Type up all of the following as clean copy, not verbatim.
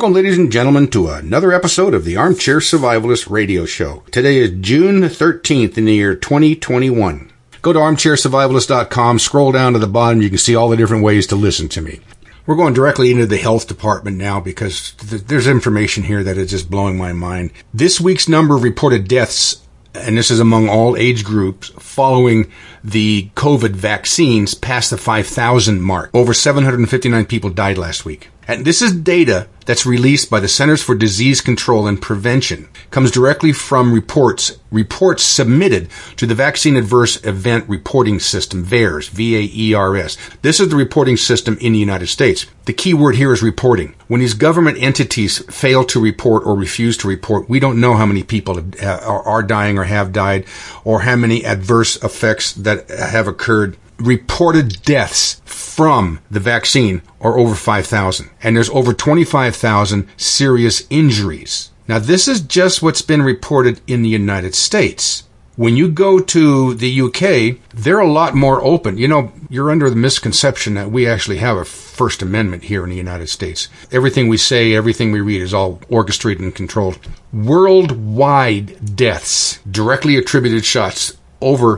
Welcome, ladies and gentlemen, to another episode of the Armchair Survivalist Radio Show. Today is June 13th in the year 2021. Go to armchairsurvivalist.com, scroll down to the bottom, you can see all the different ways to listen to me. We're going directly into the health department now because there's information here that is just blowing my mind. This week's number of reported deaths, and this is among all age groups, following the COVID vaccines passed the 5,000 mark. Over 759 people died last week. And this is data that's released by the Centers for Disease Control and Prevention. Comes directly from reports submitted to the Vaccine Adverse Event Reporting System, VAERS, V-A-E-R-S. This is the reporting system in the United States. The key word here is reporting. When these government entities fail to report or refuse to report, we don't know how many people are dying or have died, or how many adverse effects that have occurred. Reported deaths from the vaccine are over 5,000, and there's over 25,000 serious injuries. Now, this is just what's been reported in the United States. When you go to the UK, they're a lot more open. You know, you're under the misconception that we actually have a First Amendment here in the United States. Everything we say, everything we read is all orchestrated and controlled. Worldwide deaths, directly attributed shots, over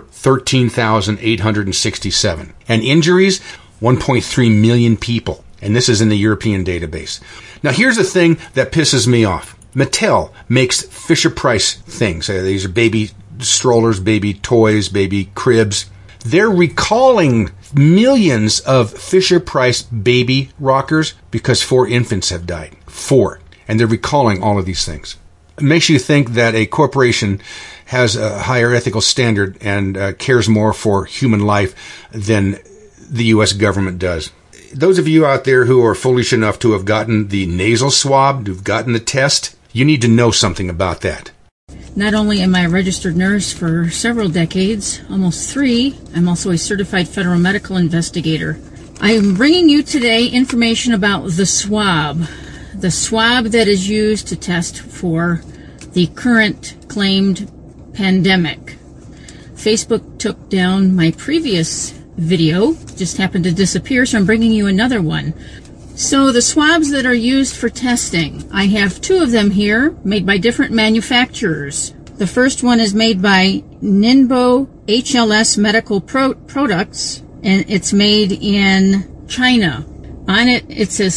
13,867. And injuries, 1.3 million people. And this is in the European database. Now, here's the thing that pisses me off. Mattel makes Fisher-Price things. These are baby strollers, baby toys, baby cribs. They're recalling millions of Fisher-Price baby rockers because 4 infants have died. 4. And they're recalling all of these things. It makes you think that a corporation has a higher ethical standard and cares more for human life than the U.S. government does. Those of you out there who are foolish enough to have gotten the nasal swab, who've gotten the test, you need to know something about that. Not only am I a registered nurse for several decades, almost 3, I'm also a certified federal medical investigator. I am bringing you today information about the swab. The swab that is used to test for the current claimed pandemic. Facebook took down my previous video, just happened to disappear, so I'm bringing you another one. So the swabs that are used for testing, I have 2 of them here, made by different manufacturers. The first one is made by Ningbo HLS Medical Products, and it's made in China. On it, it says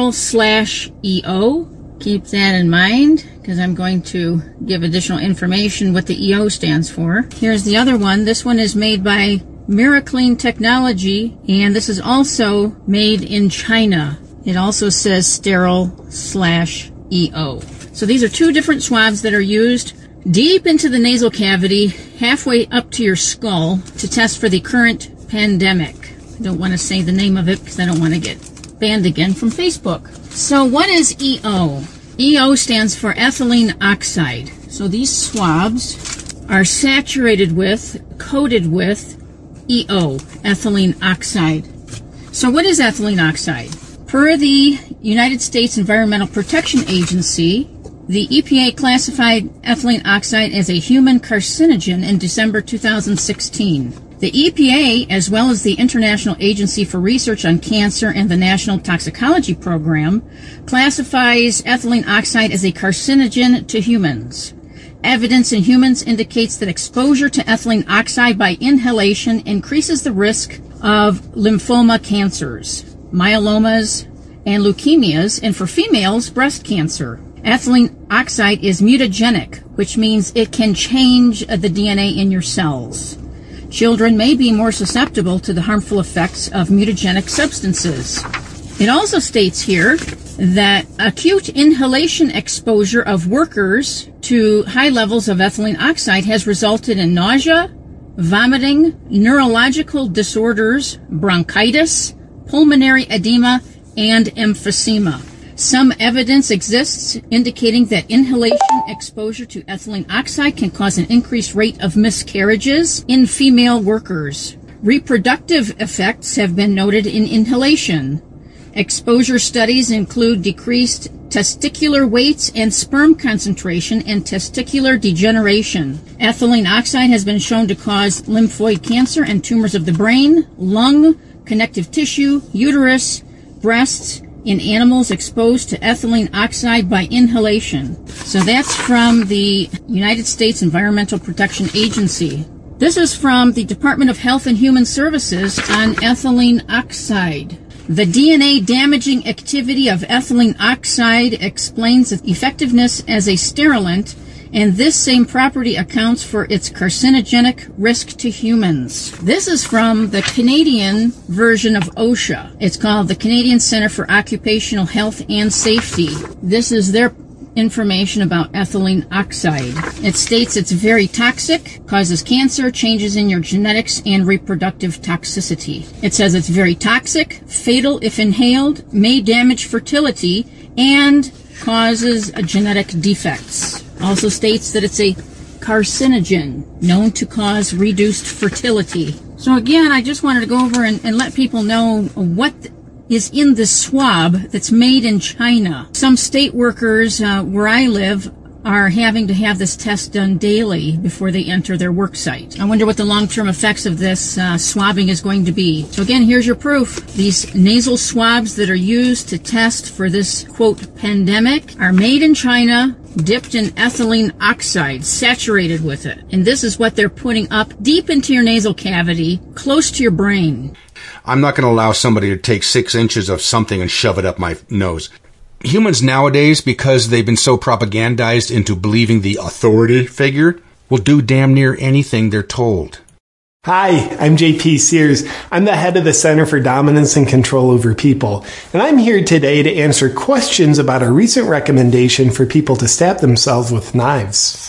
sterile/EO. Keep that in mind, because I'm going to give additional information what the EO stands for. Here's the other one. This one is made by Miraclean Technology, and this is also made in China. It also says sterile/EO. So these are 2 different swabs that are used deep into the nasal cavity, halfway up to your skull, to test for the current pandemic. I don't want to say the name of it because I don't want to get banned again from Facebook. So what is EO? EO stands for ethylene oxide. So these swabs are saturated with, coated with EO, ethylene oxide. So what is ethylene oxide? Per the United States Environmental Protection Agency, the EPA classified ethylene oxide as a human carcinogen in December 2016. The EPA, as well as the International Agency for Research on Cancer and the National Toxicology Program, classifies ethylene oxide as a carcinogen to humans. Evidence in humans indicates that exposure to ethylene oxide by inhalation increases the risk of lymphoma cancers, myelomas, and leukemias, and for females, breast cancer. Ethylene oxide is mutagenic, which means it can change the DNA in your cells. Children may be more susceptible to the harmful effects of mutagenic substances. It also states here that acute inhalation exposure of workers to high levels of ethylene oxide has resulted in nausea, vomiting, neurological disorders, bronchitis, pulmonary edema, and emphysema. Some evidence exists indicating that inhalation exposure to ethylene oxide can cause an increased rate of miscarriages in female workers. Reproductive effects have been noted in inhalation. Exposure studies include decreased testicular weights and sperm concentration and testicular degeneration. Ethylene oxide has been shown to cause lymphoid cancer and tumors of the brain, lung, connective tissue, uterus, breasts, in animals exposed to ethylene oxide by inhalation. So that's from the United States Environmental Protection Agency. This is from the Department of Health and Human Services on ethylene oxide. The DNA damaging activity of ethylene oxide explains its effectiveness as a sterilant, and this same property accounts for its carcinogenic risk to humans. This is from the Canadian version of OSHA. It's called the Canadian Center for Occupational Health and Safety. This is their information about ethylene oxide. It states it's very toxic, causes cancer, changes in your genetics, and reproductive toxicity. It says it's very toxic, fatal if inhaled, may damage fertility, and causes genetic defects. Also states that it's a carcinogen, known to cause reduced fertility. So again, I just wanted to go over and let people know what is in this swab that's made in China. Some state workers where I live are having to have this test done daily before they enter their work site. I wonder what the long-term effects of this swabbing is going to be. So again, here's your proof. These nasal swabs that are used to test for this, quote, pandemic are made in China, dipped in ethylene oxide, saturated with it. And this is what they're putting up deep into your nasal cavity, close to your brain. I'm not going to allow somebody to take 6 inches of something and shove it up my nose. Humans nowadays, because they've been so propagandized into believing the authority figure, will do damn near anything they're told. Hi, I'm JP Sears. I'm the head of the Center for Dominance and Control Over People, and I'm here today to answer questions about a recent recommendation for people to stab themselves with knives.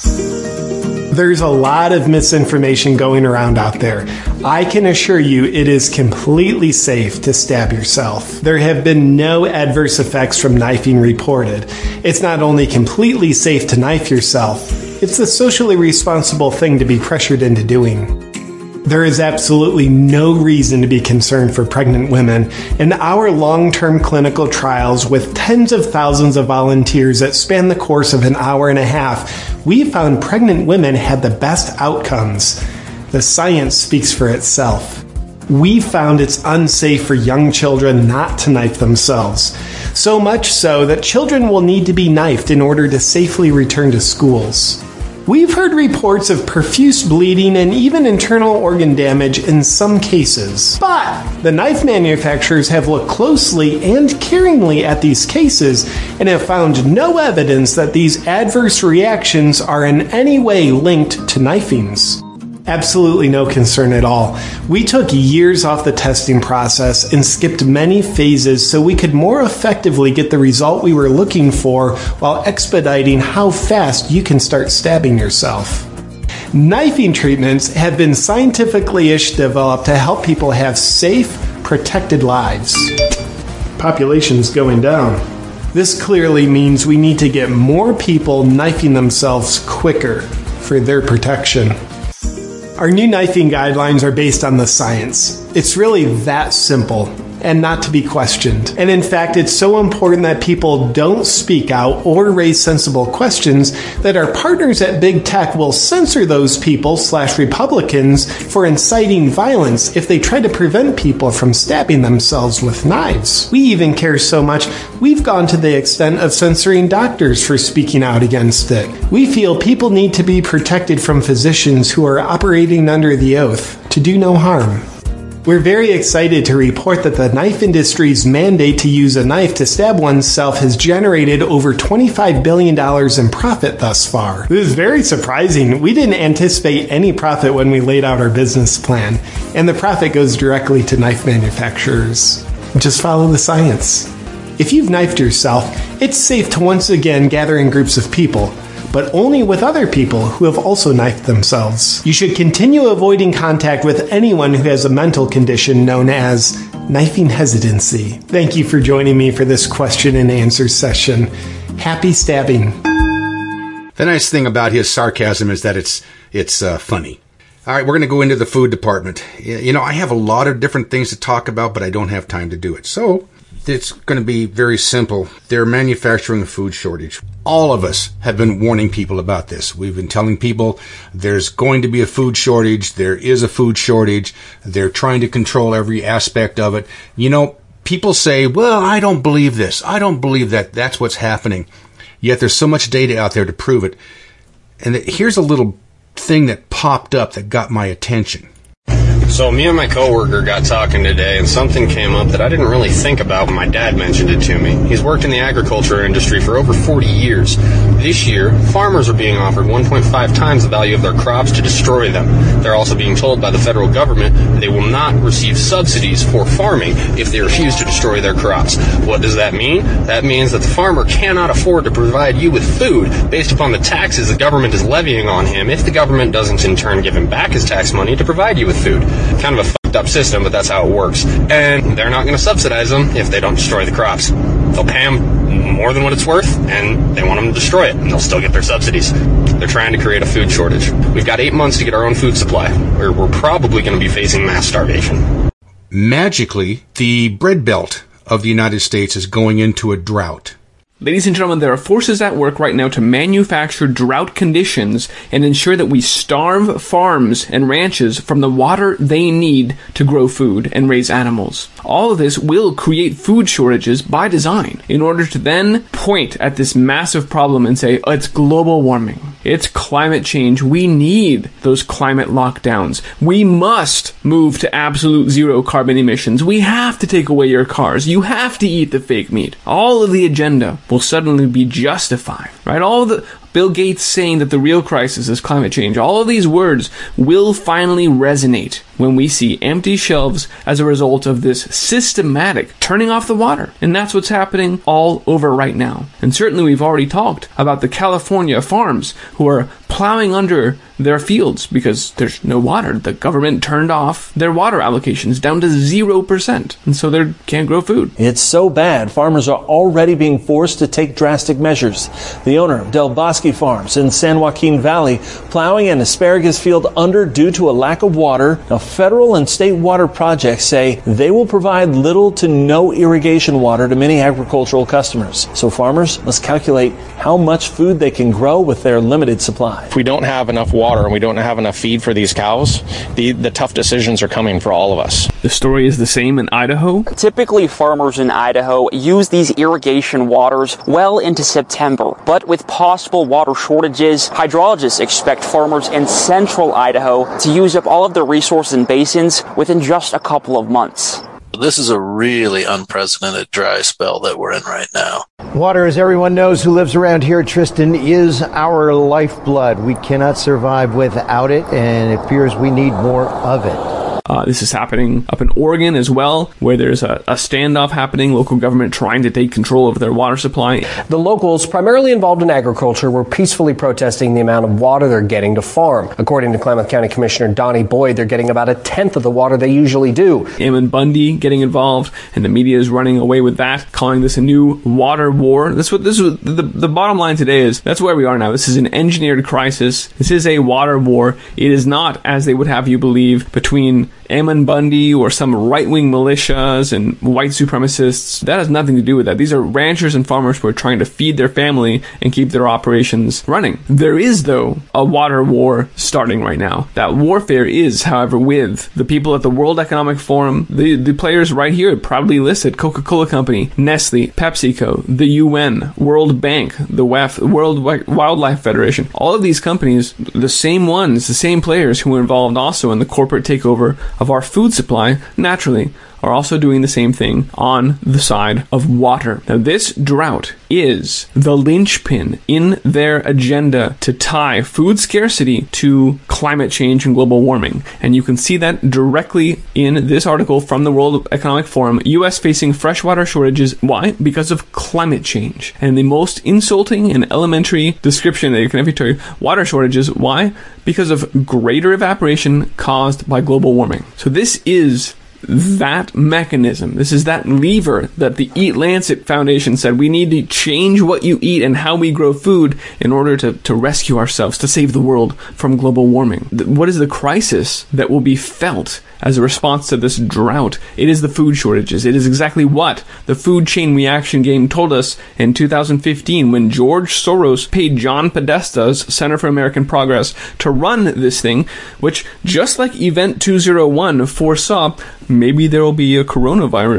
There's a lot of misinformation going around out there. I can assure you it is completely safe to stab yourself. There have been no adverse effects from knifing reported. It's not only completely safe to knife yourself, it's the socially responsible thing to be pressured into doing. There is absolutely no reason to be concerned for pregnant women. In our long-term clinical trials with tens of thousands of volunteers that span the course of an hour and a half, we found pregnant women had the best outcomes. The science speaks for itself. We found it's unsafe for young children not to knife themselves. So much so that children will need to be knifed in order to safely return to schools. We've heard reports of profuse bleeding and even internal organ damage in some cases. But the knife manufacturers have looked closely and caringly at these cases and have found no evidence that these adverse reactions are in any way linked to knifings. Absolutely no concern at all. We took years off the testing process and skipped many phases so we could more effectively get the result we were looking for while expediting how fast you can start stabbing yourself. Knifing treatments have been scientifically developed to help people have safe, protected lives. Population's going down. This clearly means we need to get more people knifing themselves quicker for their protection. Our new knifing guidelines are based on the science. It's really that simple and not to be questioned. And in fact, it's so important that people don't speak out or raise sensible questions that our partners at Big Tech will censor those people / Republicans for inciting violence if they try to prevent people from stabbing themselves with knives. We even care so much, we've gone to the extent of censoring doctors for speaking out against it. We feel people need to be protected from physicians who are operating under the oath to do no harm. We're very excited to report that the knife industry's mandate to use a knife to stab oneself has generated over $25 billion in profit thus far. This is very surprising. We didn't anticipate any profit when we laid out our business plan, and the profit goes directly to knife manufacturers. Just follow the science. If you've knifed yourself, it's safe to once again gather in groups of people, but only with other people who have also knifed themselves. You should continue avoiding contact with anyone who has a mental condition known as knifing hesitancy. Thank you for joining me for this question and answer session. Happy stabbing. The nice thing about his sarcasm is that it's funny. All right, we're going to go into the food department. You know, I have a lot of different things to talk about, but I don't have time to do it. So it's going to be very simple. They're manufacturing a food shortage. All of us have been warning people about this. We've been telling people there's going to be a food shortage. There is a food shortage. They're trying to control every aspect of it. You know, people say, well, I don't believe this. I don't believe that that's what's happening. Yet there's so much data out there to prove it. And here's a little thing that popped up that got my attention. So me and my coworker got talking today, and something came up that I didn't really think about when my dad mentioned it to me. He's worked in the agriculture industry for over 40 years. This year, farmers are being offered 1.5 times the value of their crops to destroy them. They're also being told by the federal government they will not receive subsidies for farming if they refuse to destroy their crops. What does that mean? That means that the farmer cannot afford to provide you with food based upon the taxes the government is levying on him if the government doesn't in turn give him back his tax money to provide you with food. Kind of a fucked up system, but that's how it works. And they're not going to subsidize them if they don't destroy the crops. They'll pay them more than what it's worth, and they want them to destroy it, and they'll still get their subsidies. They're trying to create a food shortage. We've got 8 months to get our own food supply. We're probably going to be facing mass starvation. Magically, the bread belt of the United States is going into a drought. Ladies and gentlemen, there are forces at work right now to manufacture drought conditions and ensure that we starve farms and ranches from the water they need to grow food and raise animals. All of this will create food shortages by design in order to then point at this massive problem and say, oh, it's global warming. It's climate change. We need those climate lockdowns. We must move to absolute zero carbon emissions. We have to take away your cars. You have to eat the fake meat. All of the agenda will suddenly be justified, right? All the Bill Gates saying that the real crisis is climate change. All of these words will finally resonate when we see empty shelves as a result of this systematic turning off the water. And that's what's happening all over right now. And certainly we've already talked about the California farms who are plowing under their fields because there's no water. The government turned off their water allocations down to 0%. And so they can't grow food. It's so bad, farmers are already being forced to take drastic measures. The owner of Del Bosque Farms in San Joaquin Valley plowing an asparagus field under due to a lack of water. Now, federal and state water projects say they will provide little to no irrigation water to many agricultural customers. So farmers must calculate how much food they can grow with their limited supply. If we don't have enough water and we don't have enough feed for these cows, the tough decisions are coming for all of us. The story is the same in Idaho. Typically, farmers in Idaho use these irrigation waters well into September. But with possible water shortages, hydrologists expect farmers in central Idaho to use up all of their resources and basins within just a couple of months. This is a really unprecedented dry spell that we're in right now. Water, as everyone knows who lives around here, Tristan, is our lifeblood. We cannot survive without it, and it appears we need more of it. This is happening up in Oregon as well, where there's a standoff happening, local government trying to take control over their water supply. The locals, primarily involved in agriculture, were peacefully protesting the amount of water they're getting to farm. According to Klamath County Commissioner Donnie Boyd, they're getting about 1/10 of the water they usually do. Ammon Bundy getting involved, and the media is running away with that, calling this a new water war. The bottom line today is that's where we are now. This is an engineered crisis. This is a water war. It is not, as they would have you believe, between Ammon Bundy or some right-wing militias and white supremacists. That has nothing to do with that. These are ranchers and farmers who are trying to feed their family and keep their operations running. There is, though, a water war starting right now. That warfare is, however, with the people at the World Economic Forum, the players right here proudly listed: Coca-Cola Company, Nestle, PepsiCo, the UN, World Bank, the WEF, World Wildlife Federation. All of these companies, the same ones, the same players who were involved also in the corporate takeover of our food supply, naturally, are also doing the same thing on the side of water. Now, this drought is the linchpin in their agenda to tie food scarcity to climate change and global warming. And you can see that directly in this article from the World Economic Forum. U.S. facing freshwater shortages. Why? Because of climate change. And the most insulting and elementary description that you can ever tell, water shortages. Why? Because of greater evaporation caused by global warming. So this is that mechanism. This is that lever that the Eat Lancet Foundation said we need to change what you eat and how we grow food in order to rescue ourselves, to save the world from global warming. What is the crisis that will be felt as a response to this drought? It is the food shortages. It is exactly what the food chain reaction game told us in 2015 when George Soros paid John Podesta's Center for American Progress to run this thing, which, just like Event 201 foresaw, maybe there will be a coronavirus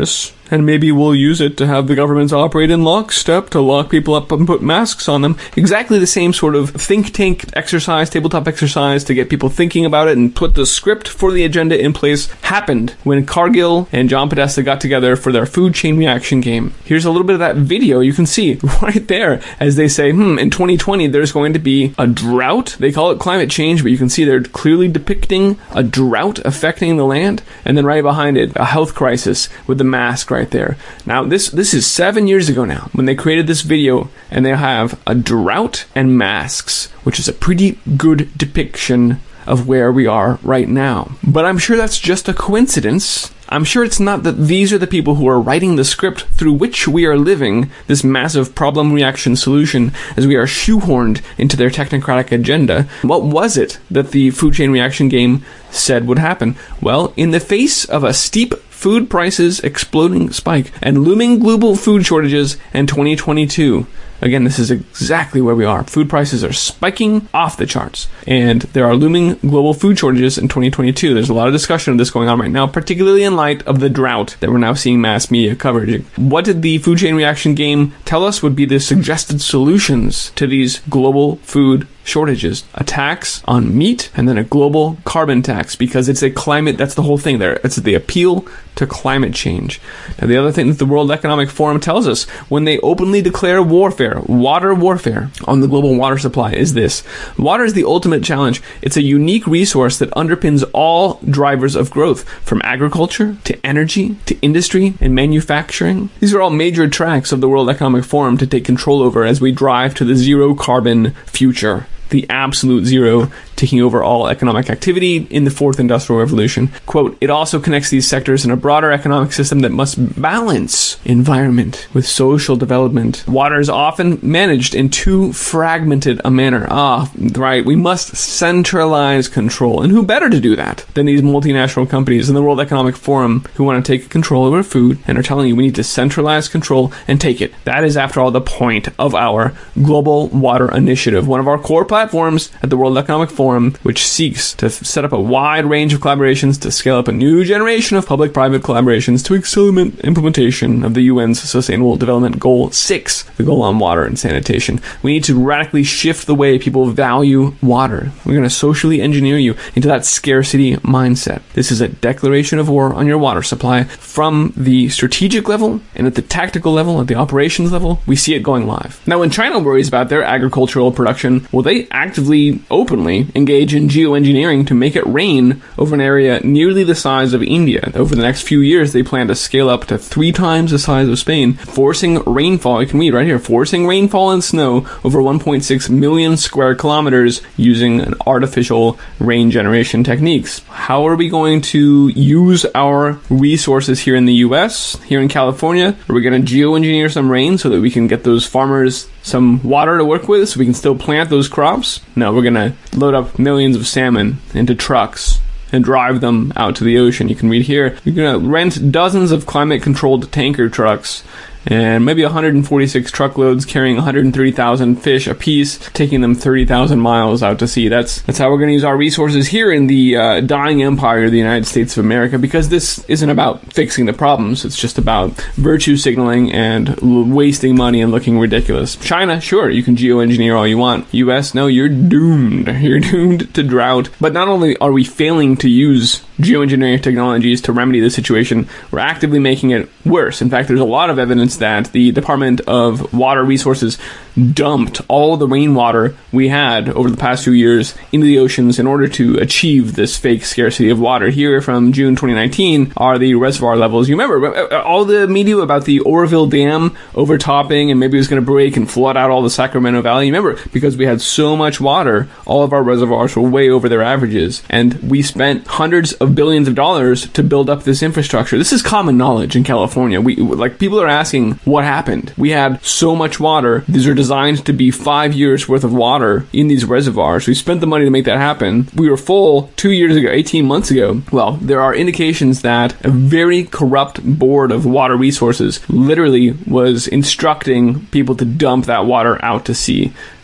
And maybe we'll use it to have the governments operate in lockstep to lock people up and put masks on them. Exactly the same sort of think tank exercise, tabletop exercise to get people thinking about it and put the script for the agenda in place happened when Cargill and John Podesta got together for their food chain reaction game. Here's a little bit of that video you can see right there as they say, in 2020 there's going to be a drought. They call it climate change, but you can see they're clearly depicting a drought affecting the land, and then right behind it, a health crisis with the mask right there. Now, this is 7 years ago now when they created this video, and they have a drought and masks, which is a pretty good depiction of where we are right now. But I'm sure that's just a coincidence. I'm sure it's not that these are the people who are writing the script through which we are living this massive problem reaction solution as we are shoehorned into their technocratic agenda. What was it that the food chain reaction game said would happen? Well, in the face of a steep food prices exploding spike and looming global food shortages in 2022, again, this is exactly where we are. Food prices are spiking off the charts, and there are looming global food shortages in 2022. There's a lot of discussion of this going on right now, particularly in light of the drought that we're now seeing mass media coverage. What did the food chain reaction game tell us would be the suggested solutions to these global food shortages? A tax on meat, and then a global carbon tax, because it's a climate, that's the whole thing there. It's the appeal to climate change. Now, the other thing that the World Economic Forum tells us when they openly declare warfare, water warfare on the global water supply is this. Water is the ultimate challenge. It's a unique resource that underpins all drivers of growth, from agriculture to energy to industry and manufacturing. These are all major tracks of the World Economic Forum to take control over as we drive to the zero carbon future. The absolute zero, taking over all economic activity in the fourth industrial revolution. Quote, it also connects these sectors in a broader economic system that must balance environment with social development. Water is often managed in too fragmented a manner. Right, we must centralize control. And who better to do that than these multinational companies in the World Economic Forum who want to take control over food and are telling you we need to centralize control and take it. That is, after all, the point of our Global Water Initiative, one of our core platforms at the World Economic Forum, which seeks to set up a wide range of collaborations to scale up a new generation of public-private collaborations to accelerate implementation of the UN's Sustainable Development Goal 6, the goal on water and sanitation. We need to radically shift the way people value water. We're going to socially engineer you into that scarcity mindset. This is a declaration of war on your water supply from the strategic level and at the tactical level, at the operations level. We see it going live. Now, when China worries about their agricultural production, well, they actively, openly engage in geoengineering to make it rain over an area nearly the size of India. Over the next few years, they plan to scale up to 3 times the size of Spain, forcing rainfall, you can read right here, forcing rainfall and snow over 1.6 million square kilometers using an artificial rain generation techniques. How are we going to use our resources here in the US, here in California? Are we going to geoengineer some rain so that we can get those farmers some water to work with so we can still plant those crops? No, we're going to load up millions of salmon into trucks and drive them out to the ocean. You can read here, you're going to rent dozens of climate-controlled tanker trucks and maybe 146 truckloads carrying 130,000 fish apiece, taking them 30,000 miles out to sea. That's how we're going to use our resources here in the dying empire of the United States of America, because this isn't about fixing the problems. It's just about virtue signaling and wasting money and looking ridiculous. China, sure, you can geoengineer all you want. US, no, you're doomed. You're doomed to drought. But not only are we failing to use geoengineering technologies to remedy the situation, we're actively making it worse. In fact, there's a lot of evidence that the Department of Water Resources dumped all the rainwater we had over the past few years into the oceans in order to achieve this fake scarcity of water. Here from June 2019 are the reservoir levels. You remember all the media about the Oroville Dam overtopping and maybe it was going to break and flood out all the Sacramento Valley. You remember, because we had so much water, all of our reservoirs were way over their averages, and we spent hundreds of billions of dollars to build up this infrastructure. This is common knowledge in California. People are asking what happened. We had so much water. These are designed to be 5 years worth of water in these reservoirs. We spent the money to make that happen. We were full 2 years ago, 18 months ago. Well, there are indications that a very corrupt board of water resources literally was instructing people to dump that water out to sea.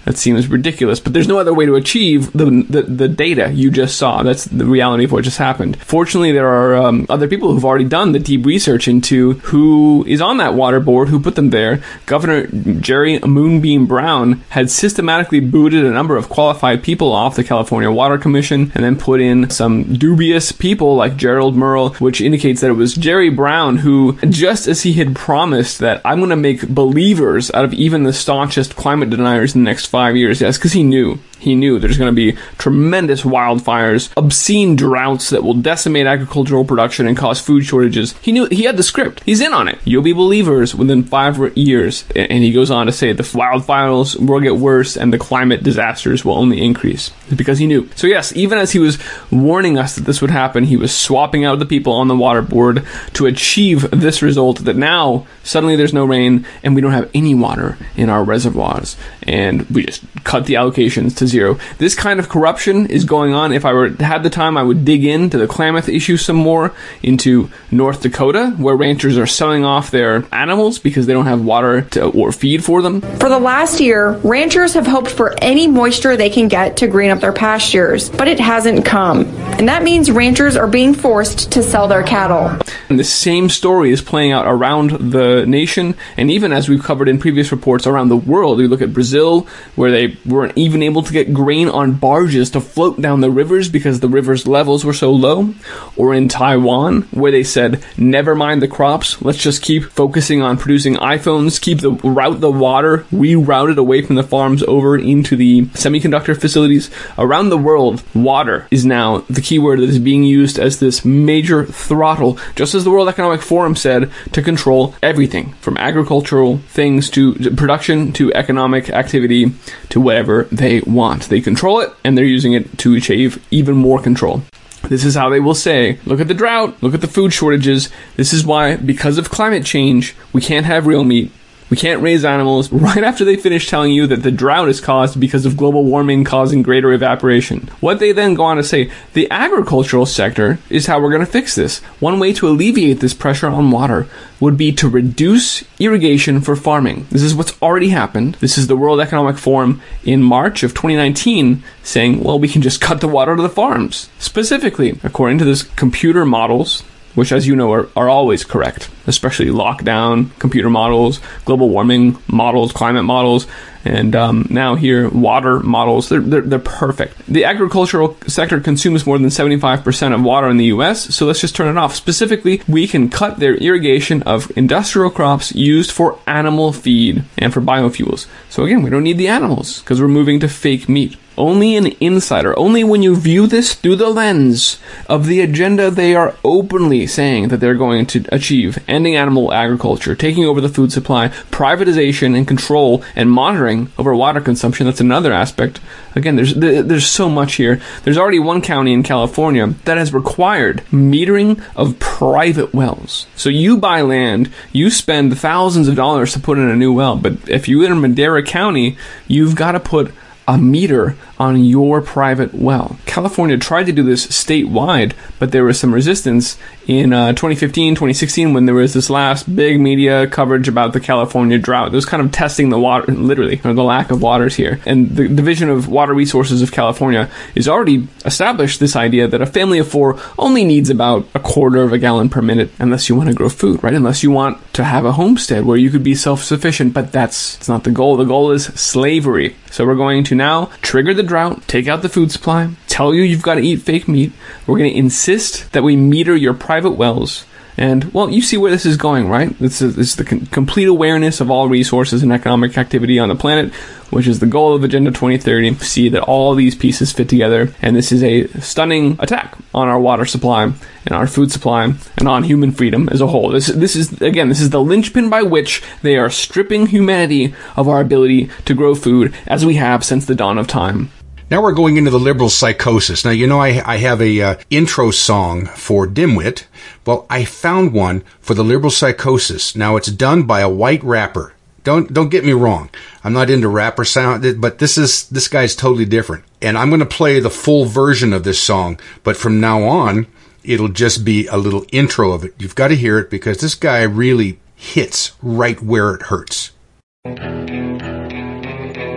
That seems ridiculous, but there's no other way to achieve the data you just saw. That's the reality of what just happened. Fortunately, there are other people who've already done the deep research into who is on that water board, who put them there. Governor Jerry Moonbeam Brown had systematically booted a number of qualified people off the California Water Commission and then put in some dubious people like Gerald Merle, which indicates that it was Jerry Brown who, just as he had promised that I'm going to make believers out of even the staunchest climate deniers in the next 5 years. Yes, because he knew there's going to be tremendous wildfires, obscene droughts that will decimate agricultural production and cause food shortages. He knew, he had the script. He's in on it. You'll be believers within 5 years. And he goes on to say the wildfires will get worse and the climate disasters will only increase. Because he knew. So yes, even as he was warning us that this would happen, he was swapping out the people on the water board to achieve this result, that now suddenly there's no rain and we don't have any water in our reservoirs. And we just cut the allocations to zero. This kind of corruption is going on. If I had the time, I would dig into the Klamath issue some more, into North Dakota, where ranchers are selling off their animals because they don't have water or feed for them. For the last year, ranchers have hoped for any moisture they can get to green up their pastures, but it hasn't come. And that means ranchers are being forced to sell their cattle. And the same story is playing out around the nation, and even as we've covered in previous reports around the world. We look at Brazil, where they weren't even able to get grain on barges to float down the rivers because the rivers' levels were so low. Or in Taiwan, where they said, never mind the crops, let's just keep focusing on producing iPhones, route the water, reroute it away from the farms over into the semiconductor facilities. Around the world, water is now the keyword that is being used as this major throttle, just as the World Economic Forum said, to control everything from agricultural things to production to economic activity to whatever they want. They control it, and they're using it to achieve even more control. This is how they will say, look at the drought, look at the food shortages. This is why, because of climate change, we can't have real meat. We can't raise animals, right after they finish telling you that the drought is caused because of global warming causing greater evaporation. What they then go on to say, the agricultural sector is how we're going to fix this. One way to alleviate this pressure on water would be to reduce irrigation for farming. This is what's already happened. This is the World Economic Forum in March of 2019 saying, well, we can just cut the water to the farms. Specifically, according to this computer models, which, as you know, are always correct, especially lockdown computer models, global warming models, climate models, and now here, water models. They're perfect. The agricultural sector consumes more than 75% of water in the U.S., so let's just turn it off. Specifically, we can cut their irrigation of industrial crops used for animal feed and for biofuels. So again, we don't need the animals because we're moving to fake meat. Only an insider, only when you view this through the lens of the agenda they are openly saying that they're going to achieve, ending animal agriculture, taking over the food supply, privatization and control and monitoring over water consumption. That's another aspect. Again, there's so much here. There's already one county in California that has required metering of private wells. So you buy land, you spend thousands of dollars to put in a new well, but if you enter Madera County, you've got to put a meter on your private well. California tried to do this statewide, but there was some resistance in 2015, 2016, when there was this last big media coverage about the California drought. It was kind of testing the water, literally, or the lack of waters here. And the Division of Water Resources of California is already established this idea that a family of 4 only needs about a quarter of a gallon per minute, unless you want to grow food, right? Unless you want to have a homestead where you could be self-sufficient, but it's not the goal. The goal is slavery. So we're going to now trigger the drought, take out the food supply, tell you you've got to eat fake meat. We're going to insist that we meter your private wells. And, well, you see where this is going, right? This is the complete awareness of all resources and economic activity on the planet, which is the goal of Agenda 2030. See that all these pieces fit together, and this is a stunning attack on our water supply and our food supply and on human freedom as a whole. This is the linchpin by which they are stripping humanity of our ability to grow food as we have since the dawn of time. Now we're going into the liberal psychosis. Now, you know, I have a intro song for Dimwit. Well, I found one for the liberal psychosis. Now, it's done by a white rapper. Don't get me wrong. I'm not into rapper sound, but this guy's totally different. And I'm going to play the full version of this song, but from now on, it'll just be a little intro of it. You've got to hear it because this guy really hits right where it hurts.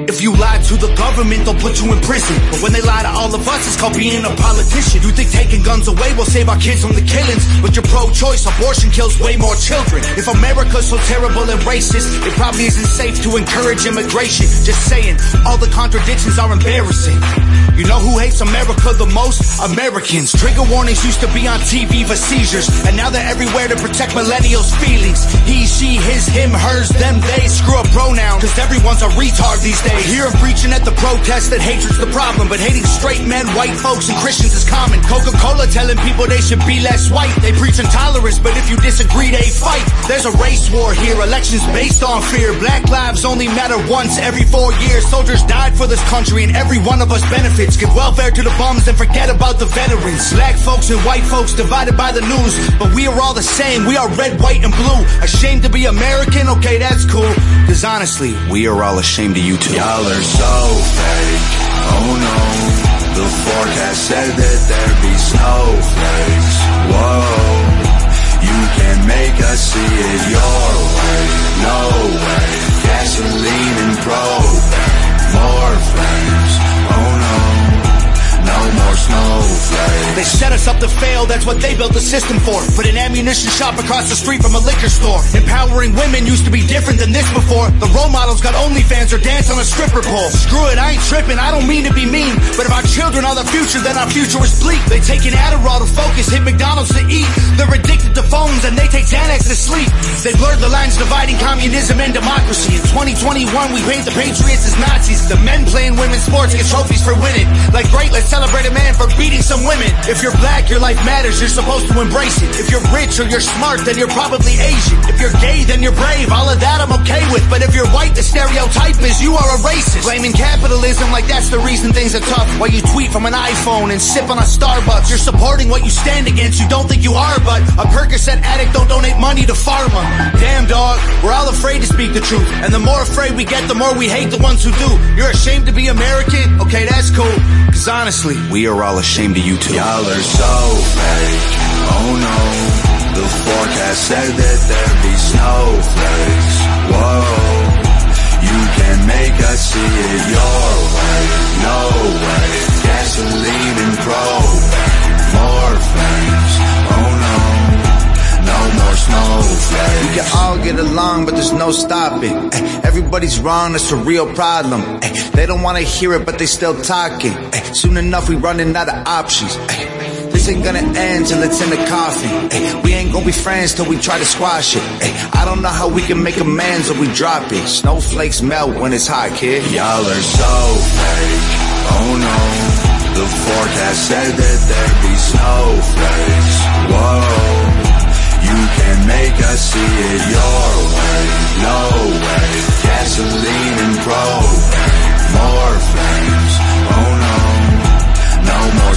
If you lie to the government, they'll put you in prison. But when they lie to all of us, it's called being a politician. You think taking guns away will save our kids from the killings, but your pro-choice abortion kills way more children. If America's so terrible and racist, it probably isn't safe to encourage immigration. Just saying, all the contradictions are embarrassing. You know who hates America the most? Americans. Trigger warnings used to be on TV for seizures, and now they're everywhere to protect millennials' feelings. He, she, his, him, hers, them, they. Screw a pronoun, cause everyone's a retard these days. I hear him preaching at the protest that hatred's the problem, but hating straight men, white folks, and Christians is common. Coca-Cola telling people they should be less white. They preach intolerance, but if you disagree, they fight. There's a race war here, elections based on fear. Black lives only matter once every 4 years. Soldiers died for this country, and every one of us benefits. Give welfare to the bums and forget about the veterans. Black folks and white folks divided by the news, but we are all the same. We are red, white, and blue. Ashamed to be American? Okay, that's cool. Cause honestly, we are all ashamed of you too. Y'all are so fake. Oh no. The forecast said that there'd be snowflakes. Whoa. You can make us see it your way. No way. Gasoline and propane. More flames. Oh no. No more snowflakes. They set us up to fail, that's what they built the system for. Put an ammunition shop across the street from a liquor store. Empowering women used to be different than this before. The role models got OnlyFans or dance on a stripper pole. Screw it, I ain't tripping, I don't mean to be mean, but if our children are the future, then our future is bleak. They take an Adderall to focus, hit McDonald's to eat. They're addicted to phones and they take Xanax to sleep. They blurred the lines dividing communism and democracy. In 2021 we paint the patriots as Nazis. The men playing women's sports get trophies for winning. Like great, let's celebrate a man for beating some women. If you're black, your life matters, you're supposed to embrace it. If you're rich or you're smart, then you're probably Asian. If you're gay, then you're brave, all of that I'm okay with. But if you're white, the stereotype is you are a racist. Blaming capitalism like that's the reason things are tough. While you tweet from an iPhone and sip on a Starbucks, you're supporting what you stand against, you don't think you are, but a Percocet addict don't donate money to pharma. Damn dog, we're all afraid to speak the truth, and the more afraid we get, the more we hate the ones who do. You're ashamed to be American? Okay, that's cool, cause honestly, we are all ashamed of you too. Y'all are so fake. Oh no. The forecast said that there'd be snowflakes. Whoa. You can make us see it your way. No way. Gasoline and propane. More flames. Oh no. No more snowflakes. We can all get along, but there's no stopping. Everybody's wrong, that's a real problem. They don't want to hear it, but they still talking. Soon enough, we running out of options. This ain't gonna end till it's in the coffin. We ain't gonna be friends till we try to squash it. I don't know how we can make amends or we drop it. Snowflakes melt when it's hot, kid. Y'all are so fake. Oh no. The forecast said that there'd be snowflakes. Whoa. You can make us see it your way. No way. Gasoline and propane. More flames. Oh no. No more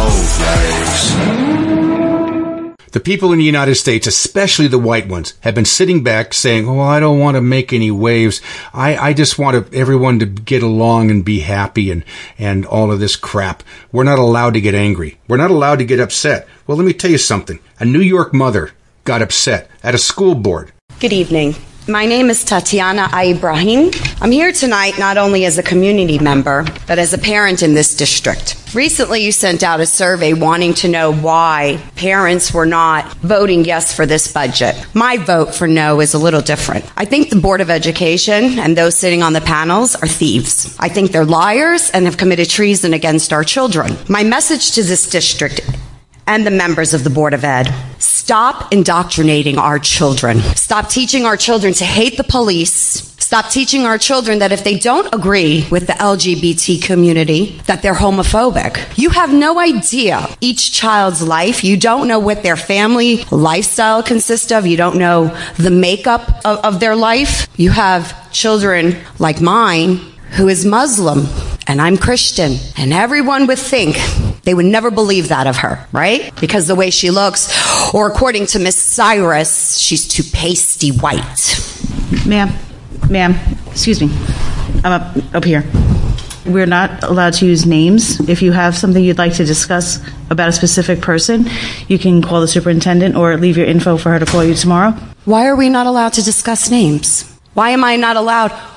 snowflakes. The people in the United States, especially the white ones, have been sitting back saying, oh, I don't want to make any waves. I just want everyone to get along and be happy and all of this crap. We're not allowed to get angry. We're not allowed to get upset. Well, let me tell you something. A New York mother got upset at a school board. Good evening. My name is Tatiana Ibrahim. I'm here tonight not only as a community member, but as a parent in this district. Recently, you sent out a survey wanting to know why parents were not voting yes for this budget. My vote for no is a little different. I think the Board of Education and those sitting on the panels are thieves. I think they're liars and have committed treason against our children. My message to this district and the members of the Board of Ed: stop indoctrinating our children. Stop teaching our children to hate the police. Stop teaching our children that if they don't agree with the LGBT community, that they're homophobic. You have no idea each child's life. You don't know what their family lifestyle consists of. You don't know the makeup of their life. You have children like mine who is Muslim, and I'm Christian, and everyone would think, they would never believe that of her, right? Because the way she looks, or according to Miss Cyrus, she's too pasty white. Ma'am, excuse me. I'm up here. We're not allowed to use names. If you have something you'd like to discuss about a specific person, you can call the superintendent or leave your info for her to call you tomorrow. Why are we not allowed to discuss names? Why am I not allowed?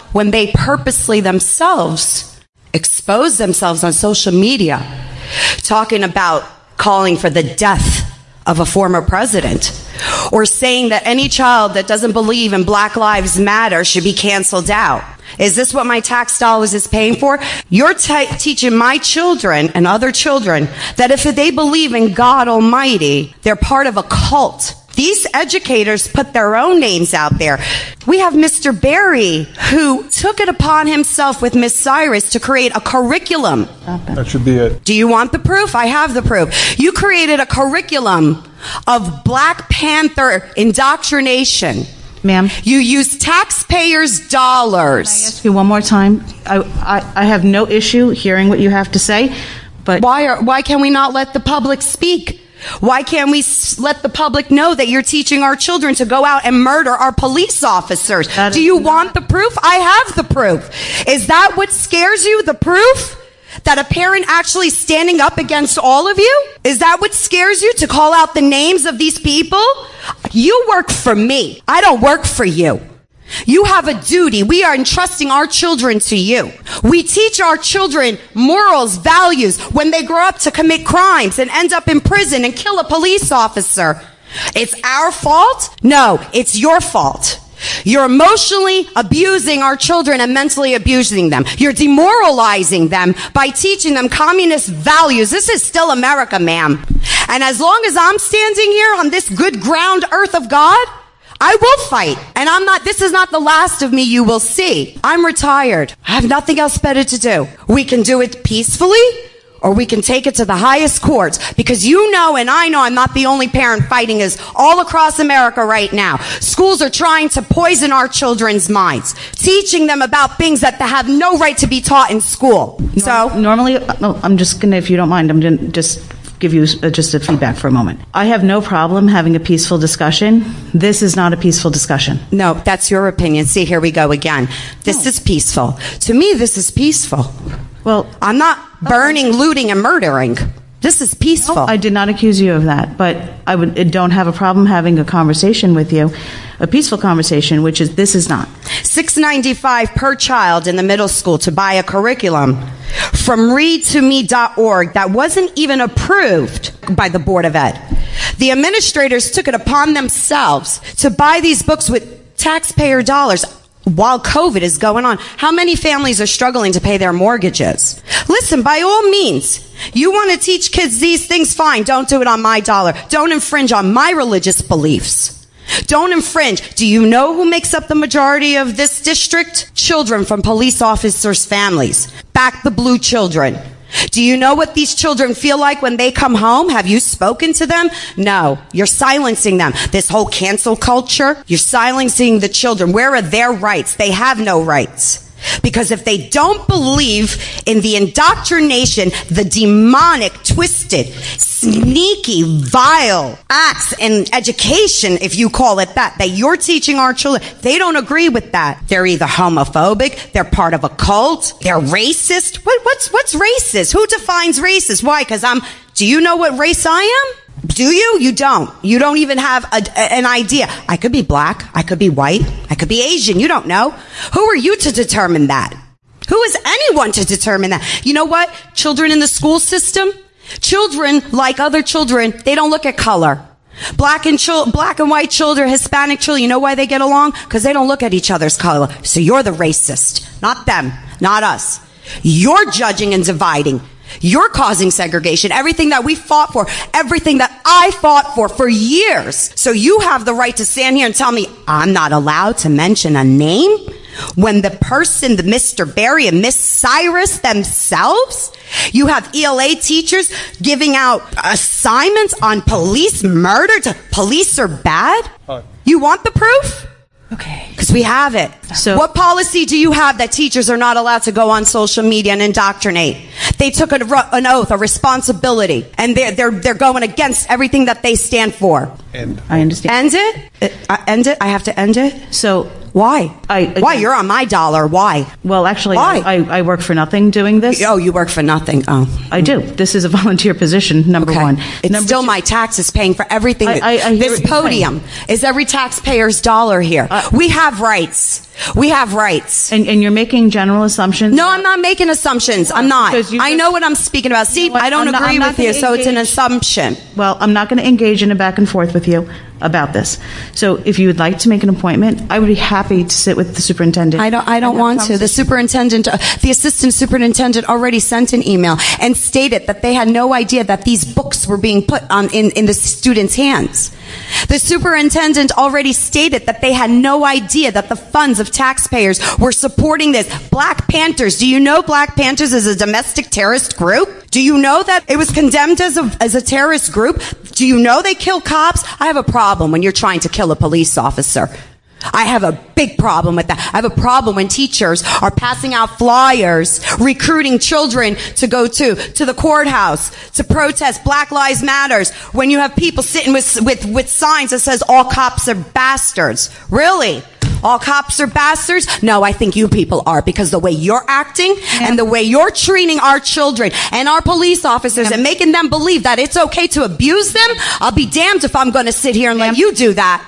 when they purposely themselves expose themselves on social media, talking about calling for the death of a former president, or saying that any child that doesn't believe in Black Lives Matter should be canceled out. Is this what my tax dollars is paying for? You're teaching my children and other children that if they believe in God Almighty, they're part of a cult. These educators put their own names out there. We have Mr. Berry, who took it upon himself with Miss Cyrus to create a curriculum. That should be it. Do you want the proof? I have the proof. You created a curriculum of Black Panther indoctrination. Ma'am. You use taxpayers' dollars. Can I ask you one more time? I have no issue hearing what you have to say, but why can we not let the public speak? Why can't we let the public know that you're teaching our children to go out and murder our police officers? Do you want the proof? I have the proof. Is that what scares you, the proof? That a parent actually standing up against all of you? Is that what scares you, to call out the names of these people? You work for me. I don't work for you. You have a duty. We are entrusting our children to you. We teach our children morals, values when they grow up to commit crimes and end up in prison and kill a police officer. It's our fault? No, it's your fault. You're emotionally abusing our children and mentally abusing them. You're demoralizing them by teaching them communist values. This is still America, ma'am. And as long as I'm standing here on this good ground earth of God, I will fight. And this is not the last of me you will see. I'm retired. I have nothing else better to do. We can do it peacefully, or we can take it to the highest courts, because you know and I know I'm not the only parent fighting this all across America right now. Schools are trying to poison our children's minds, teaching them about things that they have no right to be taught in school. Normally, I'm just going to, if you don't mind, I'm going to just give you just a feedback for a moment. I have no problem having a peaceful discussion. This is not a peaceful discussion. No, that's your opinion. See, here we go again. This is peaceful. To me, this is peaceful. Well, I'm not burning, looting, and murdering. This is peaceful. No, I did not accuse you of that, but I don't have a problem having a conversation with you, a peaceful conversation, which is, this is not. $6.95 per child in the middle school to buy a curriculum from readtome.org that wasn't even approved by the Board of Ed. The administrators took it upon themselves to buy these books with taxpayer dollars while COVID is going on. How many families are struggling to pay their mortgages? Listen, by all means, you want to teach kids these things, fine. Don't do it on my dollar. Don't infringe on my religious beliefs. Don't infringe. Do you know who makes up the majority of this district? Children from police officers' families. Back the blue children. Do you know what these children feel like when they come home? Have you spoken to them? No. You're silencing them. This whole cancel culture, you're silencing the children. Where are their rights? They have no rights. Because if they don't believe in the indoctrination, the demonic, twisted, sneaky, vile acts and education, if you call it that you're teaching our children, they don't agree with that. They're either homophobic, they're part of a cult, they're racist. What's racist? Who defines racist? Why? Because do you know what race I am? Do you? You don't. You don't even have an idea. I could be black. I could be white. I could be Asian. You don't know. Who are you to determine that? Who is anyone to determine that? You know what? Children in the school system, children like other children, they don't look at color. Black and white children, Hispanic children, you know why they get along? Because they don't look at each other's color. So you're the racist. Not them. Not us. You're judging and dividing. You're causing segregation. Everything that we fought for, everything that I fought for years. So you have the right to stand here and tell me I'm not allowed to mention a name when the person, the Mr. Berry and Miss Cyrus themselves, you have ELA teachers giving out assignments on police murder to police are bad? You want the proof? Okay. Because we have it. So, what policy do you have that teachers are not allowed to go on social media and indoctrinate? They took an oath, a responsibility, and they're going against everything that they stand for. I understand. End it? End it? I have to end it? So, Why? Why? You're on my dollar. Why? Well, actually, Why? I work for nothing doing this. Oh, you work for nothing. Oh. I do. This is a volunteer position, number one. It's still my taxes paying for everything. This podium is every taxpayer's dollar here. We have rights. We have rights. And you're making general assumptions? No, I'm not making assumptions. I'm not. I know what I'm speaking about. See, I don't agree with you, so it's an assumption. Well, I'm not going to engage in a back and forth with you about this. So if you would like to make an appointment, I would be happy to sit with the superintendent. I don't want to. The assistant superintendent already sent an email and stated that they had no idea that these books were being put in the students' hands. The superintendent already stated that they had no idea that the funds of taxpayers were supporting this. Black Panthers. Do you know Black Panthers is a domestic terrorist group? Do you know that it was condemned as a terrorist group? Do you know they kill cops? I have a problem when you're trying to kill a police officer. I have a big problem with that. I have a problem when teachers are passing out flyers, recruiting children to go to the courthouse to protest Black Lives Matters, when you have people sitting with signs that says all cops are bastards. Really? All cops are bastards? No, I think you people are, because the way you're acting and the way you're treating our children and our police officers and making them believe that it's okay to abuse them, I'll be damned if I'm going to sit here and let you do that.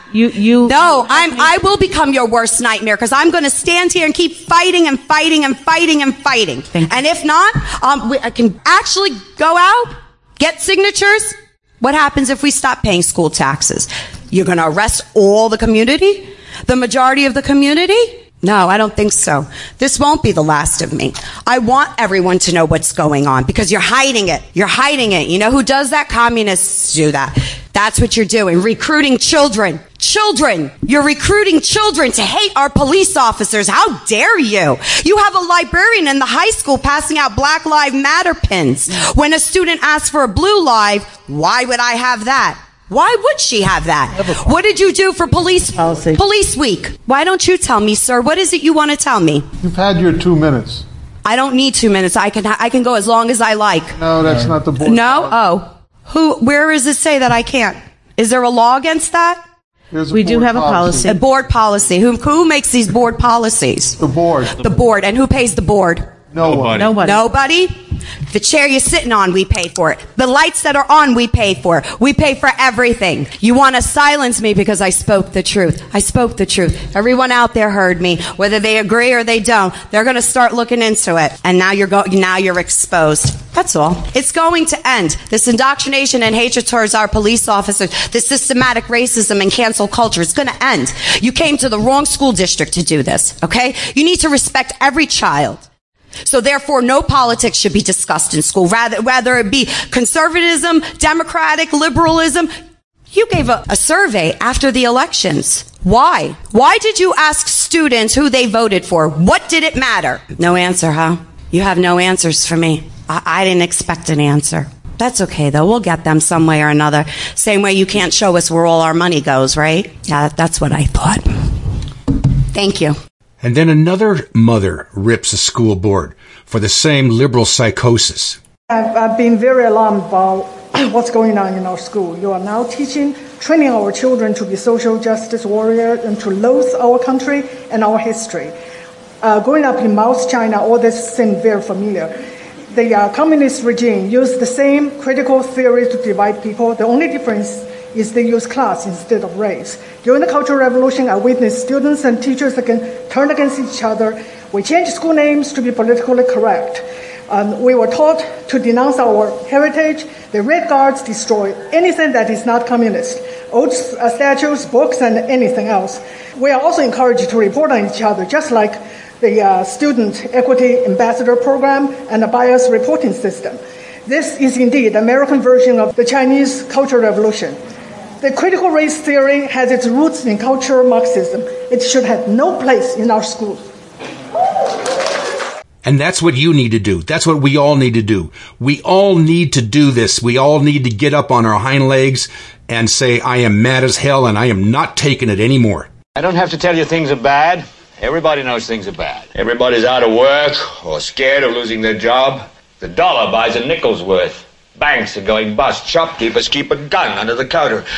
I will become your worst nightmare, because I'm going to stand here and keep fighting and fighting and fighting and fighting. And if not, I can actually go out, get signatures. What happens if we stop paying school taxes? You're going to arrest all the community? The majority of the community? No, I don't think so. This won't be the last of me. I want everyone to know what's going on, because you're hiding it. You're hiding it. You know who does that? Communists do that. That's what you're doing. Recruiting children. Children. You're recruiting children to hate our police officers. How dare you? You have a librarian in the high school passing out Black Lives Matter pins. When a student asks for a blue live, why would I have that? Why would she have that? What did you do for police week? Why don't you tell me, sir? What is it you want to tell me? You've had your 2 minutes. I don't need 2 minutes. I can go as long as I like. No, that's not the board. No? Oh. Where does it say that I can't? Is there a law against that? We do have a policy. A board policy. Who makes these board policies? The board. The board. And who pays the board? Nobody. Nobody? The chair you're sitting on, we pay for it. The lights that are on, we pay for. We pay for everything. You want to silence me because I spoke the truth. I spoke the truth. Everyone out there heard me. Whether they agree or they don't, they're going to start looking into it. And now you're exposed. That's all. It's going to end. This indoctrination and hatred towards our police officers, this systematic racism and cancel culture, it's going to end. You came to the wrong school district to do this, okay? You need to respect every child. So therefore, no politics should be discussed in school, whether it be conservatism, democratic, liberalism. You gave a survey after the elections. Why? Why did you ask students who they voted for? What did it matter? No answer, huh? You have no answers for me. I didn't expect an answer. That's okay, though. We'll get them some way or another. Same way you can't show us where all our money goes, right? Yeah, that's what I thought. Thank you. And then another mother rips a school board for the same liberal psychosis. I've been very alarmed about what's going on in our school. You are now training our children to be social justice warriors and to loathe our country and our history. Growing up in Mao's China, all this seemed very familiar. The communist regime used the same critical theory to divide people. The only difference is they use class instead of race. During the Cultural Revolution, I witnessed students and teachers turn against each other. We changed school names to be politically correct. We were taught to denounce our heritage. The Red Guards destroy anything that is not communist, old statues, books, and anything else. We are also encouraged to report on each other, just like the Student Equity Ambassador Program and the bias reporting system. This is indeed the American version of the Chinese Cultural Revolution. The critical race theory has its roots in cultural Marxism. It should have no place in our schools. And that's what you need to do. That's what we all need to do. We all need to do this. We all need to get up on our hind legs and say, I am mad as hell and I am not taking it anymore. I don't have to tell you things are bad. Everybody knows things are bad. Everybody's out of work or scared of losing their job. The dollar buys a nickel's worth. Banks are going bust. Shopkeepers keep a gun under the counter.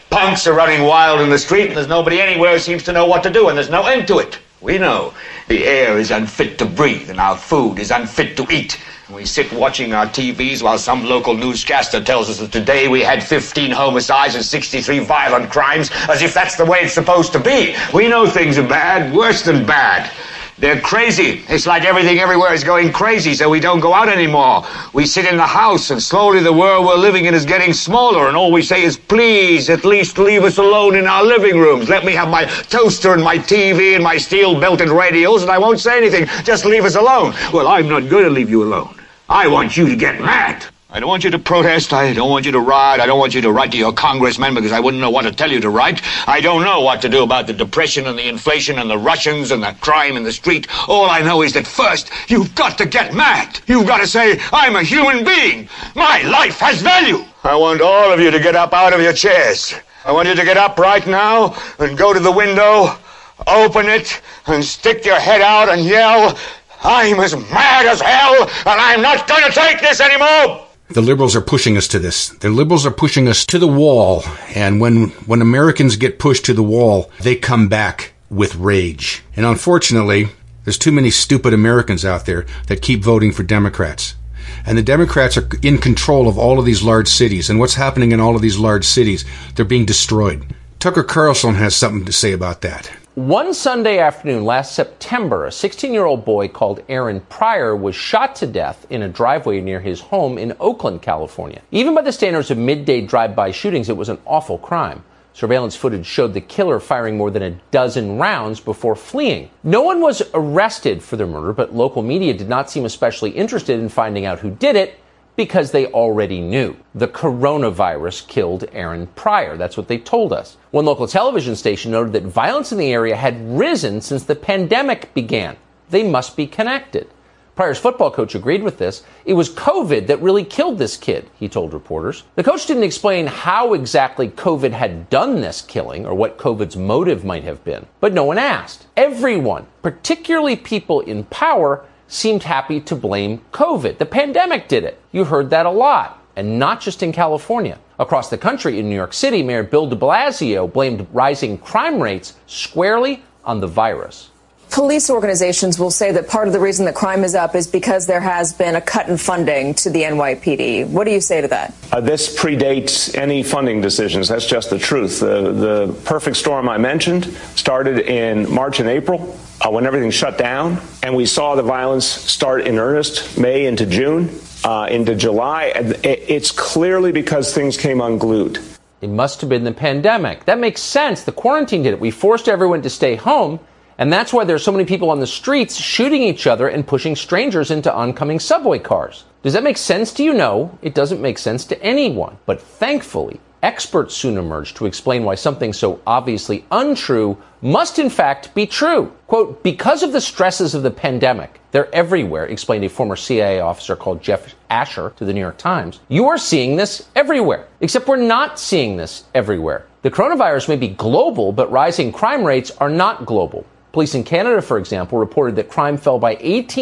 Punks are running wild in the street, and there's nobody anywhere who seems to know what to do, and there's no end to it. We know the air is unfit to breathe, and our food is unfit to eat. We sit watching our TVs while some local newscaster tells us that today we had 15 homicides and 63 violent crimes, as if that's the way it's supposed to be. We know things are bad, worse than bad. They're crazy. It's like everything everywhere is going crazy, so we don't go out anymore. We sit in the house, and slowly the world we're living in is getting smaller, and all we say is, please, at least leave us alone in our living rooms. Let me have my toaster and my TV and my steel-belted radios, and I won't say anything. Just leave us alone. Well, I'm not going to leave you alone. I want you to get mad. I don't want you to protest. I don't want you to riot. I don't want you to write to your congressman because I wouldn't know what to tell you to write. I don't know what to do about the depression and the inflation and the Russians and the crime in the street. All I know is that first, you've got to get mad. You've got to say, I'm a human being. My life has value. I want all of you to get up out of your chairs. I want you to get up right now and go to the window, open it, and stick your head out and yell, I'm as mad as hell, and I'm not going to take this anymore. The liberals are pushing us to this. The liberals are pushing us to the wall. And when Americans get pushed to the wall, they come back with rage. And unfortunately, there's too many stupid Americans out there that keep voting for Democrats. And the Democrats are in control of all of these large cities. And what's happening in all of these large cities? They're being destroyed. Tucker Carlson has something to say about that. One Sunday afternoon last September, a 16-year-old boy called Aaron Pryor was shot to death in a driveway near his home in Oakland, California. Even by the standards of midday drive-by shootings, it was an awful crime. Surveillance footage showed the killer firing more than a dozen rounds before fleeing. No one was arrested for the murder, but local media did not seem especially interested in finding out who did it, because they already knew. The coronavirus killed Aaron Pryor. That's what they told us. One local television station noted that violence in the area had risen since the pandemic began. They must be connected. Pryor's football coach agreed with this. It was COVID that really killed this kid, he told reporters. The coach didn't explain how exactly COVID had done this killing or what COVID's motive might have been. But no one asked. Everyone, particularly people in power, seemed happy to blame COVID. The pandemic did it. You heard that a lot, and not just in California. Across the country, in New York City, Mayor Bill de Blasio blamed rising crime rates squarely on the virus. Police organizations will say that part of the reason that crime is up is because there has been a cut in funding to the NYPD. What do you say to that? This predates any funding decisions. That's just the truth. The perfect storm I mentioned started in March and April when everything shut down, and we saw the violence start in earnest May into June, into July. It's clearly because things came unglued. It must have been the pandemic. That makes sense. The quarantine did it. We forced everyone to stay home. And that's why there's so many people on the streets shooting each other and pushing strangers into oncoming subway cars. Does that make sense to you? No, it doesn't make sense to anyone. But thankfully, experts soon emerged to explain why something so obviously untrue must in fact be true. Quote, because of the stresses of the pandemic, they're everywhere, explained a former CIA officer called Jeff Asher to the New York Times. You are seeing this everywhere, except we're not seeing this everywhere. The coronavirus may be global, but rising crime rates are not global. Police in Canada, for example, reported that crime fell by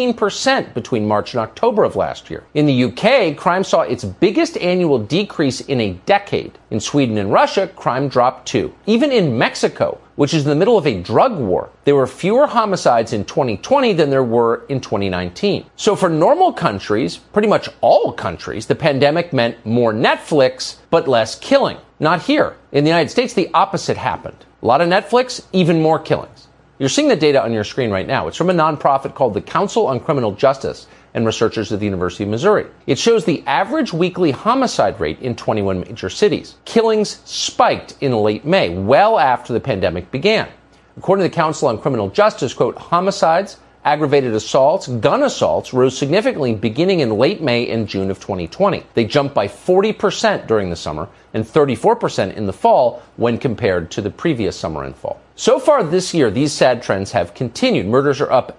18% between March and October of last year. In the UK, crime saw its biggest annual decrease in a decade. In Sweden and Russia, crime dropped too. Even in Mexico, which is in the middle of a drug war, there were fewer homicides in 2020 than there were in 2019. So for normal countries, pretty much all countries, the pandemic meant more Netflix, but less killing. Not here. In the United States, the opposite happened. A lot of Netflix, even more killings. You're seeing the data on your screen right now. It's from a nonprofit called the Council on Criminal Justice and researchers at the University of Missouri. It shows the average weekly homicide rate in 21 major cities. Killings spiked in late May, well after the pandemic began. According to the Council on Criminal Justice, quote, homicides, aggravated assaults, gun assaults rose significantly beginning in late May and June of 2020. They jumped by 40% during the summer and 34% in the fall when compared to the previous summer and fall. So far this year, these sad trends have continued. Murders are up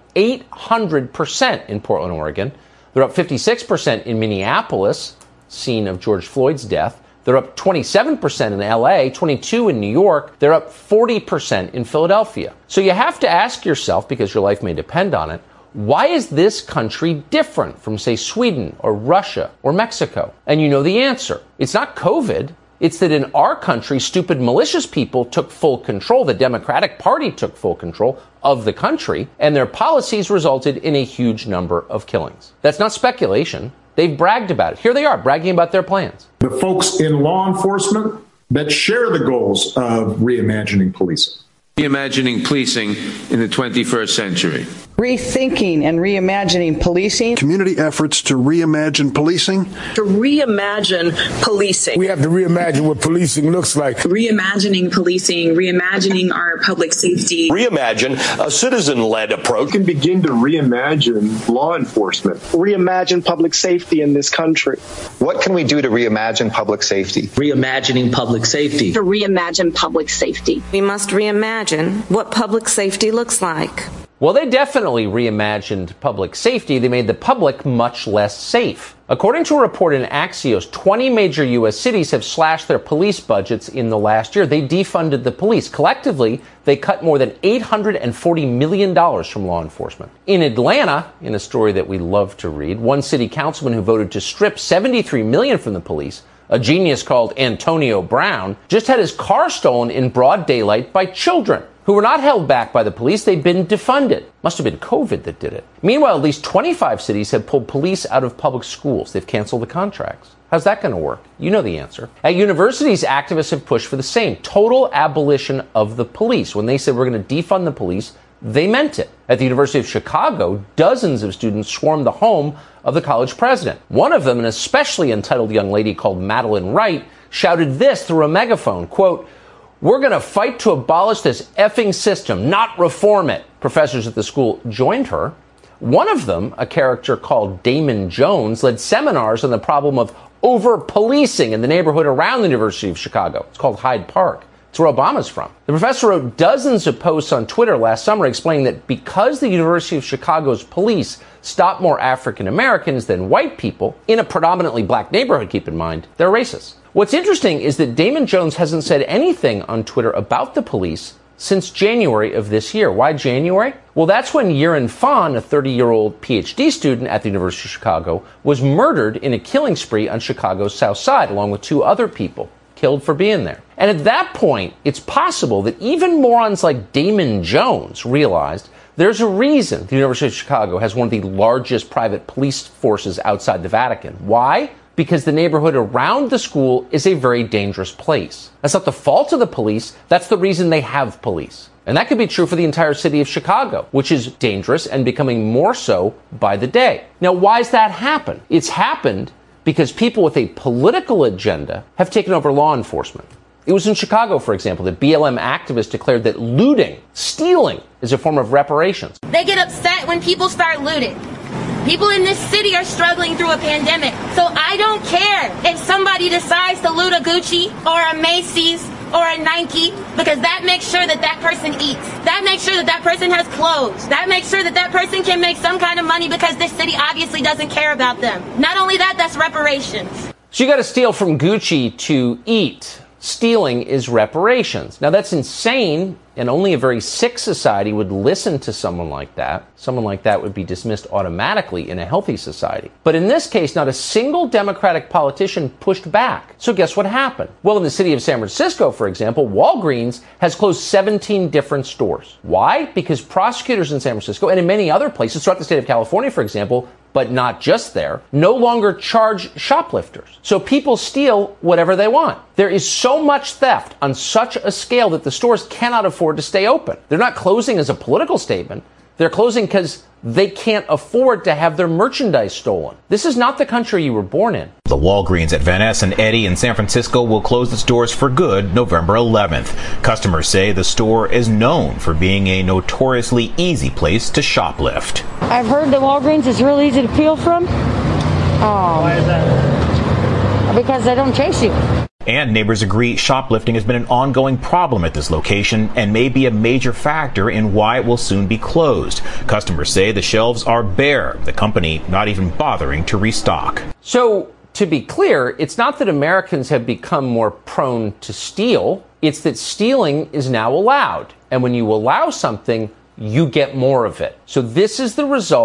800% in Portland, Oregon. They're up 56% in Minneapolis, scene of George Floyd's death. They're up 27% in LA, 22% in New York. They're up 40% in Philadelphia. So you have to ask yourself, because your life may depend on it, why is this country different from, say, Sweden or Russia or Mexico? And you know the answer. It's not COVID. It's that in our country, stupid, malicious people took full control. The Democratic Party took full control of the country, and their policies resulted in a huge number of killings. That's not speculation. They've bragged about it. Here they are, bragging about their plans. The folks in law enforcement that share the goals of reimagining policing. Reimagining policing in the 21st century. Rethinking and reimagining policing. Community efforts to reimagine policing. To reimagine policing. We have to reimagine what policing looks like. Reimagining policing, reimagining our public safety. Reimagine a citizen-led approach. We can begin to reimagine law enforcement. Reimagine public safety in this country. What can we do to reimagine public safety? Reimagining public safety. To reimagine public safety. We must reimagine what public safety looks like. Well, they definitely reimagined public safety. They made the public much less safe. According to a report in Axios, 20 major U.S. cities have slashed their police budgets in the last year. They defunded the police. Collectively, they cut more than $840 million from law enforcement. In Atlanta, in a story that we love to read, one city councilman who voted to strip $73 million from the police, a genius called Antonio Brown, just had his car stolen in broad daylight by children who were not held back by the police. They'd been defunded. Must have been COVID that did it. Meanwhile, at least 25 cities have pulled police out of public schools. They've canceled the contracts. How's that going to work? You know the answer. At universities, activists have pushed for the same total abolition of the police. When they said we're going to defund the police, they meant it. At the University of Chicago, dozens of students swarmed the home of the college president. One of them, an especially entitled young lady called Madeline Wright, shouted this through a megaphone, quote, "We're going to fight to abolish this effing system, not reform it." Professors at the school joined her. One of them, a character called Damon Jones, led seminars on the problem of over-policing in the neighborhood around the University of Chicago. It's called Hyde Park. It's where Obama's from. The professor wrote dozens of posts on Twitter last summer explaining that because the University of Chicago's police stop more African Americans than white people, in a predominantly black neighborhood, keep in mind, they're racist. What's interesting is that Damon Jones hasn't said anything on Twitter about the police since January of this year. Why January? Well, that's when Yiran Fahn, a 30-year-old PhD student at the University of Chicago, was murdered in a killing spree on Chicago's South Side, along with 2 other people killed for being there. And at that point, it's possible that even morons like Damon Jones realized there's a reason the University of Chicago has one of the largest private police forces outside the Vatican. Why? Because the neighborhood around the school is a very dangerous place. That's not the fault of the police. That's the reason they have police. And that could be true for the entire city of Chicago, which is dangerous and becoming more so by the day. Now, why's that happen? It's happened because people with a political agenda have taken over law enforcement. It was in Chicago, for example, that BLM activists declared that looting, stealing, is a form of reparations. They get upset when people start looting. People in this city are struggling through a pandemic. So I don't care if somebody decides to loot a Gucci or a Macy's or a Nike, because that makes sure that that person eats. That makes sure that that person has clothes. That makes sure that that person can make some kind of money because this city obviously doesn't care about them. Not only that, that's reparations. So you got to steal from Gucci to eat. Stealing is reparations. Now that's insane, and only a very sick society would listen to someone like that. Someone like that would be dismissed automatically in a healthy society. But in this case, not a single Democratic politician pushed back. So guess what happened? Well, in the city of San Francisco, for example, Walgreens has closed 17 different stores. Why? Because prosecutors in San Francisco and in many other places throughout the state of California, for example, but not just there, no longer charge shoplifters. So people steal whatever they want. There is so much theft on such a scale that the stores cannot afford to stay open. They're not closing as a political statement. They're closing because they can't afford to have their merchandise stolen. This is not the country you were born in. The Walgreens at Van Ness and Eddy in San Francisco will close its doors for good November 11th. Customers say the store is known for being a notoriously easy place to shoplift. I've heard that Walgreens is real easy to peel from. Why is that? Because they don't chase you. And neighbors agree shoplifting has been an ongoing problem at this location and may be a major factor in why it will soon be closed. Customers say the shelves are bare, the company not even bothering to restock. So, to be clear, it's not that Americans have become more prone to steal. It's that stealing is now allowed. And when you allow something, you get more of it. So this is the result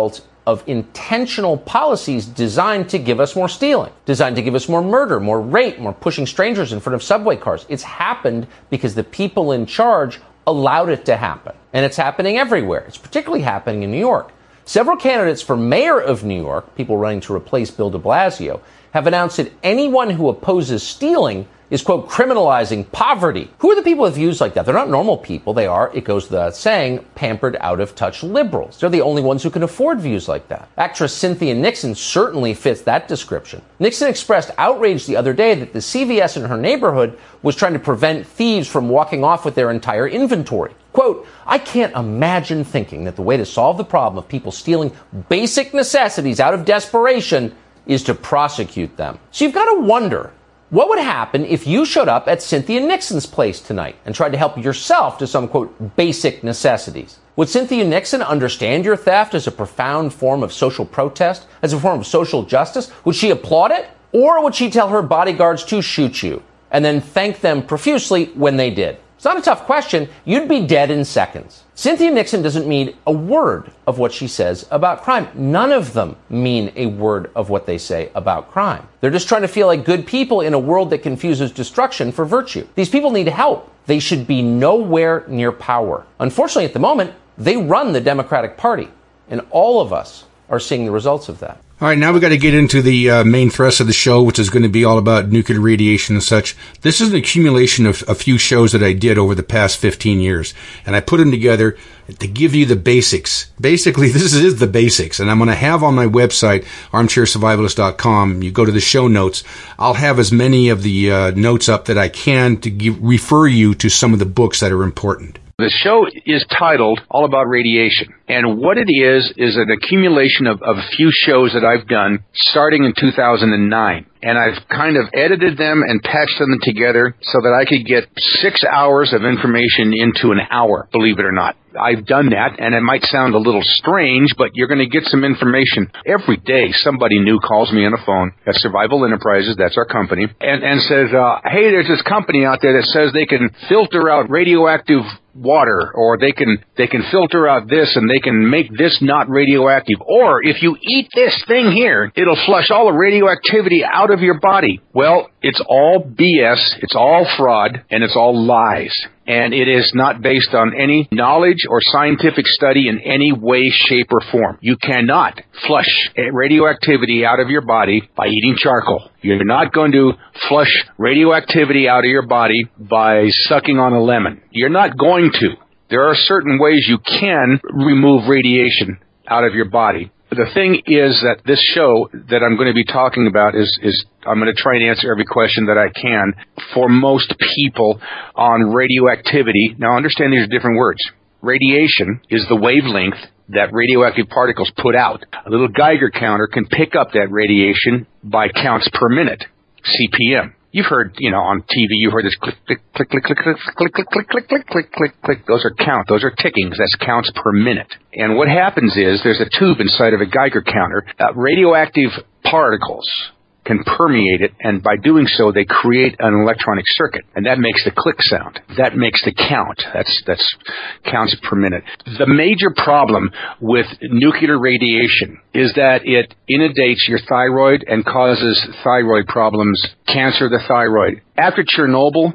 of intentional policies designed to give us more stealing, designed to give us more murder, more rape, more pushing strangers in front of subway cars. It's happened because the people in charge allowed it to happen. And it's happening everywhere. It's particularly happening in New York. Several candidates for mayor of New York, people running to replace Bill de Blasio, have announced that anyone who opposes stealing is, quote, criminalizing poverty. Who are the people with views like that? They're not normal people. They are, it goes without saying, pampered, out-of-touch liberals. They're the only ones who can afford views like that. Actress Cynthia Nixon certainly fits that description. Nixon expressed outrage the other day that the CVS in her neighborhood was trying to prevent thieves from walking off with their entire inventory. Quote, I can't imagine thinking that the way to solve the problem of people stealing basic necessities out of desperation is to prosecute them. So you've got to wonder, what would happen if you showed up at Cynthia Nixon's place tonight and tried to help yourself to some, quote, basic necessities? Would Cynthia Nixon understand your theft as a profound form of social protest, as a form of social justice? Would she applaud it? Or would she tell her bodyguards to shoot you and then thank them profusely when they did? It's not a tough question. You'd be dead in seconds. Cynthia Nixon doesn't mean a word of what she says about crime. None of them mean a word of what they say about crime. They're just trying to feel like good people in a world that confuses destruction for virtue. These people need help. They should be nowhere near power. Unfortunately, at the moment, they run the Democratic Party, and all of us are seeing the results of that. All right, now we got to get into the main thrust of the show, which is going to be all about nuclear radiation and such. This is an accumulation of a few shows that I did over the past 15 years, and I put them together to give you the basics. Basically, this is the basics, and I'm going to have on my website, armchairsurvivalist.com, you go to the show notes, I'll have as many of the notes up that I can to refer you to some of the books that are important. The show is titled All About Radiation, and what it is an accumulation of a few shows that I've done starting in 2009. And I've kind of edited them and patched them together so that I could get 6 hours of information into an hour, believe it or not. I've done that, and it might sound a little strange, but you're going to get some information. Every day, somebody new calls me on the phone at Survival Enterprises, that's our company, and says, hey, there's this company out there that says they can filter out radioactive water, or they can filter out this, and they can make this not radioactive. Or if you eat this thing here, it'll flush all the radioactivity out of your body. Well, it's all BS, it's all fraud, and it's all lies. And it is not based on any knowledge or scientific study in any way, shape, or form. You cannot flush radioactivity out of your body by eating charcoal. You're not going to flush radioactivity out of your body by sucking on a lemon. You're not going to. There are certain ways you can remove radiation out of your body. The thing is that this show that I'm going to be talking about is I'm going to try and answer every question that I can for most people on radioactivity. Now, understand these are different words. Radiation is the wavelength that radioactive particles put out. A little Geiger counter can pick up that radiation by counts per minute, CPM. You've heard, on TV, you've heard this click, click, click, click, click, click, click, click, click, click, click, click, click, click. Those are tickings. That's counts per minute. And what happens is there's a tube inside of a Geiger counter. Radioactive particles can permeate it, and by doing so, they create an electronic circuit, and that makes the click sound. That makes the count. That's counts per minute. The major problem with nuclear radiation is that it inundates your thyroid and causes thyroid problems, cancer of the thyroid. After Chernobyl,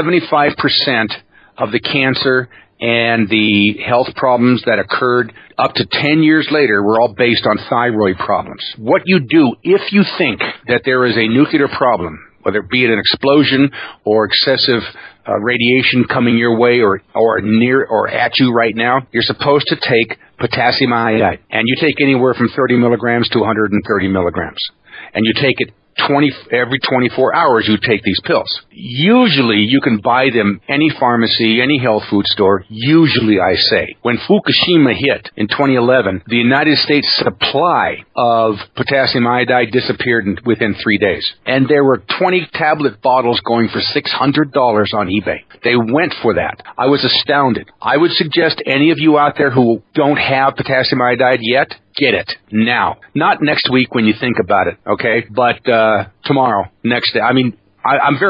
75% of the cancer and the health problems that occurred up to 10 years later were all based on thyroid problems. What you do if you think that there is a nuclear problem, whether it be an explosion or excessive radiation coming your way or near or at you right now, you're supposed to take potassium iodide. And you take anywhere from 30 milligrams to 130 milligrams. And you take it every 24 hours you take these pills. Usually you can buy them any pharmacy, any health food store. Usually, I say. When Fukushima hit in 2011, the United States supply of potassium iodide disappeared within 3 days. And there were 20 tablet bottles going for $600 on eBay. They went for that. I was astounded. I would suggest any of you out there who don't have potassium iodide yet, get it now. Not next week when you think about it, okay? But tomorrow, next day. I mean, I'm very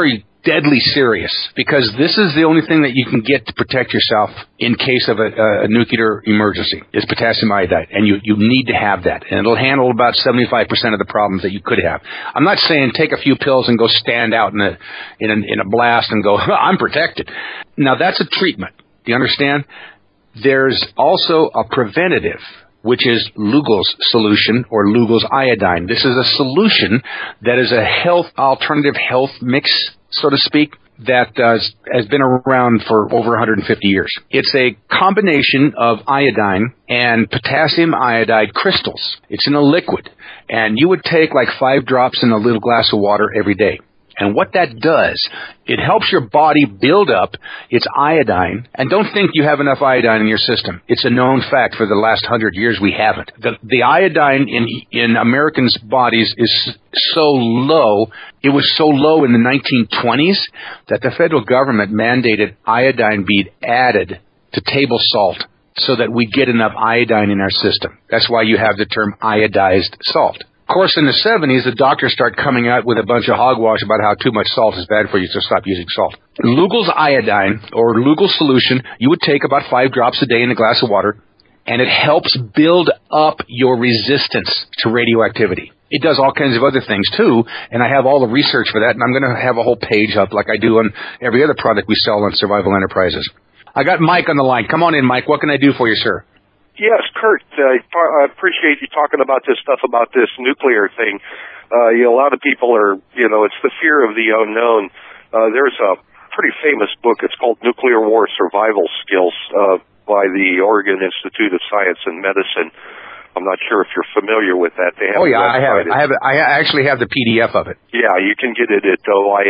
deadly serious, because this is the only thing that you can get to protect yourself in case of a nuclear emergency, is potassium iodide, and you need to have that, and it'll handle about 75% of the problems that you could have. I'm not saying take a few pills and go stand out in a blast and go, I'm protected. Now, that's a treatment. Do you understand? There's also a preventative, which is Lugol's solution or Lugol's iodine. This is a solution that is a alternative health mix, so to speak, that has been around for over 150 years. It's a combination of iodine and potassium iodide crystals. It's in a liquid, and you would take like 5 drops in a little glass of water every day. And what that does, it helps your body build up its iodine. And don't think you have enough iodine in your system. It's a known fact for the last 100 years we haven't. The iodine in Americans' bodies is so low. It was so low in the 1920s that the federal government mandated iodine be added to table salt so that we get enough iodine in our system. That's why you have the term iodized salt. Of course, in the 70s, the doctors start coming out with a bunch of hogwash about how too much salt is bad for you, so stop using salt. Lugol's iodine, or Lugol solution, you would take about 5 drops a day in a glass of water, and it helps build up your resistance to radioactivity. It does all kinds of other things, too, and I have all the research for that, and I'm going to have a whole page up like I do on every other product we sell on Survival Enterprises. I got Mike on the line. Come on in, Mike. What can I do for you, sir? Yes, Kurt, I appreciate you talking about this stuff, about this nuclear thing. A lot of people are, it's the fear of the unknown. There's a pretty famous book. It's called Nuclear War Survival Skills by the Oregon Institute of Science and Medicine. I'm not sure if you're familiar with that. They have I have it. I actually have the PDF of it. Yeah, you can get it at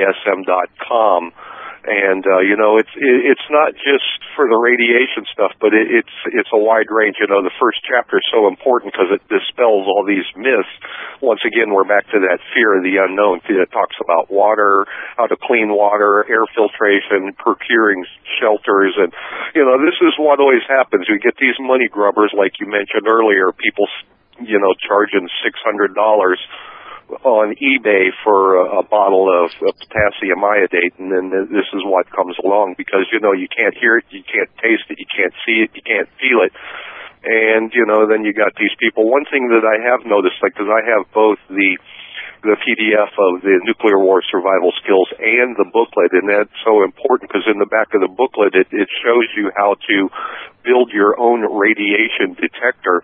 OISM.com. And, it's not just for the radiation stuff, but it's a wide range. The first chapter is so important because it dispels all these myths. Once again, we're back to that fear of the unknown. It talks about water, how to clean water, air filtration, procuring shelters. And, this is what always happens. We get these money grubbers, like you mentioned earlier, people, charging $600 on eBay for a bottle of potassium iodate, and then this is what comes along because, you can't hear it, you can't taste it, you can't see it, you can't feel it. And, then you got these people. One thing that I have noticed, because I have both the PDF of the Nuclear War Survival Skills and the booklet, and that's so important because in the back of the booklet it shows you how to build your own radiation detector.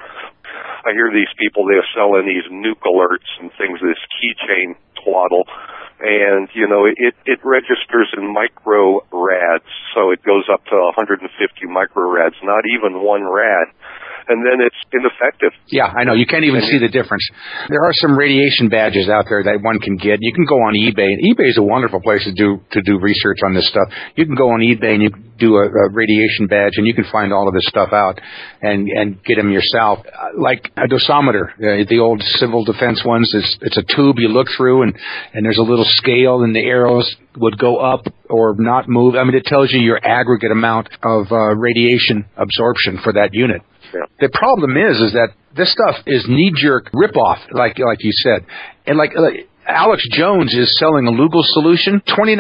I hear these people, they're selling these nuke alerts and things, this keychain twaddle, and, it registers in micro rads, so it goes up to 150 micro rads, not even 1 rad. And then it's ineffective. Yeah, I know. You can't even see the difference. There are some radiation badges out there that one can get. You can go on eBay, and eBay is a wonderful place to do research on this stuff. You can go on eBay and you do a radiation badge, and you can find all of this stuff out and get them yourself. Like a dosimeter, the old civil defense ones, it's a tube you look through, and there's a little scale, and the arrows would go up or not move. I mean, it tells you your aggregate amount of radiation absorption for that unit. Yeah. The problem is that this stuff is knee-jerk rip-off, like you said. And like Alex Jones is selling a Lugol solution,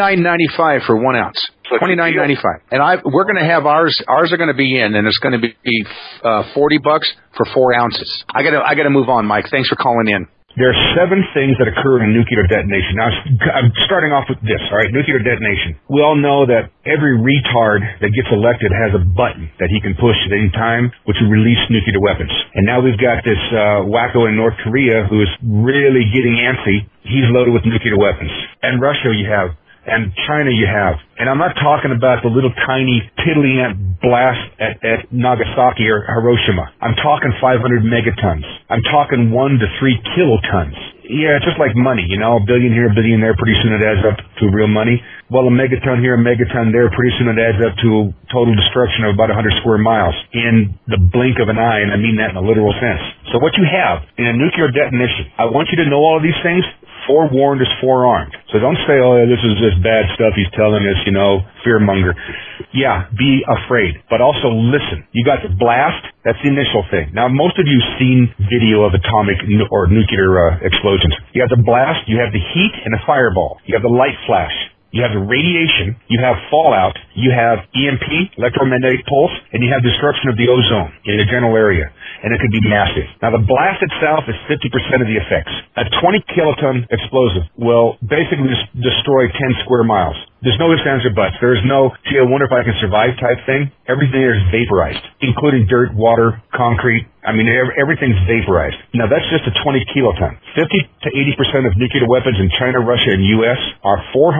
$29.95 for 1 ounce. $29.95. And we're going to have ours are going to be in, and it's going to be $40 for 4 ounces. I got to move on, Mike. Thanks for calling in. There are 7 things that occur in a nuclear detonation. Now, I'm starting off with this, all right? Nuclear detonation. We all know that every retard that gets elected has a button that he can push at any time, which will release nuclear weapons. And now we've got this wacko in North Korea who is really getting antsy. He's loaded with nuclear weapons. And Russia you have. And China you have. And I'm not talking about the little tiny tiddly ant blast at Nagasaki or Hiroshima. I'm talking 500 megatons. I'm talking 1 to 3 kilotons. Yeah, it's just like money, a billion here, a billion there, pretty soon it adds up to real money. Well, a megaton here, a megaton there, pretty soon it adds up to total destruction of about 100 square miles in the blink of an eye, and I mean that in a literal sense. So what you have in a nuclear detonation, I want you to know all of these things. Forewarned is forearmed. So don't say, this is just bad stuff he's telling us, fearmonger. Yeah, be afraid. But also listen. You got the blast. That's the initial thing. Now, most of you have seen video of atomic or nuclear explosions. You have the blast, you have the heat, and the fireball. You have the light flash. You have the radiation, you have fallout, you have EMP, electromagnetic pulse, and you have destruction of the ozone in the general area. And it could be massive. Now, the blast itself is 50% of the effects. A 20 kiloton explosive will basically destroy 10 square miles. There's no ifs, ands, or buts. There is no, gee, I wonder if I can survive type thing. Everything there is vaporized, including dirt, water, concrete. I mean, everything's vaporized. Now, that's just a 20 kiloton. 50 to 80% of nuclear weapons in China, Russia, and U.S. are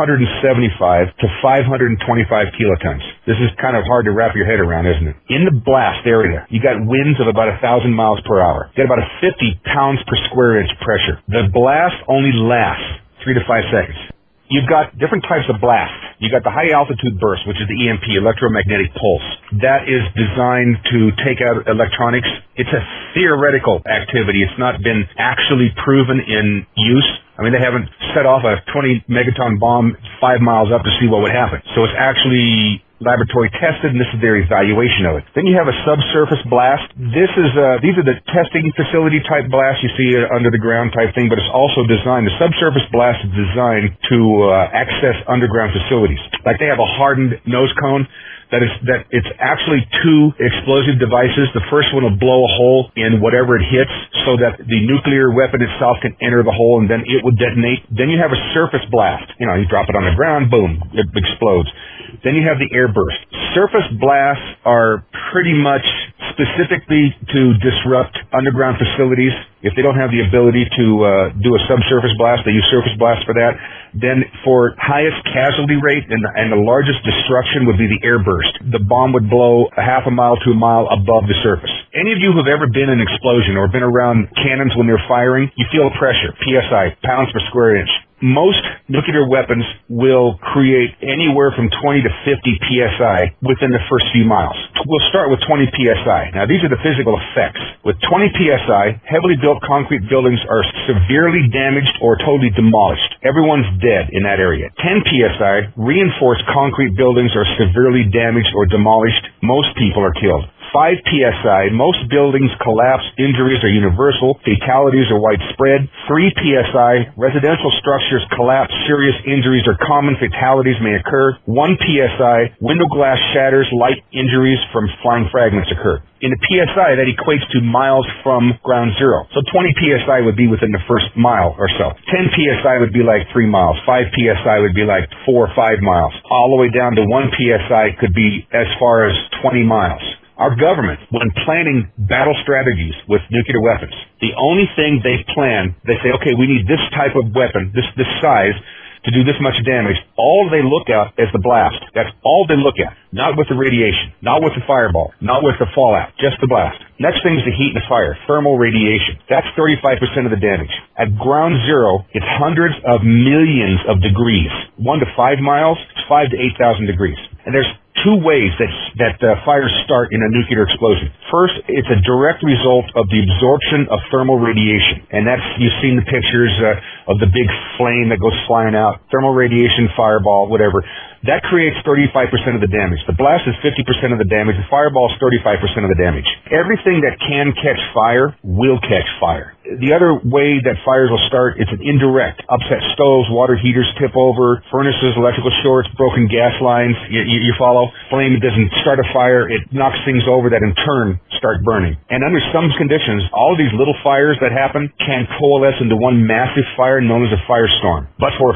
475 to 525 kilotons. This is kind of hard to wrap your head around, isn't it? In the blast area, you got winds of about 1,000 miles per hour. You got about a 50 pounds per square inch pressure. The blast only lasts 3 to 5 seconds. You've got different types of blast. You got the high altitude burst, which is the EMP, electromagnetic pulse. That is designed to take out electronics. It's a theoretical activity. It's not been actually proven in use. I mean, they haven't set off a 20 megaton bomb 5 miles up to see what would happen. So it's actually laboratory tested, and this is their evaluation of it. Then you have a subsurface blast. These are the testing facility type blasts you see under the ground type thing, but it's also designed, the subsurface blast is designed to access underground facilities. Like they have a hardened nose cone that it's actually two explosive devices. The first one will blow a hole in whatever it hits so that the nuclear weapon itself can enter the hole and then it would detonate. Then you have a surface blast. You know, you drop it on the ground, boom, it explodes. Then you have the air burst. Surface blasts are pretty much specifically to disrupt underground facilities. If they don't have the ability to do a subsurface blast, they use surface blast for that. Then for highest casualty rate and the largest destruction would be the air burst. The bomb would blow a half a mile to a mile above the surface. Any of you who have ever been in an explosion or been around cannons when they're firing, you feel pressure, PSI, pounds per square inch. Most nuclear weapons will create anywhere from 20 to 50 PSI within the first few miles. We'll start with 20 PSI. Now, these are the physical effects. With 20 PSI, heavily built concrete buildings are severely damaged or totally demolished. Everyone's dead in that area. 10 PSI, reinforced concrete buildings are severely damaged or demolished. Most people are killed. 5 PSI, most buildings collapse, injuries are universal, fatalities are widespread. 3 PSI, residential structures collapse, serious injuries are common, fatalities may occur. 1 PSI, window glass shatters, light injuries from flying fragments occur. In the PSI, that equates to miles from ground zero. So 20 PSI would be within the first mile or so. 10 PSI would be like 3 miles. 5 PSI would be like 4 or 5 miles. All the way down to 1 PSI could be as far as 20 miles. Our government, when planning battle strategies with nuclear weapons, the only thing they plan, they say, okay, we need this type of weapon, this size, to do this much damage. All they look at is the blast. That's all they look at. Not with the radiation, not with the fireball, not with the fallout, just the blast. Next thing is the heat and the fire, thermal radiation. That's 35% of the damage. At ground zero, it's hundreds of millions of degrees. 1 to 5 miles, it's 5 to 8,000 degrees. And there's two ways that fires start in a nuclear explosion. First, it's a direct result of the absorption of thermal radiation. And that's, you've seen the pictures of the big flame that goes flying out. Thermal radiation, fireball, whatever. That creates 35% of the damage. The blast is 50% of the damage. The fireball is 35% of the damage. Everything that can catch fire will catch fire. The other way that fires will start, it's an indirect. Upset stoves, water heaters tip over, furnaces, electrical shorts, broken gas lines. You follow? Flame doesn't start a fire. It knocks things over that in turn start burning. And under some conditions, all of these little fires that happen can coalesce into one massive fire known as a firestorm.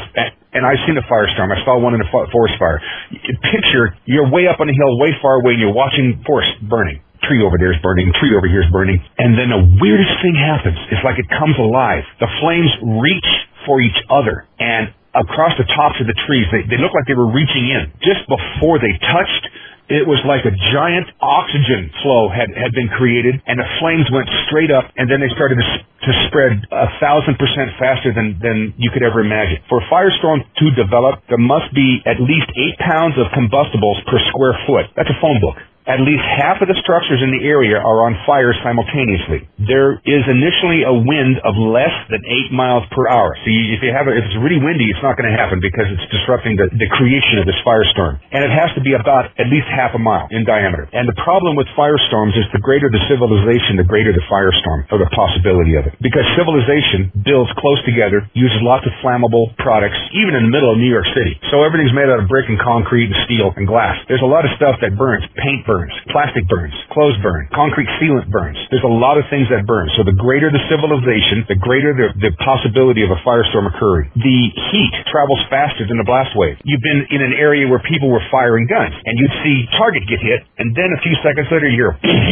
And I've seen a firestorm. I saw one in a forest fire. Picture, you're way up on a hill, way far away, and you're watching forest burning. Tree over there is burning, tree over here is burning. And then the weirdest thing happens. It's like it comes alive. The flames reach for each other. And across the tops of the trees, they look like they were reaching in. Just before they touched, it was like a giant oxygen flow had been created, and the flames went straight up, and then they started to spread 1,000% faster than you could ever imagine. For a firestorm to develop, there must be at least 8 pounds of combustibles per square foot. That's a phone book. At least half of the structures in the area are on fire simultaneously. There is initially a wind of less than 8 miles per hour. So if it's really windy, it's not going to happen because it's disrupting the creation of this firestorm. And it has to be about at least half a mile in diameter. And the problem with firestorms is the greater the civilization, the greater the firestorm, or the possibility of it. Because civilization builds close together, uses lots of flammable products, even in the middle of New York City. So everything's made out of brick and concrete and steel and glass. There's a lot of stuff that burns. Paint burns, plastic burns, clothes burn, concrete sealant burns. There's a lot of things that burn. So the greater the civilization, the greater the possibility of a firestorm occurring. The heat travels faster than the blast wave. You've been in an area where people were firing guns, and you'd see target get hit, and then a few seconds later you're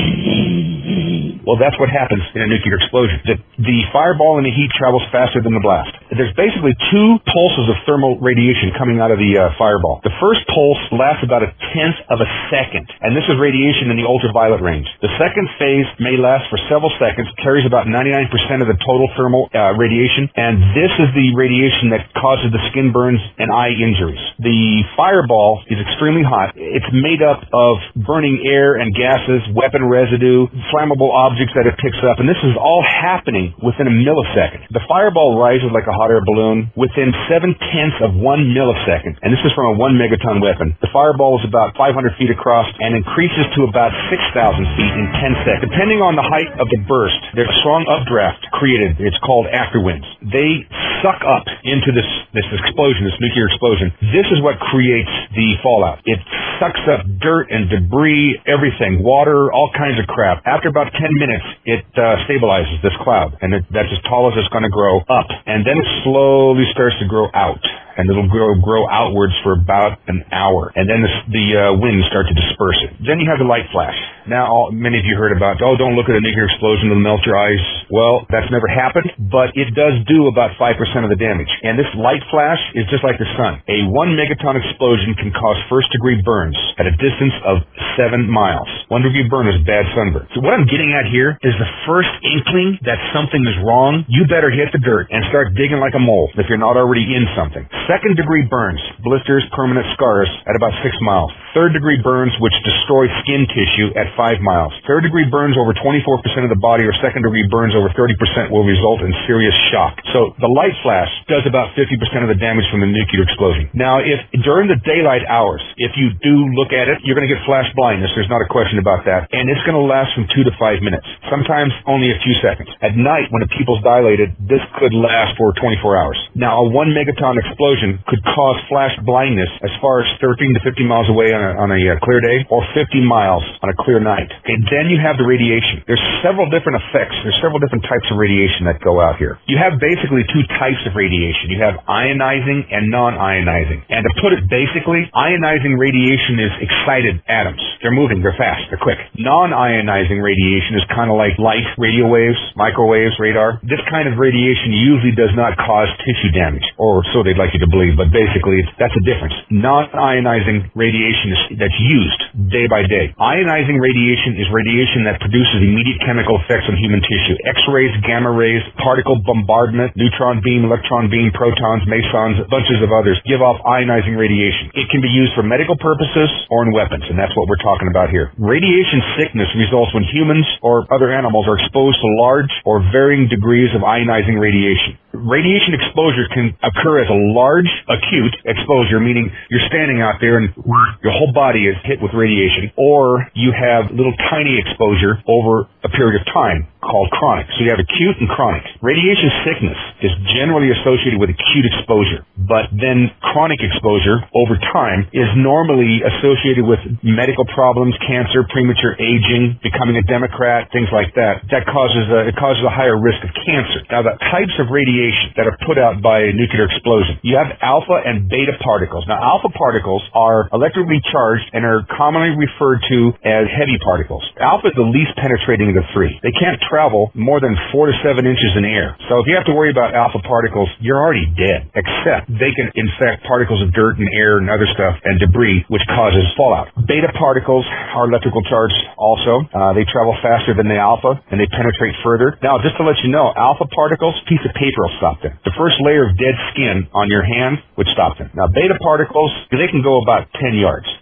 well, that's what happens in a nuclear explosion. The fireball and the heat travels faster than the blast. There's basically two pulses of thermal radiation coming out of the fireball. The first pulse lasts about 1/10 of a second, and this is radiation in the ultraviolet range. The second phase may last for several seconds, carries about 99% of the total thermal radiation, and this is the radiation that causes the skin burns and eye injuries. The fireball is extremely hot. It's made up of burning air and gases, weapon residue, flammable objects that it picks up, and this is all happening within a millisecond. The fireball rises like a hot air balloon within 7/10 of 1 millisecond, and this is from a 1 megaton weapon. The fireball is about 500 feet across and increases to about 6,000 feet in 10 seconds. Depending on the height of the burst, there's a strong updraft created. It's called afterwinds. They suck up into this explosion, this nuclear explosion. This is what creates the fallout. It sucks up dirt and debris, everything, water, all kinds of crap. After about 10 minutes, it stabilizes this cloud, and that's as tall as it's going to grow up, and then it slowly starts to grow out. And it'll grow outwards for about an hour. And then the winds start to disperse it. Then you have the light flash. Now, many of you heard about, don't look at a nuclear explosion, it'll melt your eyes. Well, that's never happened, but it does do about 5% of the damage. And this light flash is just like the sun. A 1 megaton explosion can cause first-degree burns at a distance of 7 miles. 1-degree burn is bad sunburn. So what I'm getting at here is the first inkling that something is wrong, you better hit the dirt and start digging like a mole if you're not already in something. Second-degree burns, blisters, permanent scars at about 6 miles. Third-degree burns, which destroy skin tissue at 5 miles. Third-degree burns over 24% of the body, or second-degree burns over 30% will result in serious shock. So the light flash does about 50% of the damage from the nuclear explosion. Now, if during the daylight hours, if you do look at it, you're going to get flash blindness. There's not a question about that. And it's going to last from 2 to 5 minutes. Sometimes only a few seconds. At night, when the pupil's dilated, this could last for 24 hours. Now, a 1 megaton explosion could cause flash blindness as far as 13 to 50 miles away on a clear day, or 50 miles on a clear night. And then you have the radiation. There's several different effects. There's several different types of radiation that go out here. You have basically two types of radiation. You have ionizing and non-ionizing. And to put it basically, ionizing radiation is excited atoms. They're moving, they're fast, they're quick. Non-ionizing radiation is kind of like light, radio waves, microwaves, radar. This kind of radiation usually does not cause tissue damage, or so they'd like you to believe, but basically that's the difference. Non-ionizing radiation that's used day by day. Ionizing radiation is radiation that produces immediate chemical effects on human tissue. X-rays, gamma rays, particle bombardment, neutron beam, electron beam, protons, mesons, bunches of others give off ionizing radiation. It can be used for medical purposes or in weapons, and that's what we're talking about here. Radiation sickness results when humans or other animals are exposed to large or varying degrees of ionizing radiation. Radiation exposure can occur as a large, acute exposure, meaning you're standing out there and your whole body is hit with radiation, or you have little tiny exposure over a period of time called chronic. So you have acute and chronic. Radiation sickness is generally associated with acute exposure, but then chronic exposure over time is normally associated with medical problems, cancer, premature aging, becoming a Democrat, things like that. It causes a higher risk of cancer. Now, the types of radiation that are put out by a nuclear explosion, you have alpha and beta particles. Now, alpha particles are electrically charged and are commonly referred to as heavy particles. Alpha is the least penetrating of the three. They can't travel more than 4 to 7 inches in air. So if you have to worry about alpha particles, you're already dead, except they can infect particles of dirt and air and other stuff and debris, which causes fallout. Beta particles are electrical charged also. They travel faster than the alpha, and they penetrate further. Now, just to let you know, alpha particles, piece of paper will stop them. The first layer of dead skin on your hand would stop them. Now, beta particles, they can go about 10 yards.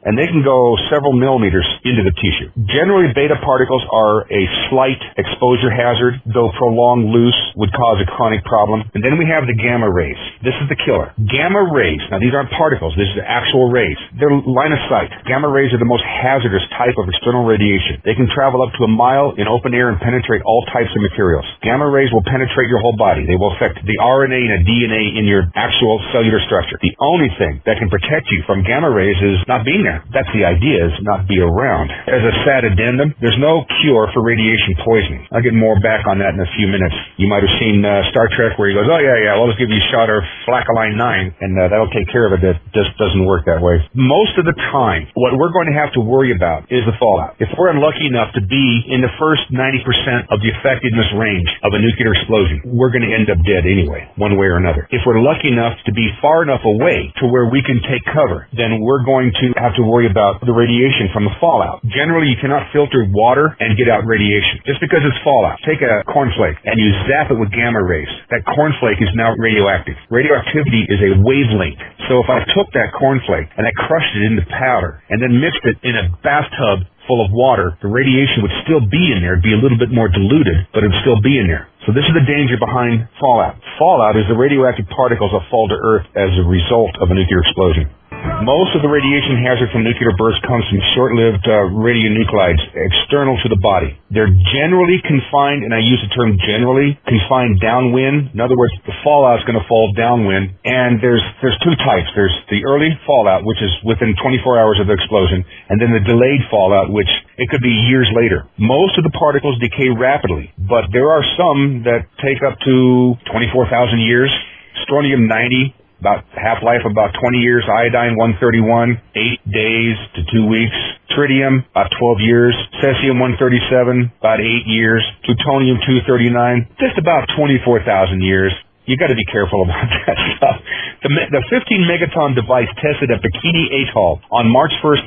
and they can go several millimeters into the tissue. Generally, beta particles are a slight exposure hazard, though prolonged loose would cause a chronic problem. And then we have the gamma rays. This is the killer. Gamma rays, now these aren't particles, this is actual rays. They're line of sight. Gamma rays are the most hazardous type of external radiation. They can travel up to a mile in open air and penetrate all types of materials. Gamma rays will penetrate your whole body. They will affect the RNA and DNA in your actual cellular structure. The only thing that can protect you from gamma rays is not being there. That's the idea, is not be around. As a sad addendum, there's no cure for radiation poisoning. I'll get more back on that in a few minutes. You might have seen Star Trek where he goes, oh yeah, we'll just give you a shot of Flacoline 9 and that'll take care of it. That just doesn't work that way. Most of the time, what we're going to have to worry about is the fallout. If we're unlucky enough to be in the first 90% of the effectiveness range of a nuclear explosion, we're going to end up dead anyway, one way or another. If we're lucky enough to be far enough away to where we can take cover, then we're going to have to worry about the radiation from the fallout. Generally, you cannot filter water and get out radiation just because it's fallout. Take a cornflake and you zap it with gamma rays. That cornflake is now radioactive. Radioactivity is a wavelength. So if I took that cornflake and I crushed it into powder and then mixed it in a bathtub full of water, the radiation would still be in there. It'd be a little bit more diluted, but it'd still be in there. So this is the danger behind fallout. Fallout is the radioactive particles that fall to Earth as a result of a nuclear explosion. Most of the radiation hazard from nuclear bursts comes from short-lived radionuclides external to the body. They're generally confined, and I use the term generally, confined downwind. In other words, the fallout is going to fall downwind. And there's two types. There's the early fallout, which is within 24 hours of the explosion, and then the delayed fallout, which it could be years later. Most of the particles decay rapidly, but there are some that take up to 24,000 years. Strontium-90, about half-life about 20 years. Iodine-131, 8 days to 2 weeks. Tritium, about 12 years. Cesium-137, about 8 years. Plutonium-239, just about 24,000 years. You got to be careful about that stuff. The 15 megaton device tested at Bikini Atoll on March 1st,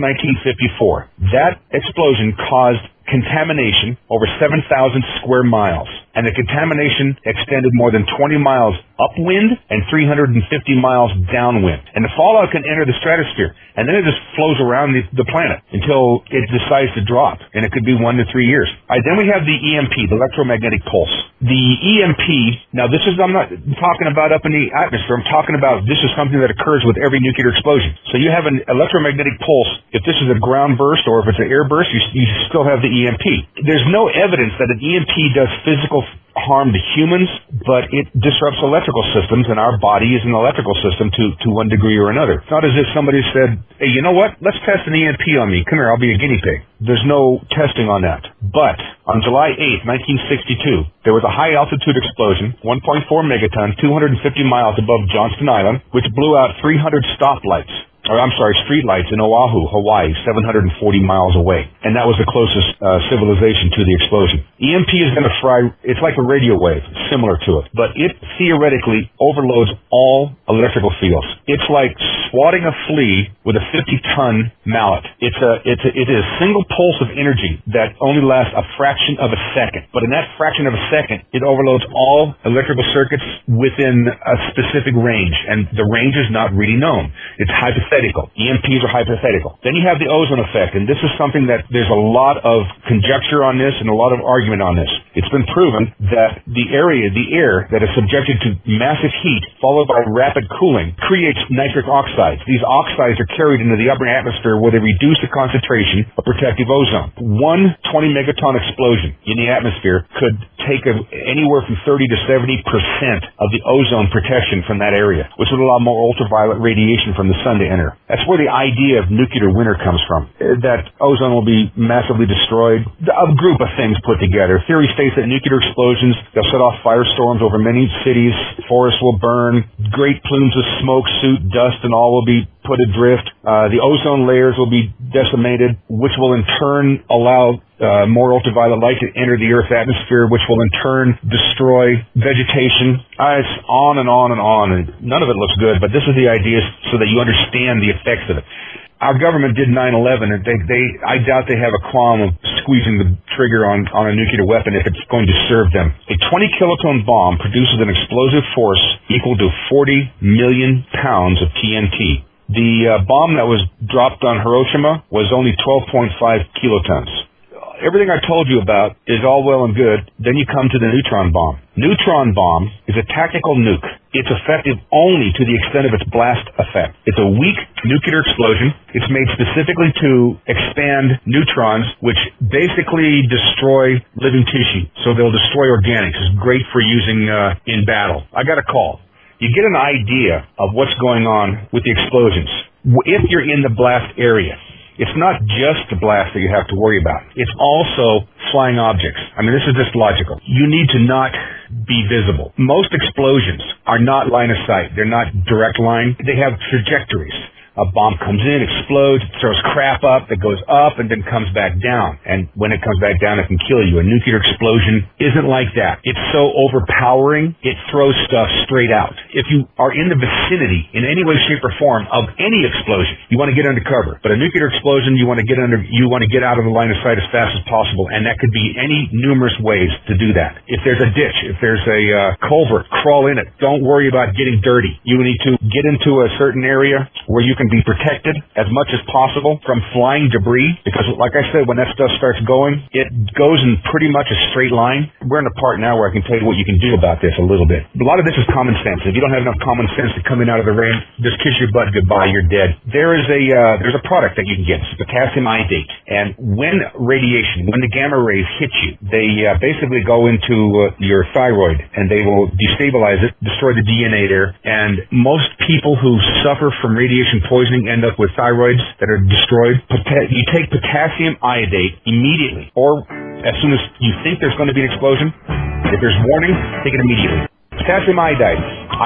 1954. That explosion caused contamination over 7,000 square miles. And the contamination extended more than 20 miles upwind and 350 miles downwind. And the fallout can enter the stratosphere, and then it just flows around the planet until it decides to drop, and it could be 1 to 3 years. All right, then we have the EMP, the electromagnetic pulse. The EMP, now this is, I'm not talking about up in the atmosphere, I'm talking about this is something that occurs with every nuclear explosion. So you have an electromagnetic pulse. If this is a ground burst or if it's an air burst, you still have the EMP. There's no evidence that an EMP does physical harm to humans, but it disrupts electrical systems, and our body is an electrical system to one degree or another. It's not as if somebody said, hey, you know what? Let's test an EMP on me. Come here, I'll be a guinea pig. There's no testing on that. But on July 8th, 1962, there was a high-altitude explosion, 1.4 megaton, 250 miles above Johnston Island, which blew out 300 stoplights. Streetlights in Oahu, Hawaii, 740 miles away. And that was the closest civilization to the explosion. EMP is going to fry, it's like a radio wave, similar to it. But it theoretically overloads all electrical fields. It's like swatting a flea with a 50-ton mallet. It is a single pulse of energy that only lasts a fraction of a second. But in that fraction of a second, it overloads all electrical circuits within a specific range. And the range is not really known. It's hypothetical. EMPs are hypothetical. Then you have the ozone effect, and this is something that there's a lot of conjecture on this and a lot of argument on this. It's been proven that the air that is subjected to massive heat followed by rapid cooling creates nitric oxides. These oxides are carried into the upper atmosphere where they reduce the concentration of protective ozone. One 20 megaton explosion in the atmosphere could take anywhere from 30 to 70% of the ozone protection from that area, which would allow more ultraviolet radiation from the sun to enter. That's where the idea of nuclear winter comes from, that ozone will be massively destroyed. A group of things put together. Theory states that nuclear explosions, they'll set off firestorms over many cities, forests will burn, great plumes of smoke, soot, dust, and all will be put adrift. The ozone layers will be decimated, which will in turn allow more ultraviolet light to enter the Earth's atmosphere, which will in turn destroy vegetation. It's on and on and on, and none of it looks good, but this is the idea so that you understand the effects of it. Our government did 9/11, and I doubt they have a qualm of squeezing the trigger on a nuclear weapon if it's going to serve them. A 20-kiloton bomb produces an explosive force equal to 40 million pounds of TNT. The bomb that was dropped on Hiroshima was only 12.5 kilotons. Everything I told you about is all well and good. Then you come to the neutron bomb. Neutron bomb is a tactical nuke. It's effective only to the extent of its blast effect. It's a weak nuclear explosion. It's made specifically to expand neutrons, which basically destroy living tissue. So they'll destroy organics. It's great for using in battle. I got a call. You get an idea of what's going on with the explosions. If you're in the blast area, it's not just the blast that you have to worry about. It's also flying objects. I mean, this is just logical. You need to not be visible. Most explosions are not line of sight. They're not direct line. They have trajectories. A bomb comes in, explodes, throws crap up that goes up and then comes back down. And when it comes back down, it can kill you. A nuclear explosion isn't like that. It's so overpowering, it throws stuff straight out. If you are in the vicinity in any way, shape, or form of any explosion, you want to get under cover. But a nuclear explosion, you want to get out of the line of sight as fast as possible. And that could be any numerous ways to do that. If there's a ditch, if there's a culvert, crawl in it. Don't worry about getting dirty. You need to get into a certain area where you can be protected as much as possible from flying debris, because like I said, when that stuff starts going, it goes in pretty much a straight line. We're in a part now where I can tell you what you can do about this a little bit. A lot of this is common sense. If you don't have enough common sense to come in out of the rain, just kiss your butt goodbye, you're dead. There's a product that you can get. It's potassium iodate. And when the gamma rays hit you, they basically go into your thyroid and they will destabilize it, destroy the DNA there. And most people who suffer from radiation poisoning end up with thyroids that are destroyed. You take potassium iodate immediately, or as soon as you think there's going to be an explosion. If there's warning, take it immediately. Potassium iodate.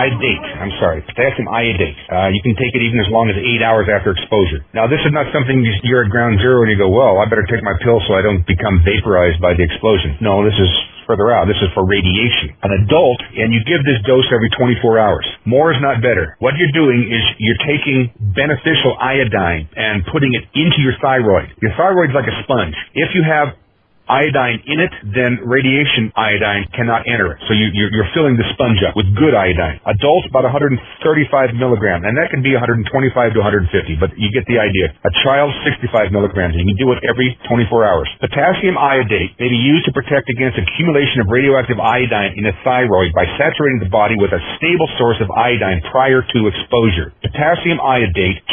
Potassium iodate. You can take it even as long as 8 hours after exposure. Now, this is not something you're at ground zero and you go, well, I better take my pill so I don't become vaporized by the explosion. No, this is further out. This is for radiation. An adult, and you give this dose every 24 hours. More is not better. What you're doing is you're taking beneficial iodine and putting it into your thyroid. Your thyroid's like a sponge. If you have iodine in it, then radiation iodine cannot enter it. So you're filling the sponge up with good iodine. Adults, about 135 milligrams, and that can be 125 to 150, but you get the idea. A child, 65 milligrams, and you can do it every 24 hours. Potassium iodate may be used to protect against accumulation of radioactive iodine in the thyroid by saturating the body with a stable source of iodine prior to exposure. Potassium iodate,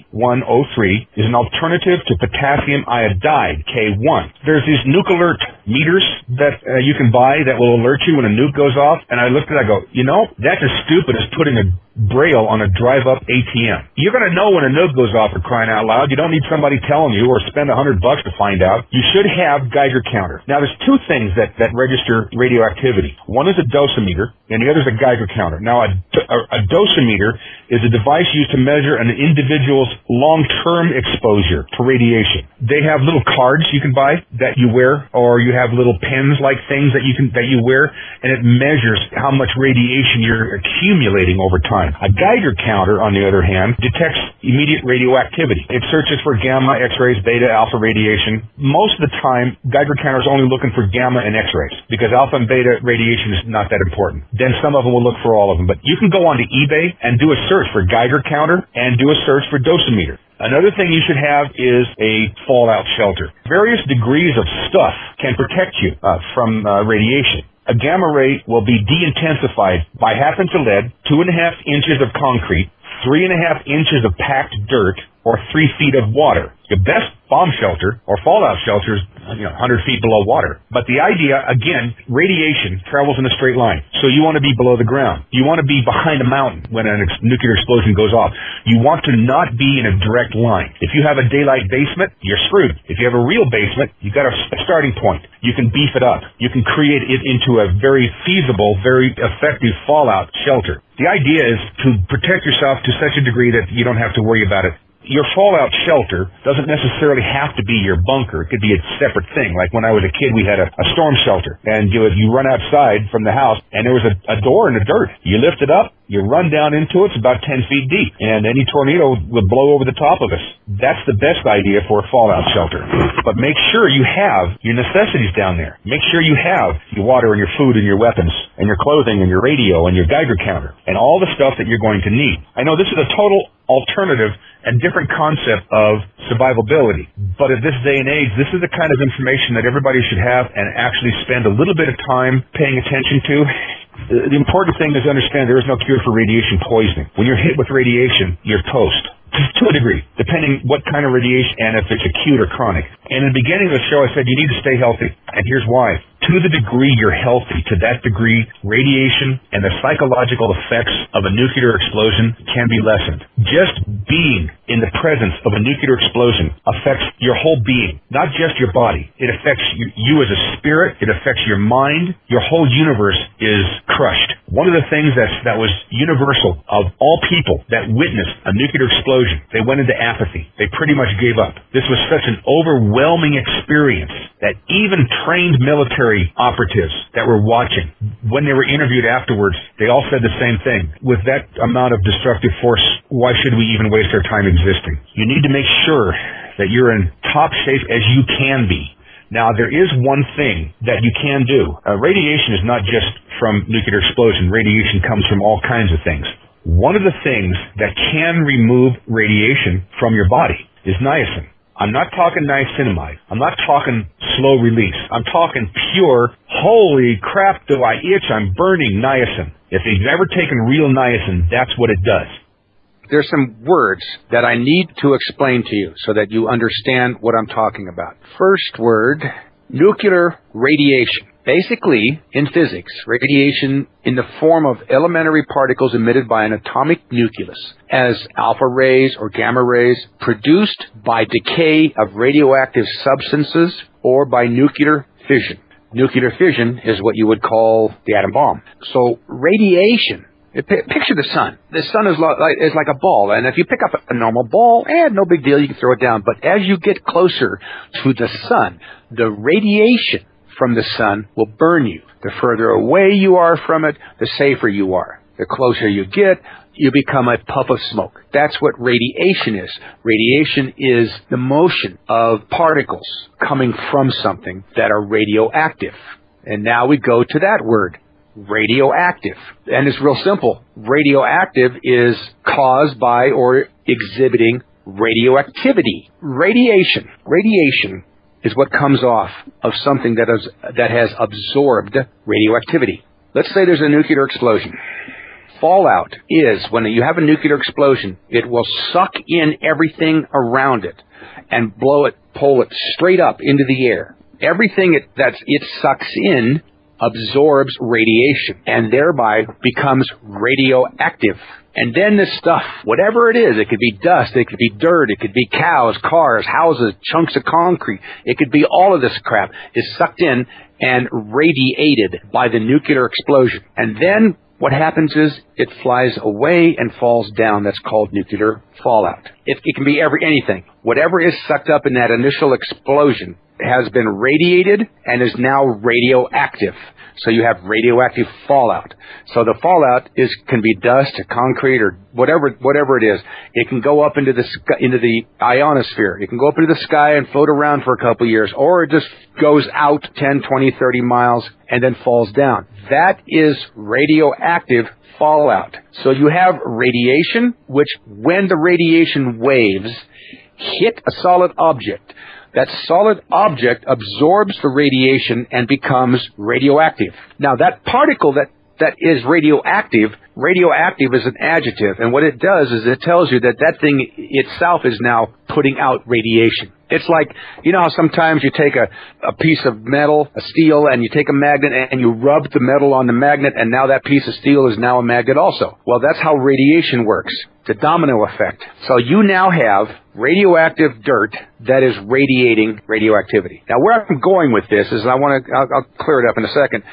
K103, is an alternative to potassium iodide, K1. There's these nuke alert meters that you can buy that will alert you when a nuke goes off. And I looked at it, I go, that's as stupid as putting a braille on a drive-up ATM. You're going to know when a nuke goes off, for crying out loud. You don't need somebody telling you or spend $100 to find out. You should have Geiger counter. Now, there's two things that register radioactivity. One is a dosimeter, and the other is a Geiger counter. Now, a dosimeter is a device used to measure an individual's long-term exposure to radiation. They have little cards you can buy that you wear, or you have little pens-like things that you wear, and it measures how much radiation you're accumulating over time. A Geiger counter, on the other hand, detects immediate radioactivity. It searches for gamma, X-rays, beta, alpha radiation. Most of the time, Geiger counter is only looking for gamma and X-rays because alpha and beta radiation is not that important. Then some of them will look for all of them. But you can go onto eBay and do a search for Geiger counter and do a search for dosimeter. Another thing you should have is a fallout shelter. Various degrees of stuff can protect you from radiation. A gamma ray will be de-intensified by 1/2 inch of lead, 2.5 inches of concrete, 3.5 inches of packed dirt, or 3 feet of water. The best bomb shelter or fallout shelter is 100 feet below water. But the idea, again, radiation travels in a straight line. So you want to be below the ground. You want to be behind a mountain when a nuclear explosion goes off. You want to not be in a direct line. If you have a daylight basement, you're screwed. If you have a real basement, you've got a starting point. You can beef it up. You can create it into a very feasible, very effective fallout shelter. The idea is to protect yourself to such a degree that you don't have to worry about it Your fallout shelter doesn't necessarily have to be your bunker. It could be a separate thing. Like when I was a kid, we had a storm shelter. And you run outside from the house, and there was a door in the dirt. You lift it up, you run down into it, it's about 10 feet deep. And any tornado will blow over the top of us. That's the best idea for a fallout shelter. But make sure you have your necessities down there. Make sure you have your water and your food and your weapons and your clothing and your radio and your Geiger counter and all the stuff that you're going to need. I know this is a total alternative and different concept of survivability. But at this day and age, this is the kind of information that everybody should have and actually spend a little bit of time paying attention to. The important thing is to understand there is no cure for radiation poisoning. When you're hit with radiation, you're toast. To a degree, depending what kind of radiation and if it's acute or chronic. And in the beginning of the show, I said you need to stay healthy. And here's why. To the degree you're healthy, to that degree, radiation and the psychological effects of a nuclear explosion can be lessened. Just being in the presence of a nuclear explosion affects your whole being, not just your body. It affects you as a spirit. It affects your mind. Your whole universe is crushed. One of the things that was universal of all people that witnessed a nuclear explosion, they went into apathy. They pretty much gave up. This was such an overwhelming experience that even trained military operatives that were watching, when they were interviewed afterwards, they all said the same thing. With that amount of destructive force, why should we even waste our time existing? You need to make sure that you're in top shape as you can be. Now, there is one thing that you can do. Radiation is not just from nuclear explosion. Radiation comes from all kinds of things. One of the things that can remove radiation from your body is niacin. I'm not talking niacinamide. I'm not talking slow release. I'm talking pure, holy crap, do I itch, I'm burning niacin. If you've ever taken real niacin, that's what it does. There's some words that I need to explain to you so that you understand what I'm talking about. First word, nuclear radiation. Basically, in physics, radiation in the form of elementary particles emitted by an atomic nucleus as alpha rays or gamma rays produced by decay of radioactive substances or by nuclear fission. Nuclear fission is what you would call the atom bomb. So radiation, picture the sun. The sun is like a ball, and if you pick up a normal ball, no big deal, you can throw it down. But as you get closer to the sun, the radiation from the sun will burn you. The further away you are from it, the safer you are. The closer you get, you become a puff of smoke. That's what radiation is. Radiation is the motion of particles coming from something that are radioactive. And now we go to that word, radioactive. And it's real simple. Radioactive is caused by or exhibiting radioactivity. Radiation is what comes off of something that has absorbed radioactivity. Let's say there's a nuclear explosion. Fallout is when you have a nuclear explosion, it will suck in everything around it and pull it straight up into the air. Everything it sucks in absorbs radiation and thereby becomes radioactive. And then this stuff, whatever it is, it could be dust, it could be dirt, it could be cows, cars, houses, chunks of concrete, it could be all of this crap, is sucked in and radiated by the nuclear explosion. And then what happens is it flies away and falls down. That's called nuclear fallout. It can be anything. Whatever is sucked up in that initial explosion has been radiated and is now radioactive. So you have radioactive fallout. So the fallout can be dust or concrete or whatever it is. It can go up into the ionosphere. It can go up into the sky and float around for a couple of years, or it just goes out 10, 20, 30 miles and then falls down. That is radioactive fallout. So you have radiation, which when the radiation waves hit a solid object, that solid object absorbs the radiation and becomes radioactive. Now, that particle that is radioactive is an adjective, and what it does is it tells you that thing itself is now putting out radiation. It's like, you know how sometimes you take a piece of metal, a steel, and you take a magnet and you rub the metal on the magnet, and now that piece of steel is now a magnet also. Well, that's how radiation works. It's a domino effect. So you now have radioactive dirt that is radiating radioactivity. Now, where I'm going with this is I'll clear it up in a second.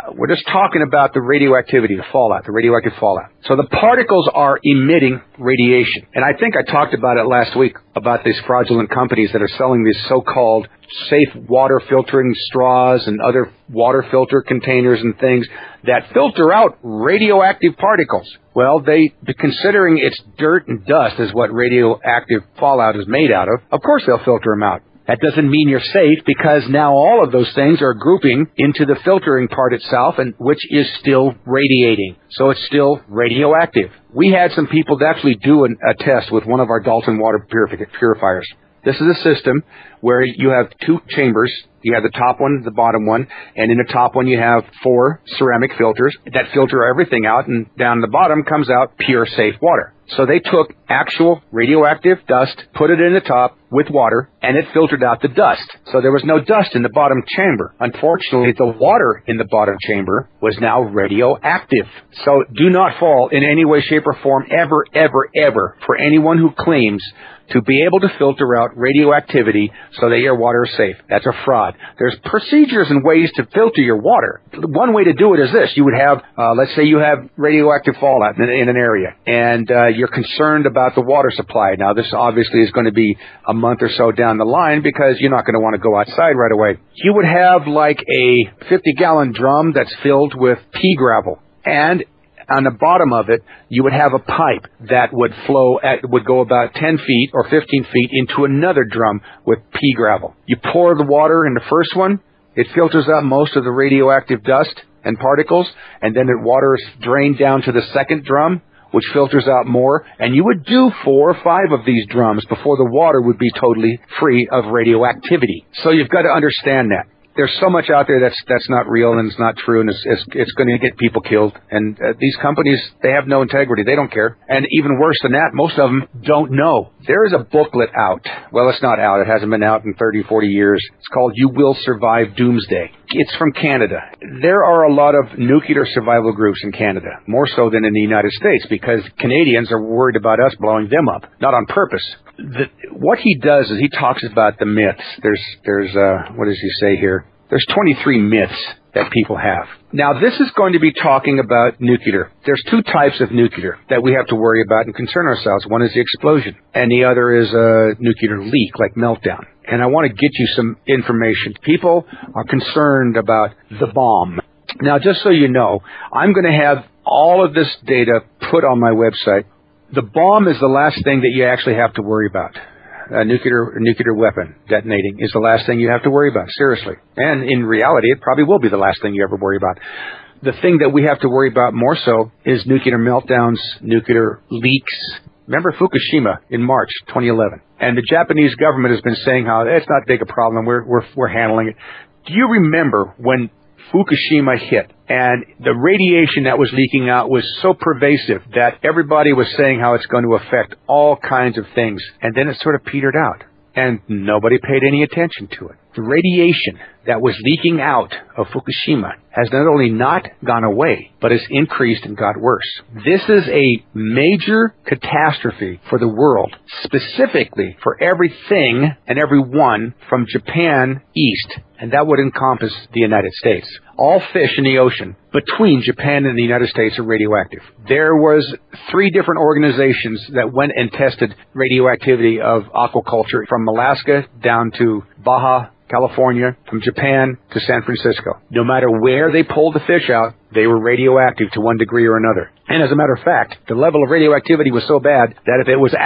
We're just talking about the radioactivity, the fallout, the radioactive fallout. So the particles are emitting radiation. And I think I talked about it last week, about these fraudulent companies that are selling these so-called safe water filtering straws and other water filter containers and things that filter out radioactive particles. Well, considering it's dirt and dust is what radioactive fallout is made out of course they'll filter them out. That doesn't mean you're safe, because now all of those things are grouping into the filtering part itself, and which is still radiating. So it's still radioactive. We had some people to actually do a test with one of our Dalton water purifiers. This is a system where you have two chambers. You have the top one, the bottom one, and in the top one you have 4 ceramic filters that filter everything out, and down the bottom comes out pure, safe water. So they took actual radioactive dust, put it in the top with water, and it filtered out the dust. So there was no dust in the bottom chamber. Unfortunately, the water in the bottom chamber was now radioactive. So do not fall in any way, shape, or form ever, ever, ever for anyone who claims to be able to filter out radioactivity so that your water is safe. That's a fraud. There's procedures and ways to filter your water. One way to do it is this. You would have, let's say you have radioactive fallout in an area, and you're concerned about the water supply. Now, this obviously is going to be a month or so down the line, because you're not going to want to go outside right away. You would have like a 50-gallon drum that's filled with pea gravel, and on the bottom of it, you would have a pipe that would would go about 10 feet or 15 feet into another drum with pea gravel. You pour the water in the first one, it filters out most of the radioactive dust and particles, and then the water is drained down to the second drum, which filters out more, and you would do 4 or 5 of these drums before the water would be totally free of radioactivity. So you've got to understand that. There's so much out there that's not real and it's not true, and it's going to get people killed. And these companies, they have no integrity. They don't care. And even worse than that, most of them don't know. There is a booklet out. Well, it's not out. It hasn't been out in 30, 40 years. It's called You Will Survive Doomsday. It's from Canada. There are a lot of nuclear survival groups in Canada, more so than in the United States, because Canadians are worried about us blowing them up, not on purpose. What he does is he talks about the myths. There's what does he say here? There's 23 myths that people have. Now, this is going to be talking about nuclear. There's 2 types of nuclear that we have to worry about and concern ourselves. One is the explosion, and the other is a nuclear leak, like meltdown. And I want to get you some information. People are concerned about the bomb. Now, just so you know, I'm going to have all of this data put on my website. The bomb is the last thing that you actually have to worry about. A nuclear weapon detonating is the last thing you have to worry about, seriously. And in reality, it probably will be the last thing you ever worry about. The thing that we have to worry about more so is nuclear meltdowns, nuclear leaks. Remember Fukushima in March 2011? And the Japanese government has been saying how it's not big a problem, we're handling it. Do you remember when Fukushima hit and the radiation that was leaking out was so pervasive that everybody was saying how it's going to affect all kinds of things, and then it sort of petered out and nobody paid any attention to it? The radiation that was leaking out of Fukushima has not only not gone away, but has increased and got worse. This is a major catastrophe for the world, specifically for everything and everyone from Japan east, and that would encompass the United States. All fish in the ocean between Japan and the United States are radioactive. There was 3 different organizations that went and tested radioactivity of aquaculture from Alaska down to Baja California, from Japan to San Francisco. No matter where they pulled the fish out, they were radioactive to one degree or another. And as a matter of fact, the level of radioactivity was so bad that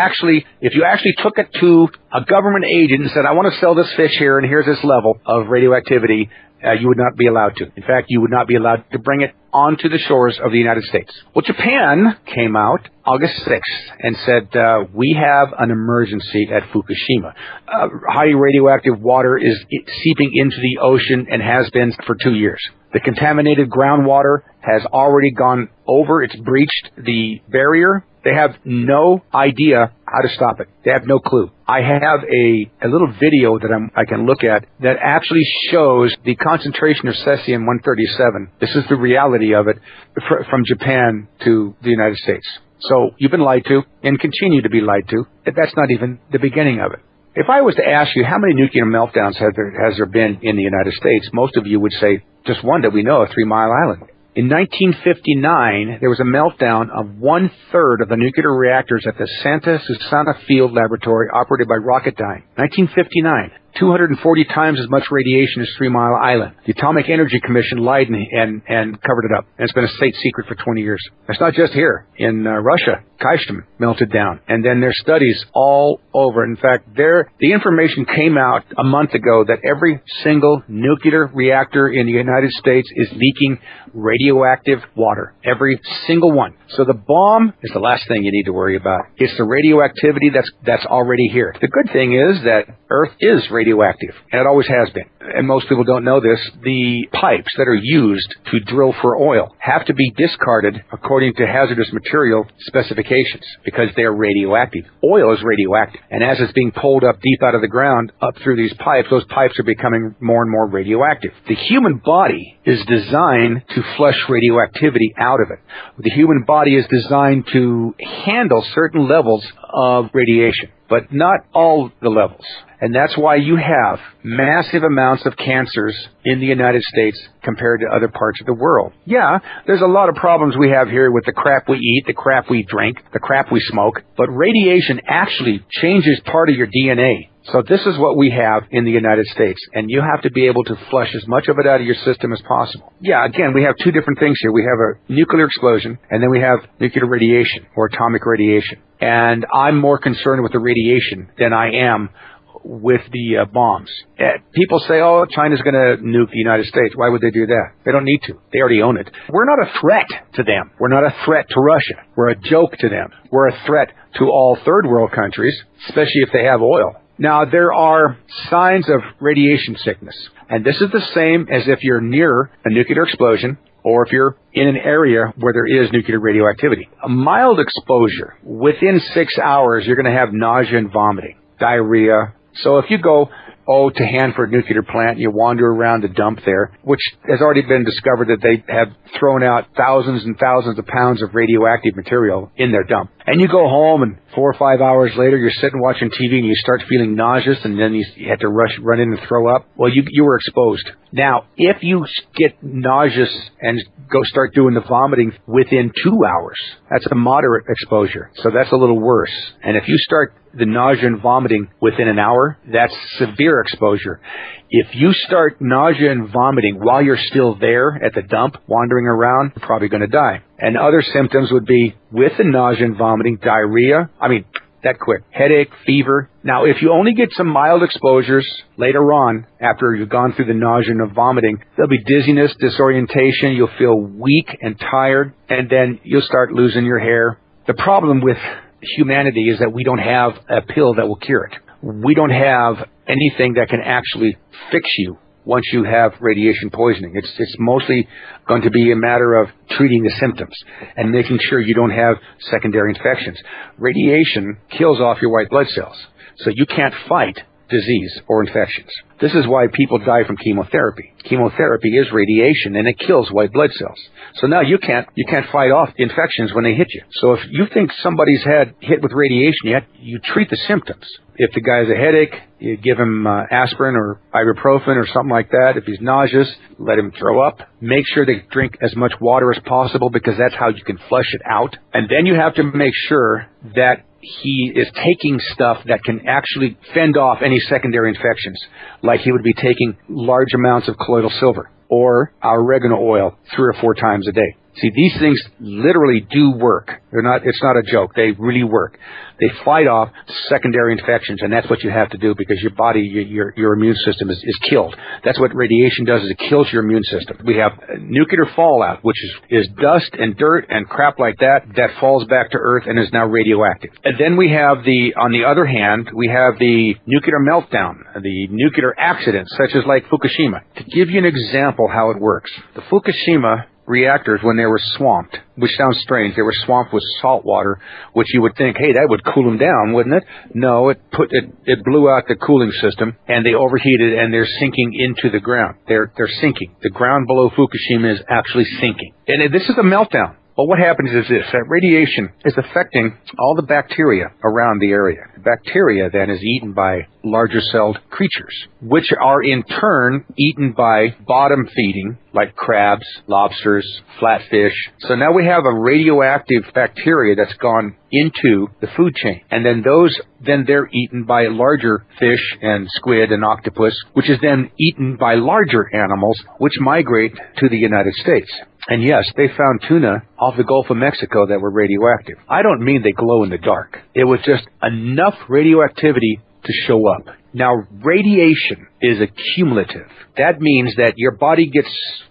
if you actually took it to a government agent and said, I want to sell this fish here and here's this level of radioactivity, you would not be allowed to. In fact, you would not be allowed to bring it onto the shores of the United States. Well, Japan came out August 6th and said, we have an emergency at Fukushima. Highly radioactive water is seeping into the ocean and has been for 2 years. The contaminated groundwater has already gone over. It's breached the barrier. They have no idea how to stop it. They have no clue. I have a little video that I can look at that actually shows the concentration of cesium-137. This is the reality of it from Japan to the United States. So you've been lied to and continue to be lied to. That's not even the beginning of it. If I was to ask you how many nuclear meltdowns has there been in the United States, most of you would say just one that we know of, 3 Mile Island. In 1959, there was a meltdown of 1/3 of the nuclear reactors at the Santa Susana Field Laboratory operated by Rocketdyne. 1959. 240 times as much radiation as 3 Mile Island. The Atomic Energy Commission lied and covered it up. And it's been a state secret for 20 years. It's not just here. In Russia, Kyshtym melted down. And then there's studies all over. In fact, the information came out a month ago that every single nuclear reactor in the United States is leaking radioactive water. Every single one. So the bomb is the last thing you need to worry about. It's the radioactivity that's already here. The good thing is that Earth is radioactive, and it always has been. And most people don't know this. The pipes that are used to drill for oil have to be discarded according to hazardous material specifications because they're radioactive. Oil is radioactive, and as it's being pulled up deep out of the ground, up through these pipes, those pipes are becoming more and more radioactive. The human body is designed to flush radioactivity out of it. The human body is designed to handle certain levels of radiation, but not all the levels. And that's why you have massive amounts of cancers in the United States compared to other parts of the world. Yeah, there's a lot of problems we have here with the crap we eat, the crap we drink, the crap we smoke, but radiation actually changes part of your DNA. So this is what we have in the United States, and you have to be able to flush as much of it out of your system as possible. Yeah, again, we have two different things here. We have a nuclear explosion, and then we have nuclear radiation or atomic radiation. And I'm more concerned with the radiation than I am with the bombs. People say, oh, China's going to nuke the United States. Why would they do that? They don't need to. They already own it. We're not a threat to them. We're not a threat to Russia. We're a joke to them. We're a threat to all third world countries, especially if they have oil. Now, there are signs of radiation sickness, and this is the same as if you're near a nuclear explosion or if you're in an area where there is nuclear radioactivity. A mild exposure, within 6 hours, you're going to have nausea and vomiting, diarrhea. So if you go, to Hanford Nuclear Plant, you wander around the dump there, which has already been discovered that they have thrown out thousands and thousands of pounds of radioactive material in their dump. And you go home, and 4 or 5 hours later, you're sitting watching TV, and you start feeling nauseous, and then you have to run in and throw up. Well, you were exposed. Now, if you get nauseous and go start doing the vomiting within 2 hours, that's a moderate exposure. So that's a little worse. And if you start the nausea and vomiting within an hour, that's severe exposure. If you start nausea and vomiting while you're still there at the dump, wandering around, you're probably going to die. And other symptoms would be, with the nausea and vomiting, diarrhea. That quick. Headache, fever. Now, if you only get some mild exposures later on, after you've gone through the nausea and vomiting, there'll be dizziness, disorientation, you'll feel weak and tired, and then you'll start losing your hair. The problem with humanity is that we don't have a pill that will cure it. We don't have anything that can actually fix you once you have radiation poisoning. It's mostly going to be a matter of treating the symptoms and making sure you don't have secondary infections. Radiation kills off your white blood cells, so you can't fight disease or infections. This is why people die from chemotherapy. Chemotherapy is radiation, and it kills white blood cells. So now you can't fight off infections when they hit you. So if you think somebody's had hit with radiation, you treat the symptoms. If the guy has a headache, you give him aspirin or ibuprofen or something like that. If he's nauseous, let him throw up. Make sure they drink as much water as possible, because that's how you can flush it out. And then you have to make sure that he is taking stuff that can actually fend off any secondary infections, like he would be taking large amounts of colloidal silver or oregano oil 3 or 4 times a day. See, these things literally do work. It's not a joke. They really work. They fight off secondary infections, and that's what you have to do, because your body, your immune system is killed. That's what radiation does, is it kills your immune system. We have nuclear fallout, which is dust and dirt and crap like that falls back to Earth and is now radioactive. And then we have on the other hand, we have the nuclear meltdown, the nuclear accidents, such as like Fukushima. To give you an example how it works, the Fukushima reactors, when they were swamped, which sounds strange, they were swamped with salt water, which you would think, hey, that would cool them down, wouldn't it? No, it blew out the cooling system, and they overheated, and they're sinking into the ground. They're sinking. The ground below Fukushima is actually sinking. And this is a meltdown. Well, what happens is this, that radiation is affecting all the bacteria around the area. Bacteria then is eaten by larger-celled creatures, which are in turn eaten by bottom-feeding, like crabs, lobsters, flatfish. So now we have a radioactive bacteria that's gone into the food chain. And then they're eaten by larger fish and squid and octopus, which is then eaten by larger animals, which migrate to the United States. And yes, they found tuna off the Gulf of Mexico that were radioactive. I don't mean they glow in the dark. It was just enough radioactivity to show up. Now, radiation is accumulative. That means that your body gets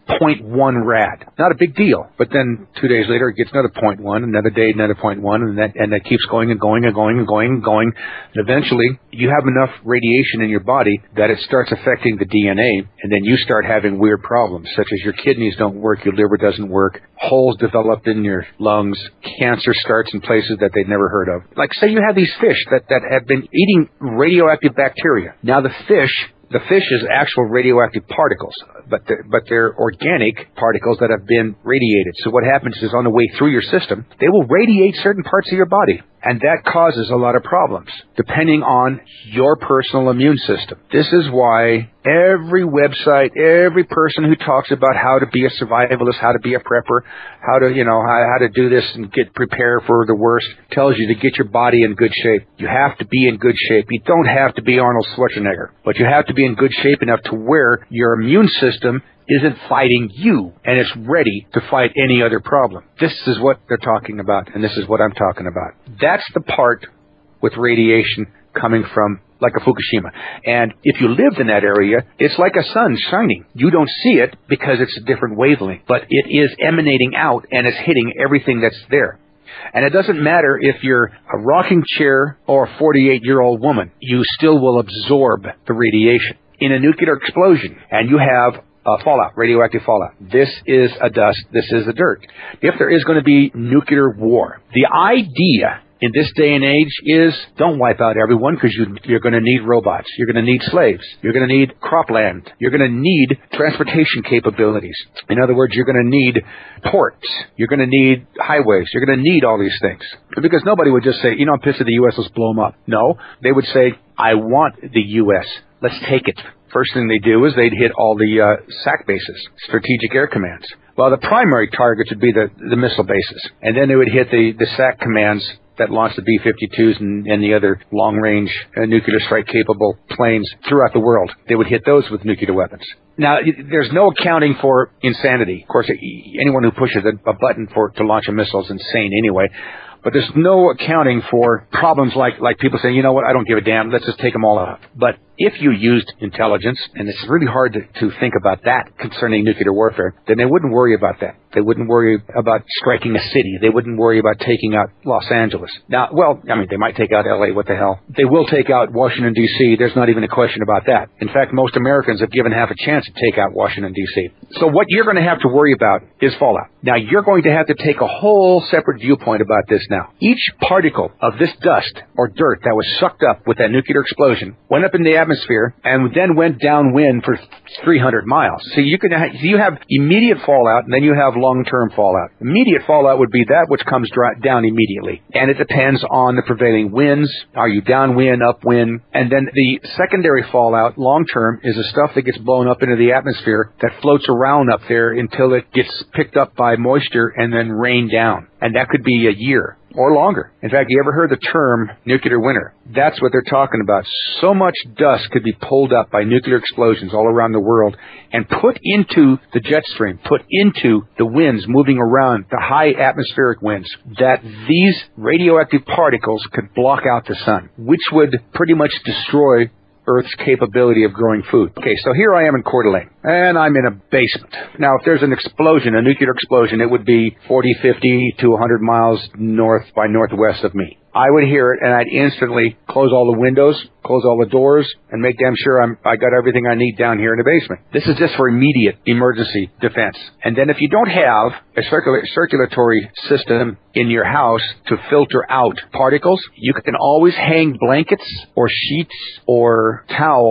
0.1 rad. Not a big deal. But then 2 days later, it gets another 0.1, another day, another 0.1, and that keeps going and going and going and going and going. And eventually, you have enough radiation in your body that it starts affecting the DNA, and then you start having weird problems, such as your kidneys don't work, your liver doesn't work, holes develop in your lungs, cancer starts in places that they'd never heard of. Like, say you have these fish that have been eating radioactive bacteria. Now, the fish is actual radioactive particles, but they're organic particles that have been radiated. So what happens is on the way through your system, they will radiate certain parts of your body. And that causes a lot of problems, depending on your personal immune system. This is why every website, every person who talks about how to be a survivalist, how to be a prepper, how to do this and get prepared for the worst, tells you to get your body in good shape. You have to be in good shape. You don't have to be Arnold Schwarzenegger, but you have to be in good shape enough to where your immune system isn't fighting you, and it's ready to fight any other problem. This is what they're talking about, and this is what I'm talking about. That's the part with radiation coming from, like a Fukushima. And if you lived in that area, it's like a sun shining. You don't see it because it's a different wavelength, but it is emanating out, and it's hitting everything that's there. And it doesn't matter if you're a rocking chair or a 48-year-old woman, you still will absorb the radiation. In a nuclear explosion, and you have fallout, radioactive fallout. This is a dust. This is a dirt. If there is going to be nuclear war, the idea in this day and age is don't wipe out everyone because you're going to need robots. You're going to need slaves. You're going to need cropland. You're going to need transportation capabilities. In other words, you're going to need ports. You're going to need highways. You're going to need all these things. Because nobody would just say, I'm pissed at the U.S., let's blow them up. No, they would say, I want the U.S. Let's take it. First thing they do is they'd hit all the SAC bases, Strategic Air Commands. Well, the primary targets would be the missile bases. And then they would hit the SAC commands that launch the B-52s and the other long-range nuclear strike-capable planes throughout the world. They would hit those with nuclear weapons. Now, there's no accounting for insanity. Of course, anyone who pushes a button to launch a missile is insane anyway. But there's no accounting for problems like people saying, you know what, I don't give a damn, let's just take them all out. But if you used intelligence, and it's really hard to think about that concerning nuclear warfare, then they wouldn't worry about that. They wouldn't worry about striking a city. They wouldn't worry about taking out Los Angeles. Now, they might take out L.A., what the hell. They will take out Washington, D.C. There's not even a question about that. In fact, most Americans have given half a chance to take out Washington, D.C. So what you're going to have to worry about is fallout. Now, you're going to have to take a whole separate viewpoint about this now. Each particle of this dust or dirt that was sucked up with that nuclear explosion went up in the atmosphere and then went downwind for 300 miles. So you have immediate fallout, and then you have long-term fallout. Immediate fallout would be that which comes down immediately. And it depends on the prevailing winds. Are you downwind, upwind? And then the secondary fallout, long-term, is the stuff that gets blown up into the atmosphere that floats around up there until it gets picked up by moisture and then rained down. And that could be a year or longer. In fact, you ever heard the term nuclear winter? That's what they're talking about. So much dust could be pulled up by nuclear explosions all around the world and put into the jet stream, put into the winds moving around, the high atmospheric winds, that these radioactive particles could block out the sun, which would pretty much destroy Earth's capability of growing food. Okay, so here I am in Coeur d'Alene, and I'm in a basement. Now, if there's an explosion, a nuclear explosion, it would be 40, 50 to 100 miles north by northwest of me. I would hear it, and I'd instantly close all the windows, close all the doors, and make damn sure I got everything I need down here in the basement. This is just for immediate emergency defense. And then if you don't have a circulatory system in your house to filter out particles, you can always hang blankets or sheets or towels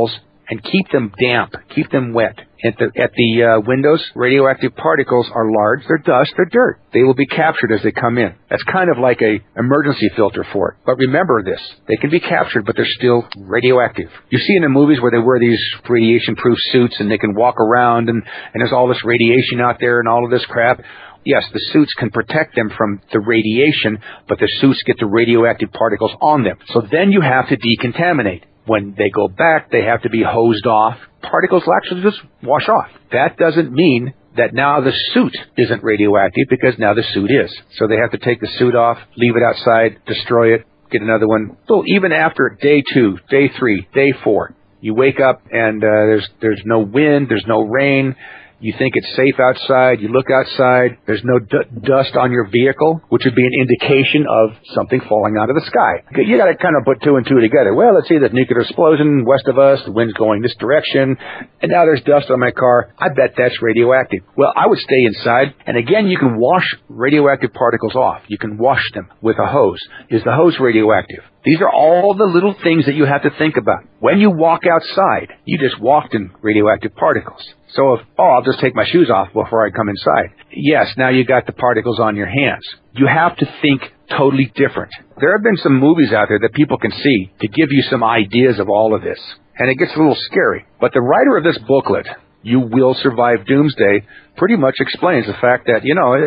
and keep them damp, keep them wet. At the windows, radioactive particles are large. They're dust. They're dirt. They will be captured as they come in. That's kind of like a emergency filter for it. But remember this. They can be captured, but they're still radioactive. You see in the movies where they wear these radiation-proof suits and they can walk around and there's all this radiation out there and all of this crap. Yes, the suits can protect them from the radiation, but the suits get the radioactive particles on them. So then you have to decontaminate. When they go back, they have to be hosed off. Particles will actually just wash off. That doesn't mean that now the suit isn't radioactive, because now the suit is. So they have to take the suit off, leave it outside, destroy it, get another one. So even after day 2, day 3, day 4, you wake up and there's no wind, there's no rain. You think it's safe outside. You look outside. There's no dust on your vehicle, which would be an indication of something falling out of the sky. You got to kind of put 2 and 2 together. Well, let's see, there's nuclear explosion west of us. The wind's going this direction. And now there's dust on my car. I bet that's radioactive. Well, I would stay inside. And again, you can wash radioactive particles off. You can wash them with a hose. Is the hose radioactive? These are all the little things that you have to think about. When you walk outside, you just walked in radioactive particles. So I'll just take my shoes off before I come inside. Yes, now you got the particles on your hands. You have to think totally different. There have been some movies out there that people can see to give you some ideas of all of this. And it gets a little scary. But the writer of this booklet, You Will Survive Doomsday, pretty much explains the fact that,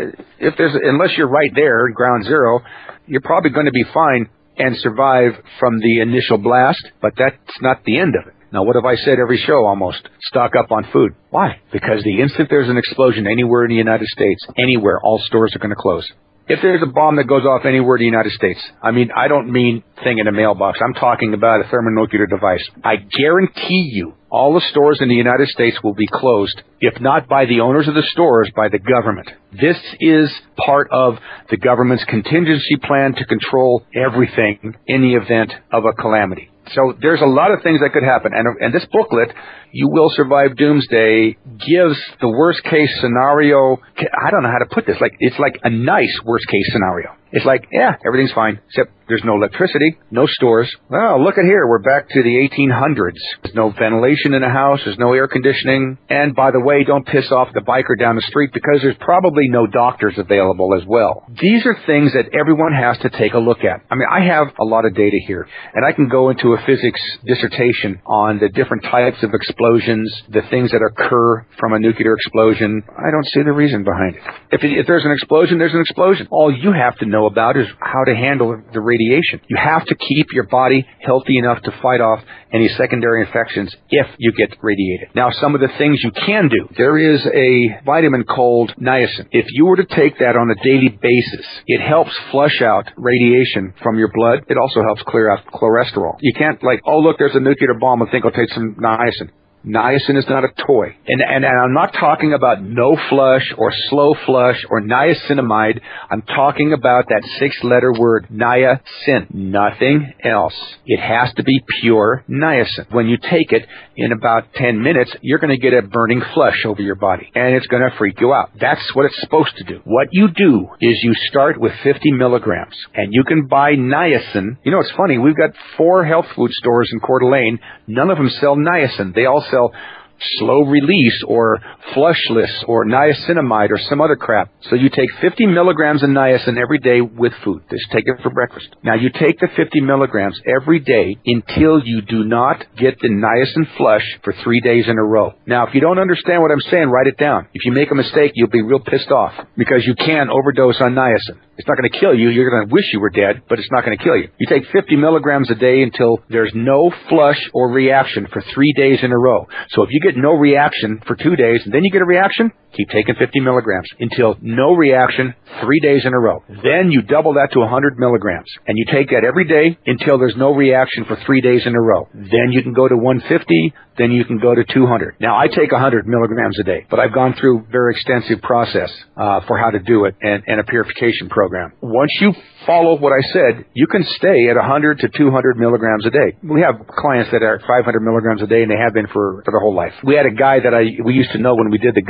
unless you're right there at ground zero, you're probably going to be fine and survive from the initial blast, but that's not the end of it. Now, what have I said every show almost? Stock up on food. Why? Because the instant there's an explosion anywhere in the United States, anywhere, all stores are going to close. If there's a bomb that goes off anywhere in the United States, I don't mean thing in a mailbox. I'm talking about a thermonuclear device. I guarantee you all the stores in the United States will be closed, if not by the owners of the stores, by the government. This is part of the government's contingency plan to control everything in the event of a calamity. So there's a lot of things that could happen. And this booklet, You Will Survive Doomsday, gives the worst case scenario. I don't know how to put this. It's like a nice worst case scenario. It's like, everything's fine, except there's no electricity, no stores. Well, look at here. We're back to the 1800s. There's no ventilation in the house. There's no air conditioning. And by the way, don't piss off the biker down the street, because there's probably no doctors available as well. These are things that everyone has to take a look at. I have a lot of data here, and I can go into a physics dissertation on the different types of explosions, the things that occur from a nuclear explosion. I don't see the reason behind it. If there's an explosion, there's an explosion. All you have to know about is how to handle the radiation. You have to keep your body healthy enough to fight off any secondary infections if you get radiated. Now, some of the things you can do. There is a vitamin called niacin. If you were to take that on a daily basis, it helps flush out radiation from your blood. It also helps clear out cholesterol. You can't look, there's a nuclear bomb, I think I'll take some niacin. Niacin is not a toy. And I'm not talking about no flush or slow flush or niacinamide. I'm talking about that 6-letter word, niacin. Nothing else. It has to be pure niacin. When you take it, in about 10 minutes, you're going to get a burning flush over your body. And it's going to freak you out. That's what it's supposed to do. What you do is you start with 50 milligrams. And you can buy niacin. It's funny. We've got 4 health food stores in Coeur d'Alene. None of them sell niacin. They all sell slow release or flushless or niacinamide or some other crap. So you take 50 milligrams of niacin every day with food. Just take it for breakfast. Now you take the 50 milligrams every day until you do not get the niacin flush for 3 days in a row. Now, if you don't understand what I'm saying, write it down. If you make a mistake, you'll be real pissed off, because you can overdose on niacin. It's not going to kill you. You're going to wish you were dead, but it's not going to kill you. You take 50 milligrams a day until there's no flush or reaction for 3 days in a row. So if you get no reaction for 2 days and then you get a reaction, keep taking 50 milligrams until no reaction 3 days in a row. Then you double that to 100 milligrams, and you take that every day until there's no reaction for 3 days in a row. Then you can go to 150, then you can go to 200. Now, I take 100 milligrams a day, but I've gone through a very extensive process for how to do it and a purification program. Once you follow what I said, you can stay at 100 to 200 milligrams a day. We have clients that are 500 milligrams a day, and they have been for their whole life. We had a guy that we used to know when we did the gun show circuit.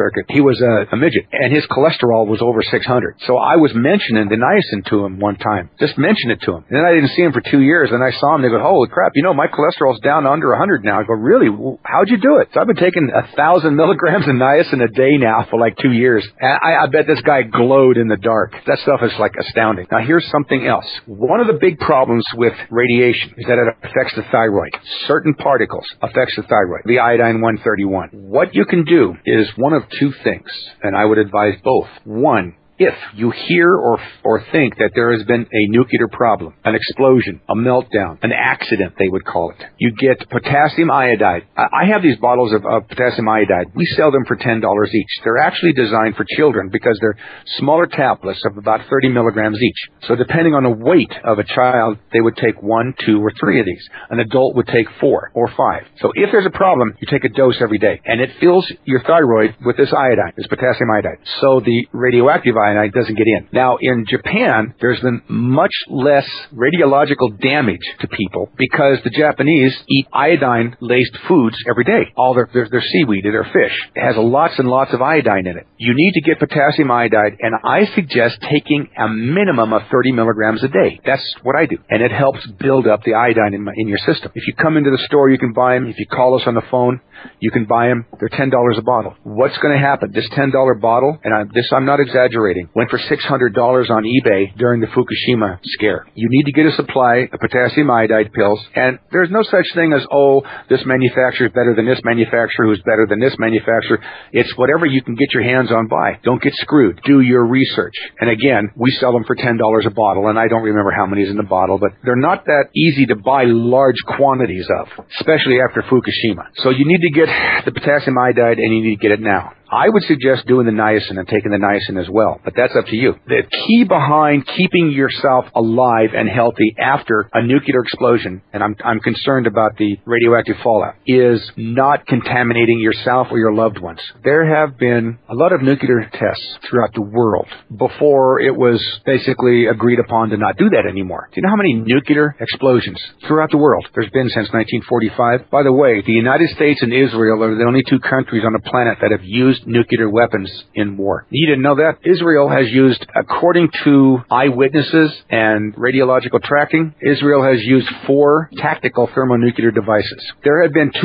circuit. He was a midget, and his cholesterol was over 600. So I was mentioning the niacin to him one time. Just mention it to him. And then I didn't see him for 2 years, and I saw him, and they go, holy crap, my cholesterol's down under 100 now. I go, really? How'd you do it? So I've been taking 1,000 milligrams of niacin a day now for like 2 years. And I bet this guy glowed in the dark. That stuff is like astounding. Now here's something else. One of the big problems with radiation is that it affects the thyroid. Certain particles affects the thyroid, the iodine 131. What you can do is one of two things, and I would advise both. One, if you hear or think that there has been a nuclear problem, an explosion, a meltdown, an accident, they would call it, you get potassium iodide. I have these bottles of potassium iodide. We sell them for $10 each. They're actually designed for children because they're smaller tablets of about 30 milligrams each. So depending on the weight of a child, they would take 1, 2, or 3 of these. An adult would take 4 or 5. So if there's a problem, you take a dose every day. And it fills your thyroid with this iodine, this potassium iodide. So the radioactive iodine doesn't get in. Now, in Japan, there's been much less radiological damage to people because the Japanese eat iodine-laced foods every day. All their seaweed, their fish, it has lots and lots of iodine in it. You need to get potassium iodide, and I suggest taking a minimum of 30 milligrams a day. That's what I do, and it helps build up the iodine in your system. If you come into the store, you can buy them. If you call us on the phone, you can buy them. They're $10 a bottle. What's going to happen? This $10 bottle, and I'm not exaggerating, went for $600 on eBay during the Fukushima scare. You need to get a supply of potassium iodide pills, and there's no such thing as, this manufacturer is better than this manufacturer who's better than this manufacturer. It's whatever you can get your hands on buy. Don't get screwed. Do your research. And again, we sell them for $10 a bottle, and I don't remember how many is in the bottle, but they're not that easy to buy large quantities of, especially after Fukushima. So you need to get the potassium iodide, and you need to get it now. I would suggest doing the niacin and taking the niacin as well, but that's up to you. The key behind keeping yourself alive and healthy after a nuclear explosion, and I'm concerned about the radioactive fallout, is not contaminating yourself or your loved ones. There have been a lot of nuclear tests throughout the world before it was basically agreed upon to not do that anymore. Do you know how many nuclear explosions throughout the world there's been since 1945? By the way, the United States and Israel are the only two countries on the planet that have used nuclear weapons in war. You didn't know that? Israel has used, according to eyewitnesses and radiological tracking, Israel has used 4 tactical thermonuclear devices. There have been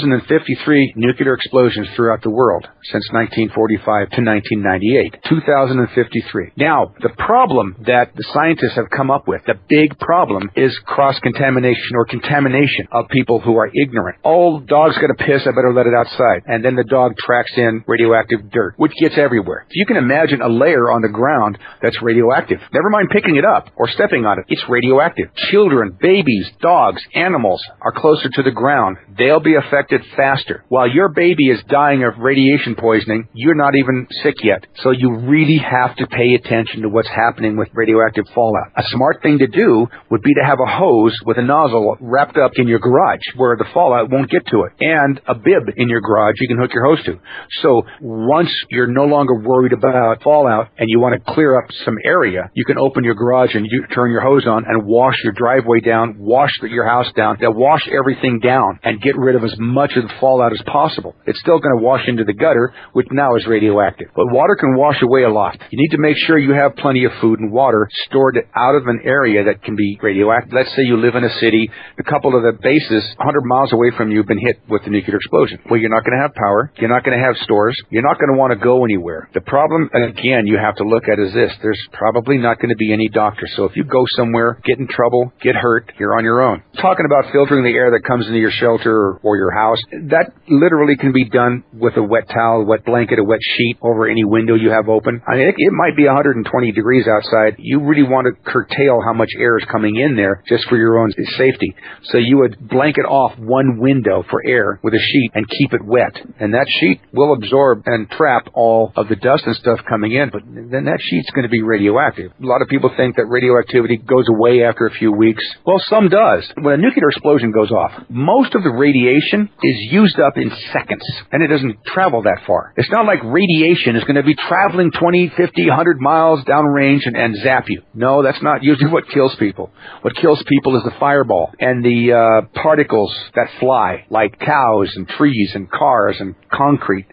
2,053 nuclear explosions throughout the world since 1945 to 1998. 2,053. Now, the problem that the scientists have come up with, the big problem, is cross-contamination or contamination of people who are ignorant. Oh, dog's got to piss, I better let it outside. And then the dog tracks in radioactive dirt, which gets everywhere. So you can imagine a layer on the ground that's radioactive. Never mind picking it up or stepping on it. It's radioactive. Children, babies, dogs, animals are closer to the ground. They'll be affected faster. While your baby is dying of radiation poisoning, you're not even sick yet. So you really have to pay attention to what's happening with radioactive fallout. A smart thing to do would be to have a hose with a nozzle wrapped up in your garage where the fallout won't get to it, and a bib in your garage you can hook your hose to. So once you're no longer worried about fallout and you want to clear up some area, you can open your garage and you turn your hose on and wash your driveway down, wash your house down, wash everything down and get rid of as much of the fallout as possible. It's still going to wash into the gutter, which now is radioactive. But water can wash away a lot. You need to make sure you have plenty of food and water stored out of an area that can be radioactive. Let's say you live in a city, a couple of the bases 100 miles away from you have been hit with a nuclear explosion. Well, you're not going to have power. You're not going to have stores. You're not going to want to go anywhere. The problem, again, you have to look at is this. There's probably not going to be any doctor. So if you go somewhere, get in trouble, get hurt, you're on your own. Talking about filtering the air that comes into your shelter or your house, that literally can be done with a wet towel, a wet blanket, a wet sheet over any window you have open. I mean, it might be 120 degrees outside. You really want to curtail how much air is coming in there just for your own safety. So you would blanket off one window for air with a sheet and keep it wet. And that sheet will absorb and trap all of the dust and stuff coming in, but then that sheet's going to be radioactive. A lot of people think that radioactivity goes away after a few weeks. Well, some does. When a nuclear explosion goes off, most of the radiation is used up in seconds, and it doesn't travel that far. It's not like radiation is going to be traveling 20, 50, 100 miles downrange and zap you. No, that's not usually what kills people. What kills people is the fireball and the particles that fly, like cows and trees and cars and concrete and rebar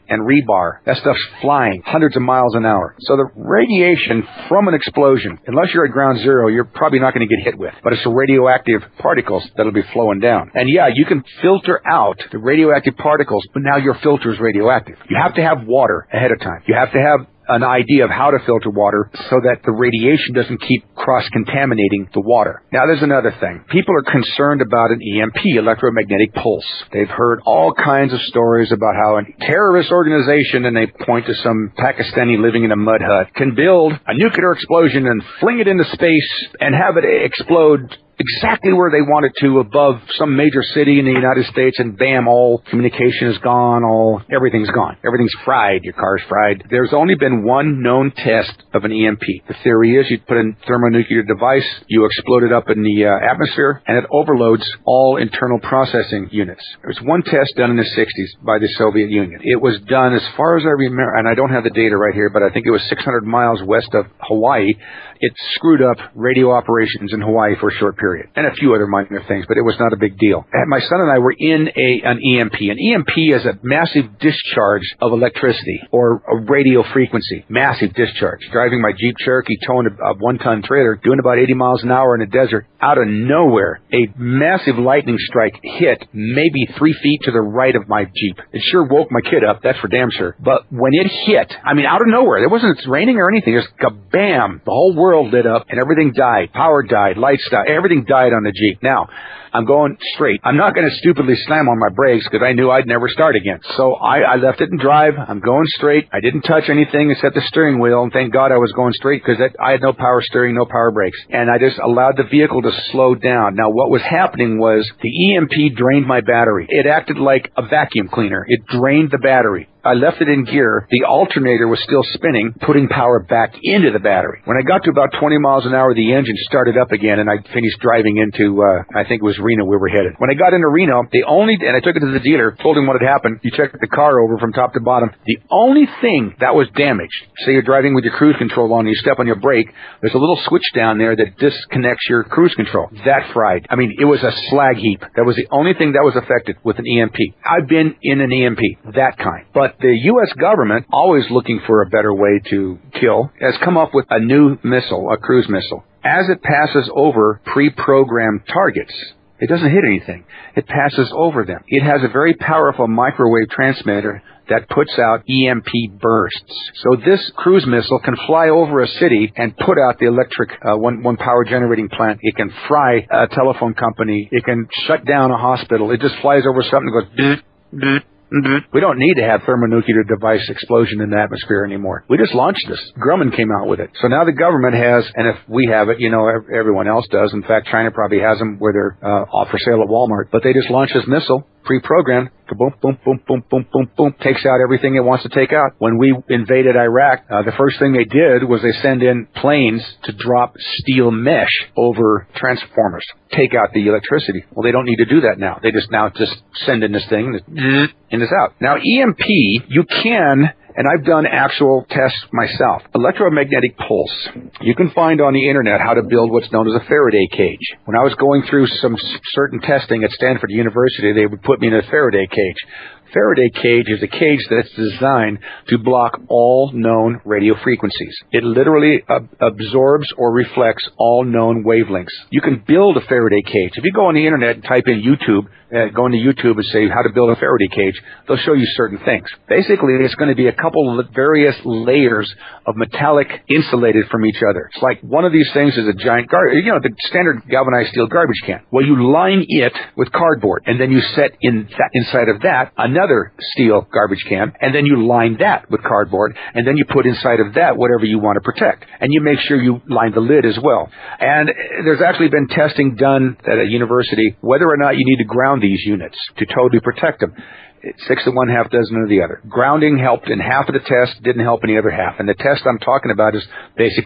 bar. That stuff's flying hundreds of miles an hour. So the radiation from an explosion, unless you're at ground zero, you're probably not going to get hit with. But it's the radioactive particles that'll be flowing down. And yeah, you can filter out the radioactive particles, but now your filter is radioactive. You have to have water ahead of time. You have to have an idea of how to filter water so that the radiation doesn't keep cross-contaminating the water. Now, there's another thing. People are concerned about an EMP, electromagnetic pulse. They've heard all kinds of stories about how a terrorist organization, and they point to some Pakistani living in a mud hut, can build a nuclear explosion and fling it into space and have it explode exactly where they want it to, above some major city in the United States, and bam, all communication is gone, everything's gone. Everything's fried. Your car's fried. There's only been one known test of an EMP. The theory is you put a thermonuclear device, you explode it up in the atmosphere, and it overloads all internal processing units. There was one test done in the 60s by the Soviet Union. It was done, as far as I remember, and I don't have the data right here, but I think it was 600 miles west of Hawaii. It screwed up radio operations in Hawaii for a short period, and a few other minor things, but it was not a big deal. And my son and I were in an EMP. An EMP is a massive discharge of electricity, or a radio frequency. Massive discharge. Driving my Jeep Cherokee, towing a one-ton trailer, doing about 80 miles an hour in the desert. Out of nowhere, a massive lightning strike hit maybe 3 feet to the right of my Jeep. It sure woke my kid up, that's for damn sure. But when it hit, I mean, out of nowhere, it wasn't raining or anything, just kabam, the whole world lit up and everything died. Power died, lights died, everything died on the Jeep. Now, I'm going straight. I'm not going to stupidly slam on my brakes because I knew I'd never start again. So I left it in drive. I'm going straight. I didn't touch anything except the steering wheel, and thank God I was going straight because I had no power steering, no power brakes. And I just allowed the vehicle to slow down. Now, what was happening was the EMP drained my battery. It acted like a vacuum cleaner. It drained the battery. I left it in gear. The alternator was still spinning, putting power back into the battery. When I got to about 20 miles an hour, the engine started up again, and I finished driving into, I think it was Reno we were headed. When I got into Reno, and I took it to the dealer, told him what had happened. He checked the car over from top to bottom. The only thing that was damaged, say you're driving with your cruise control on and you step on your brake, there's a little switch down there that disconnects your cruise control. That fried. I mean, it was a slag heap. That was the only thing that was affected with an EMP. I've been in an EMP, that kind. But the U.S. government, always looking for a better way to kill, has come up with a new missile, a cruise missile. As it passes over pre-programmed targets, it doesn't hit anything. It passes over them. It has a very powerful microwave transmitter that puts out EMP bursts. So this cruise missile can fly over a city and put out the electric, one power generating plant. It can fry a telephone company. It can shut down a hospital. It just flies over something and goes, bleh, bleh. We don't need to have thermonuclear device explosion in the atmosphere anymore. We just launched this. Grumman came out with it. So now the government has, and if we have it, you know, everyone else does. In fact, China probably has them where they're off for sale at Walmart. But they just launched this missile, pre-programmed, boom, boom, boom, boom, boom, boom, boom, takes out everything it wants to take out. When we invaded Iraq, the first thing they did was they send in planes to drop steel mesh over transformers, take out the electricity. Well, they don't need to do that now. They just send in this thing and it's out. Now, EMP, you can, and I've done actual tests myself, electromagnetic pulse. You can find on the internet how to build what's known as a Faraday cage. When I was going through some certain testing at Stanford University, they would put me in a Faraday cage. Faraday cage is a cage that's designed to block all known radio frequencies. It literally absorbs or reflects all known wavelengths. You can build a Faraday cage. If you go on the internet and type in YouTube, go into YouTube and say how to build a Faraday cage, they'll show you certain things. Basically, it's going to be a couple of various layers of metallic insulated from each other. It's like one of these things is a giant the standard galvanized steel garbage can. Well, you line it with cardboard, and then you set inside of that another steel garbage can, and then you line that with cardboard, and then you put inside of that whatever you want to protect. And you make sure you line the lid as well. And there's actually been testing done at a university whether or not you need to ground these units to totally protect them. 6 to 1, half dozen of the other. Grounding helped in half of the test, didn't help in the other half. And the test I'm talking about is basically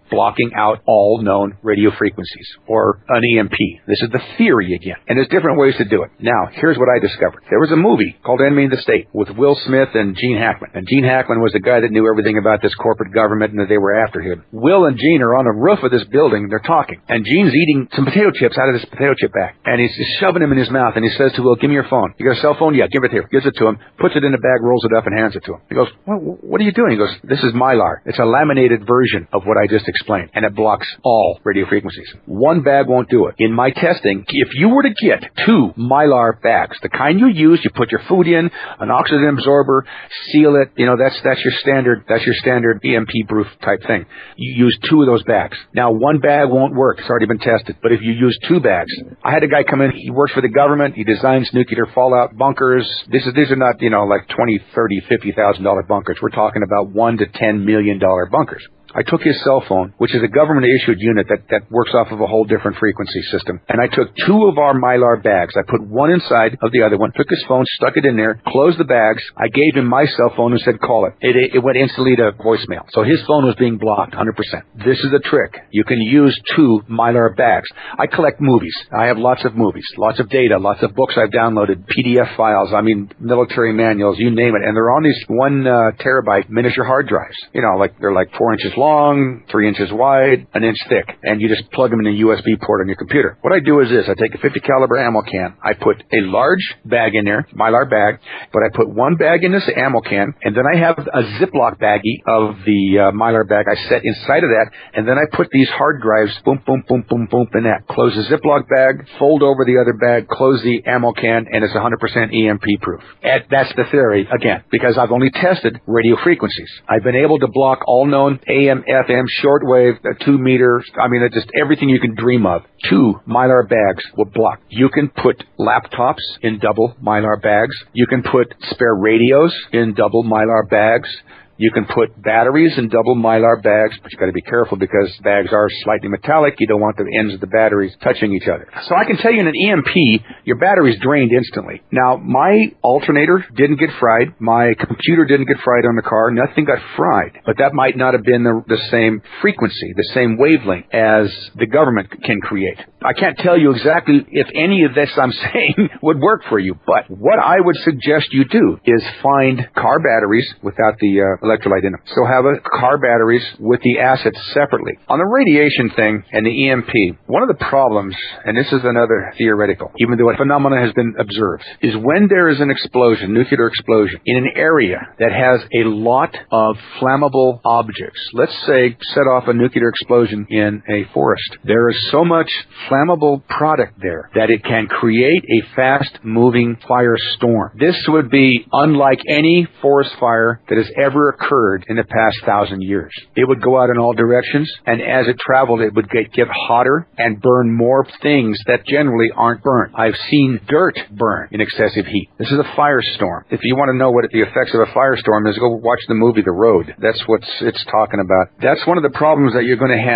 blocking out all known radio frequencies, or an EMP. This is the theory again. And there's different ways to do it. Now, here's what I discovered. There was a movie called Enemy of the State with Will Smith and Gene Hackman. And Gene Hackman was the guy that knew everything about this corporate government and that they were after him. Will and Gene are on the roof of this building. They're talking. And Gene's eating some potato chips out of this potato chip bag. And he's just shoving them in his mouth. And he says to Will, give me your phone. You got a cell phone? Yeah, give it here. Gives it to him. Puts it in a bag, rolls it up, and hands it to him. He goes, well, what are you doing? He goes, this is Mylar. It's a laminated version of what I just explained. And it blocks all radio frequencies. One bag won't do it. In my testing, if you were to get 2 Mylar bags, the kind you use, you put your food in, an oxygen absorber, seal it, that's your standard EMP proof type thing. You use 2 of those bags. Now, one bag won't work. It's already been tested. But if you use 2 bags, I had a guy come in, he works for the government, he designs nuclear fallout bunkers. These are not, like $20, $30, $50,000 bunkers. We're talking about $1 to $10 million bunkers. I took his cell phone, which is a government-issued unit that works off of a whole different frequency system, and I took 2 of our Mylar bags. I put one inside of the other one, took his phone, stuck it in there, closed the bags. I gave him my cell phone and said, call it. It went instantly to voicemail. So his phone was being blocked 100%. This is the trick. You can use 2 Mylar bags. I collect movies. I have lots of movies, lots of data, lots of books I've downloaded, PDF files, military manuals, you name it, and they're on these 1 terabyte miniature hard drives. They're like 4 inches long, 3 inches wide, an inch thick, and you just plug them in a USB port on your computer. What I do is this. I take a 50 caliber ammo can. I put a large bag in there, Mylar bag, but I put 1 bag in this ammo can, and then I have a Ziploc baggie of the Mylar bag I set inside of that, and then I put these hard drives, boom, boom, boom, boom, boom, in that. Close the Ziploc bag, fold over the other bag, close the ammo can, and it's 100% EMP proof. And that's the theory, again, because I've only tested radio frequencies. I've been able to block all known AM, FM, shortwave, 2 meters, just everything you can dream of. 2 Mylar bags will block. You can put laptops in double Mylar bags. You can put spare radios in double Mylar bags. You can put batteries in double Mylar bags, but you got to be careful because bags are slightly metallic. You don't want the ends of the batteries touching each other. So I can tell you in an EMP, your battery's drained instantly. Now, my alternator didn't get fried. My computer didn't get fried on the car. Nothing got fried. But that might not have been the same frequency, the same wavelength as the government can create. I can't tell you exactly if any of this I'm saying would work for you, but what I would suggest you do is find car batteries without the electrolyte in them. So have car batteries with the acids separately. On the radiation thing and the EMP, one of the problems, and this is another theoretical, even though a phenomenon has been observed, is when there is an explosion, nuclear explosion, in an area that has a lot of flammable objects. Let's say set off a nuclear explosion in a forest. There is so much flammable product there that it can create a fast-moving firestorm. This would be unlike any forest fire that has ever occurred in the past 1,000 years. It would go out in all directions, and as it traveled, it would get hotter and burn more things that generally aren't burnt. I've seen dirt burn in excessive heat. This is a firestorm. If you want to know what the effects of a firestorm is, go watch the movie The Road. That's what it's talking about. That's one of the problems that you're going to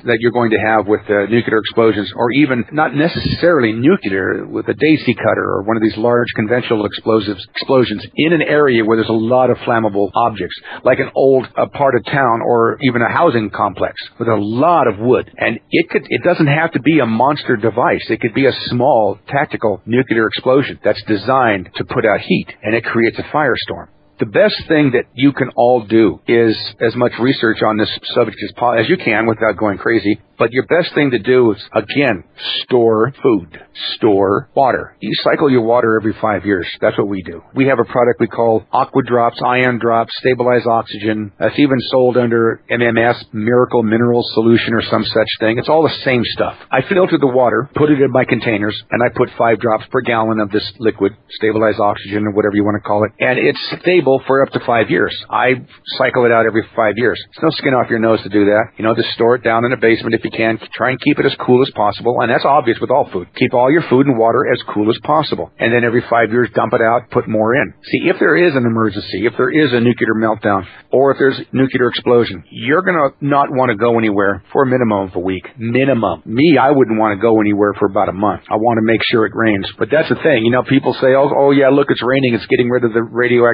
have with nuclear explosions, or even not necessarily nuclear, with a Daisy cutter or one of these large conventional explosions in an area where there's a lot of flammable objects, like an old part of town or even a housing complex with a lot of wood. And it doesn't have to be a monster device. It could be a small tactical nuclear explosion that's designed to put out heat, and it creates a firestorm. The best thing that you can all do is as much research on this subject as you can without going crazy. But your best thing to do is, again, store food, store water. You cycle your water every 5 years. That's what we do. We have a product we call Aqua Drops, Ion Drops, Stabilized Oxygen. It's even sold under MMS, Miracle Mineral Solution or some such thing. It's all the same stuff. I filter the water, put it in my containers, and I put 5 drops per gallon of this liquid, Stabilized Oxygen or whatever you want to call it. And it's stable for up to 5 years. I cycle it out every 5 years. It's no skin off your nose to do that. Just store it down in the basement if you can. Try and keep it as cool as possible. And that's obvious with all food. Keep all your food and water as cool as possible. And then every 5 years, dump it out, put more in. See, if there is an emergency, if there is a nuclear meltdown, or if there's nuclear explosion, you're going to not want to go anywhere for a minimum of a week. Minimum. Me, I wouldn't want to go anywhere for about a month. I want to make sure it rains. But that's the thing. People say, oh yeah, look, it's raining. It's getting rid of the radioactivity.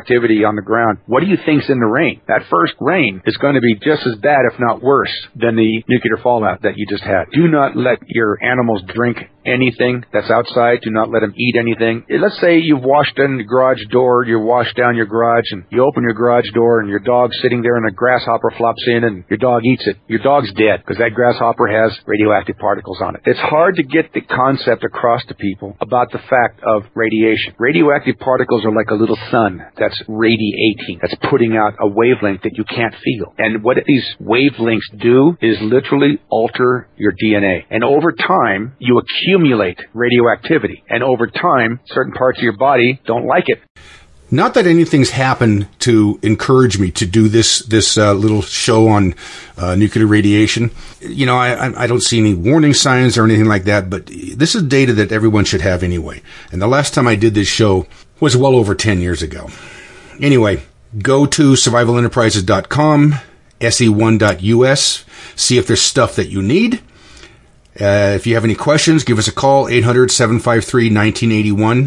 debris on the ground. What do you think's in the rain? That first rain is going to be just as bad, if not worse, than the nuclear fallout that you just had. Do not let your animals drink anything that's outside. Do not let them eat anything. Let's say you've washed in the garage door, you wash down your garage, and you open your garage door, and your dog's sitting there, and a grasshopper flops in, and your dog eats it. Your dog's dead because that grasshopper has radioactive particles on it. It's hard to get the concept across to people about the fact of radiation. Radioactive particles are like a little sun that's radiating, that's putting out a wavelength that you can't feel. And what these wavelengths do is literally alter your DNA. And over time, you accumulate radioactivity. And over time, certain parts of your body don't like it. Not that anything's happened to encourage me to do this little show on nuclear radiation. You know, I don't see any warning signs or anything like that, but this is data that everyone should have anyway. And the last time I did this show was well over 10 years ago. Anyway, go to survivalenterprises.com, se1.us, see if there's stuff that you need. If you have any questions, give us a call, 800-753-1981,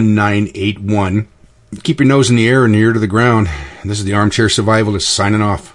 800-753-1981. Keep your nose in the air and your ear to the ground. This is the Armchair Survivalist signing off.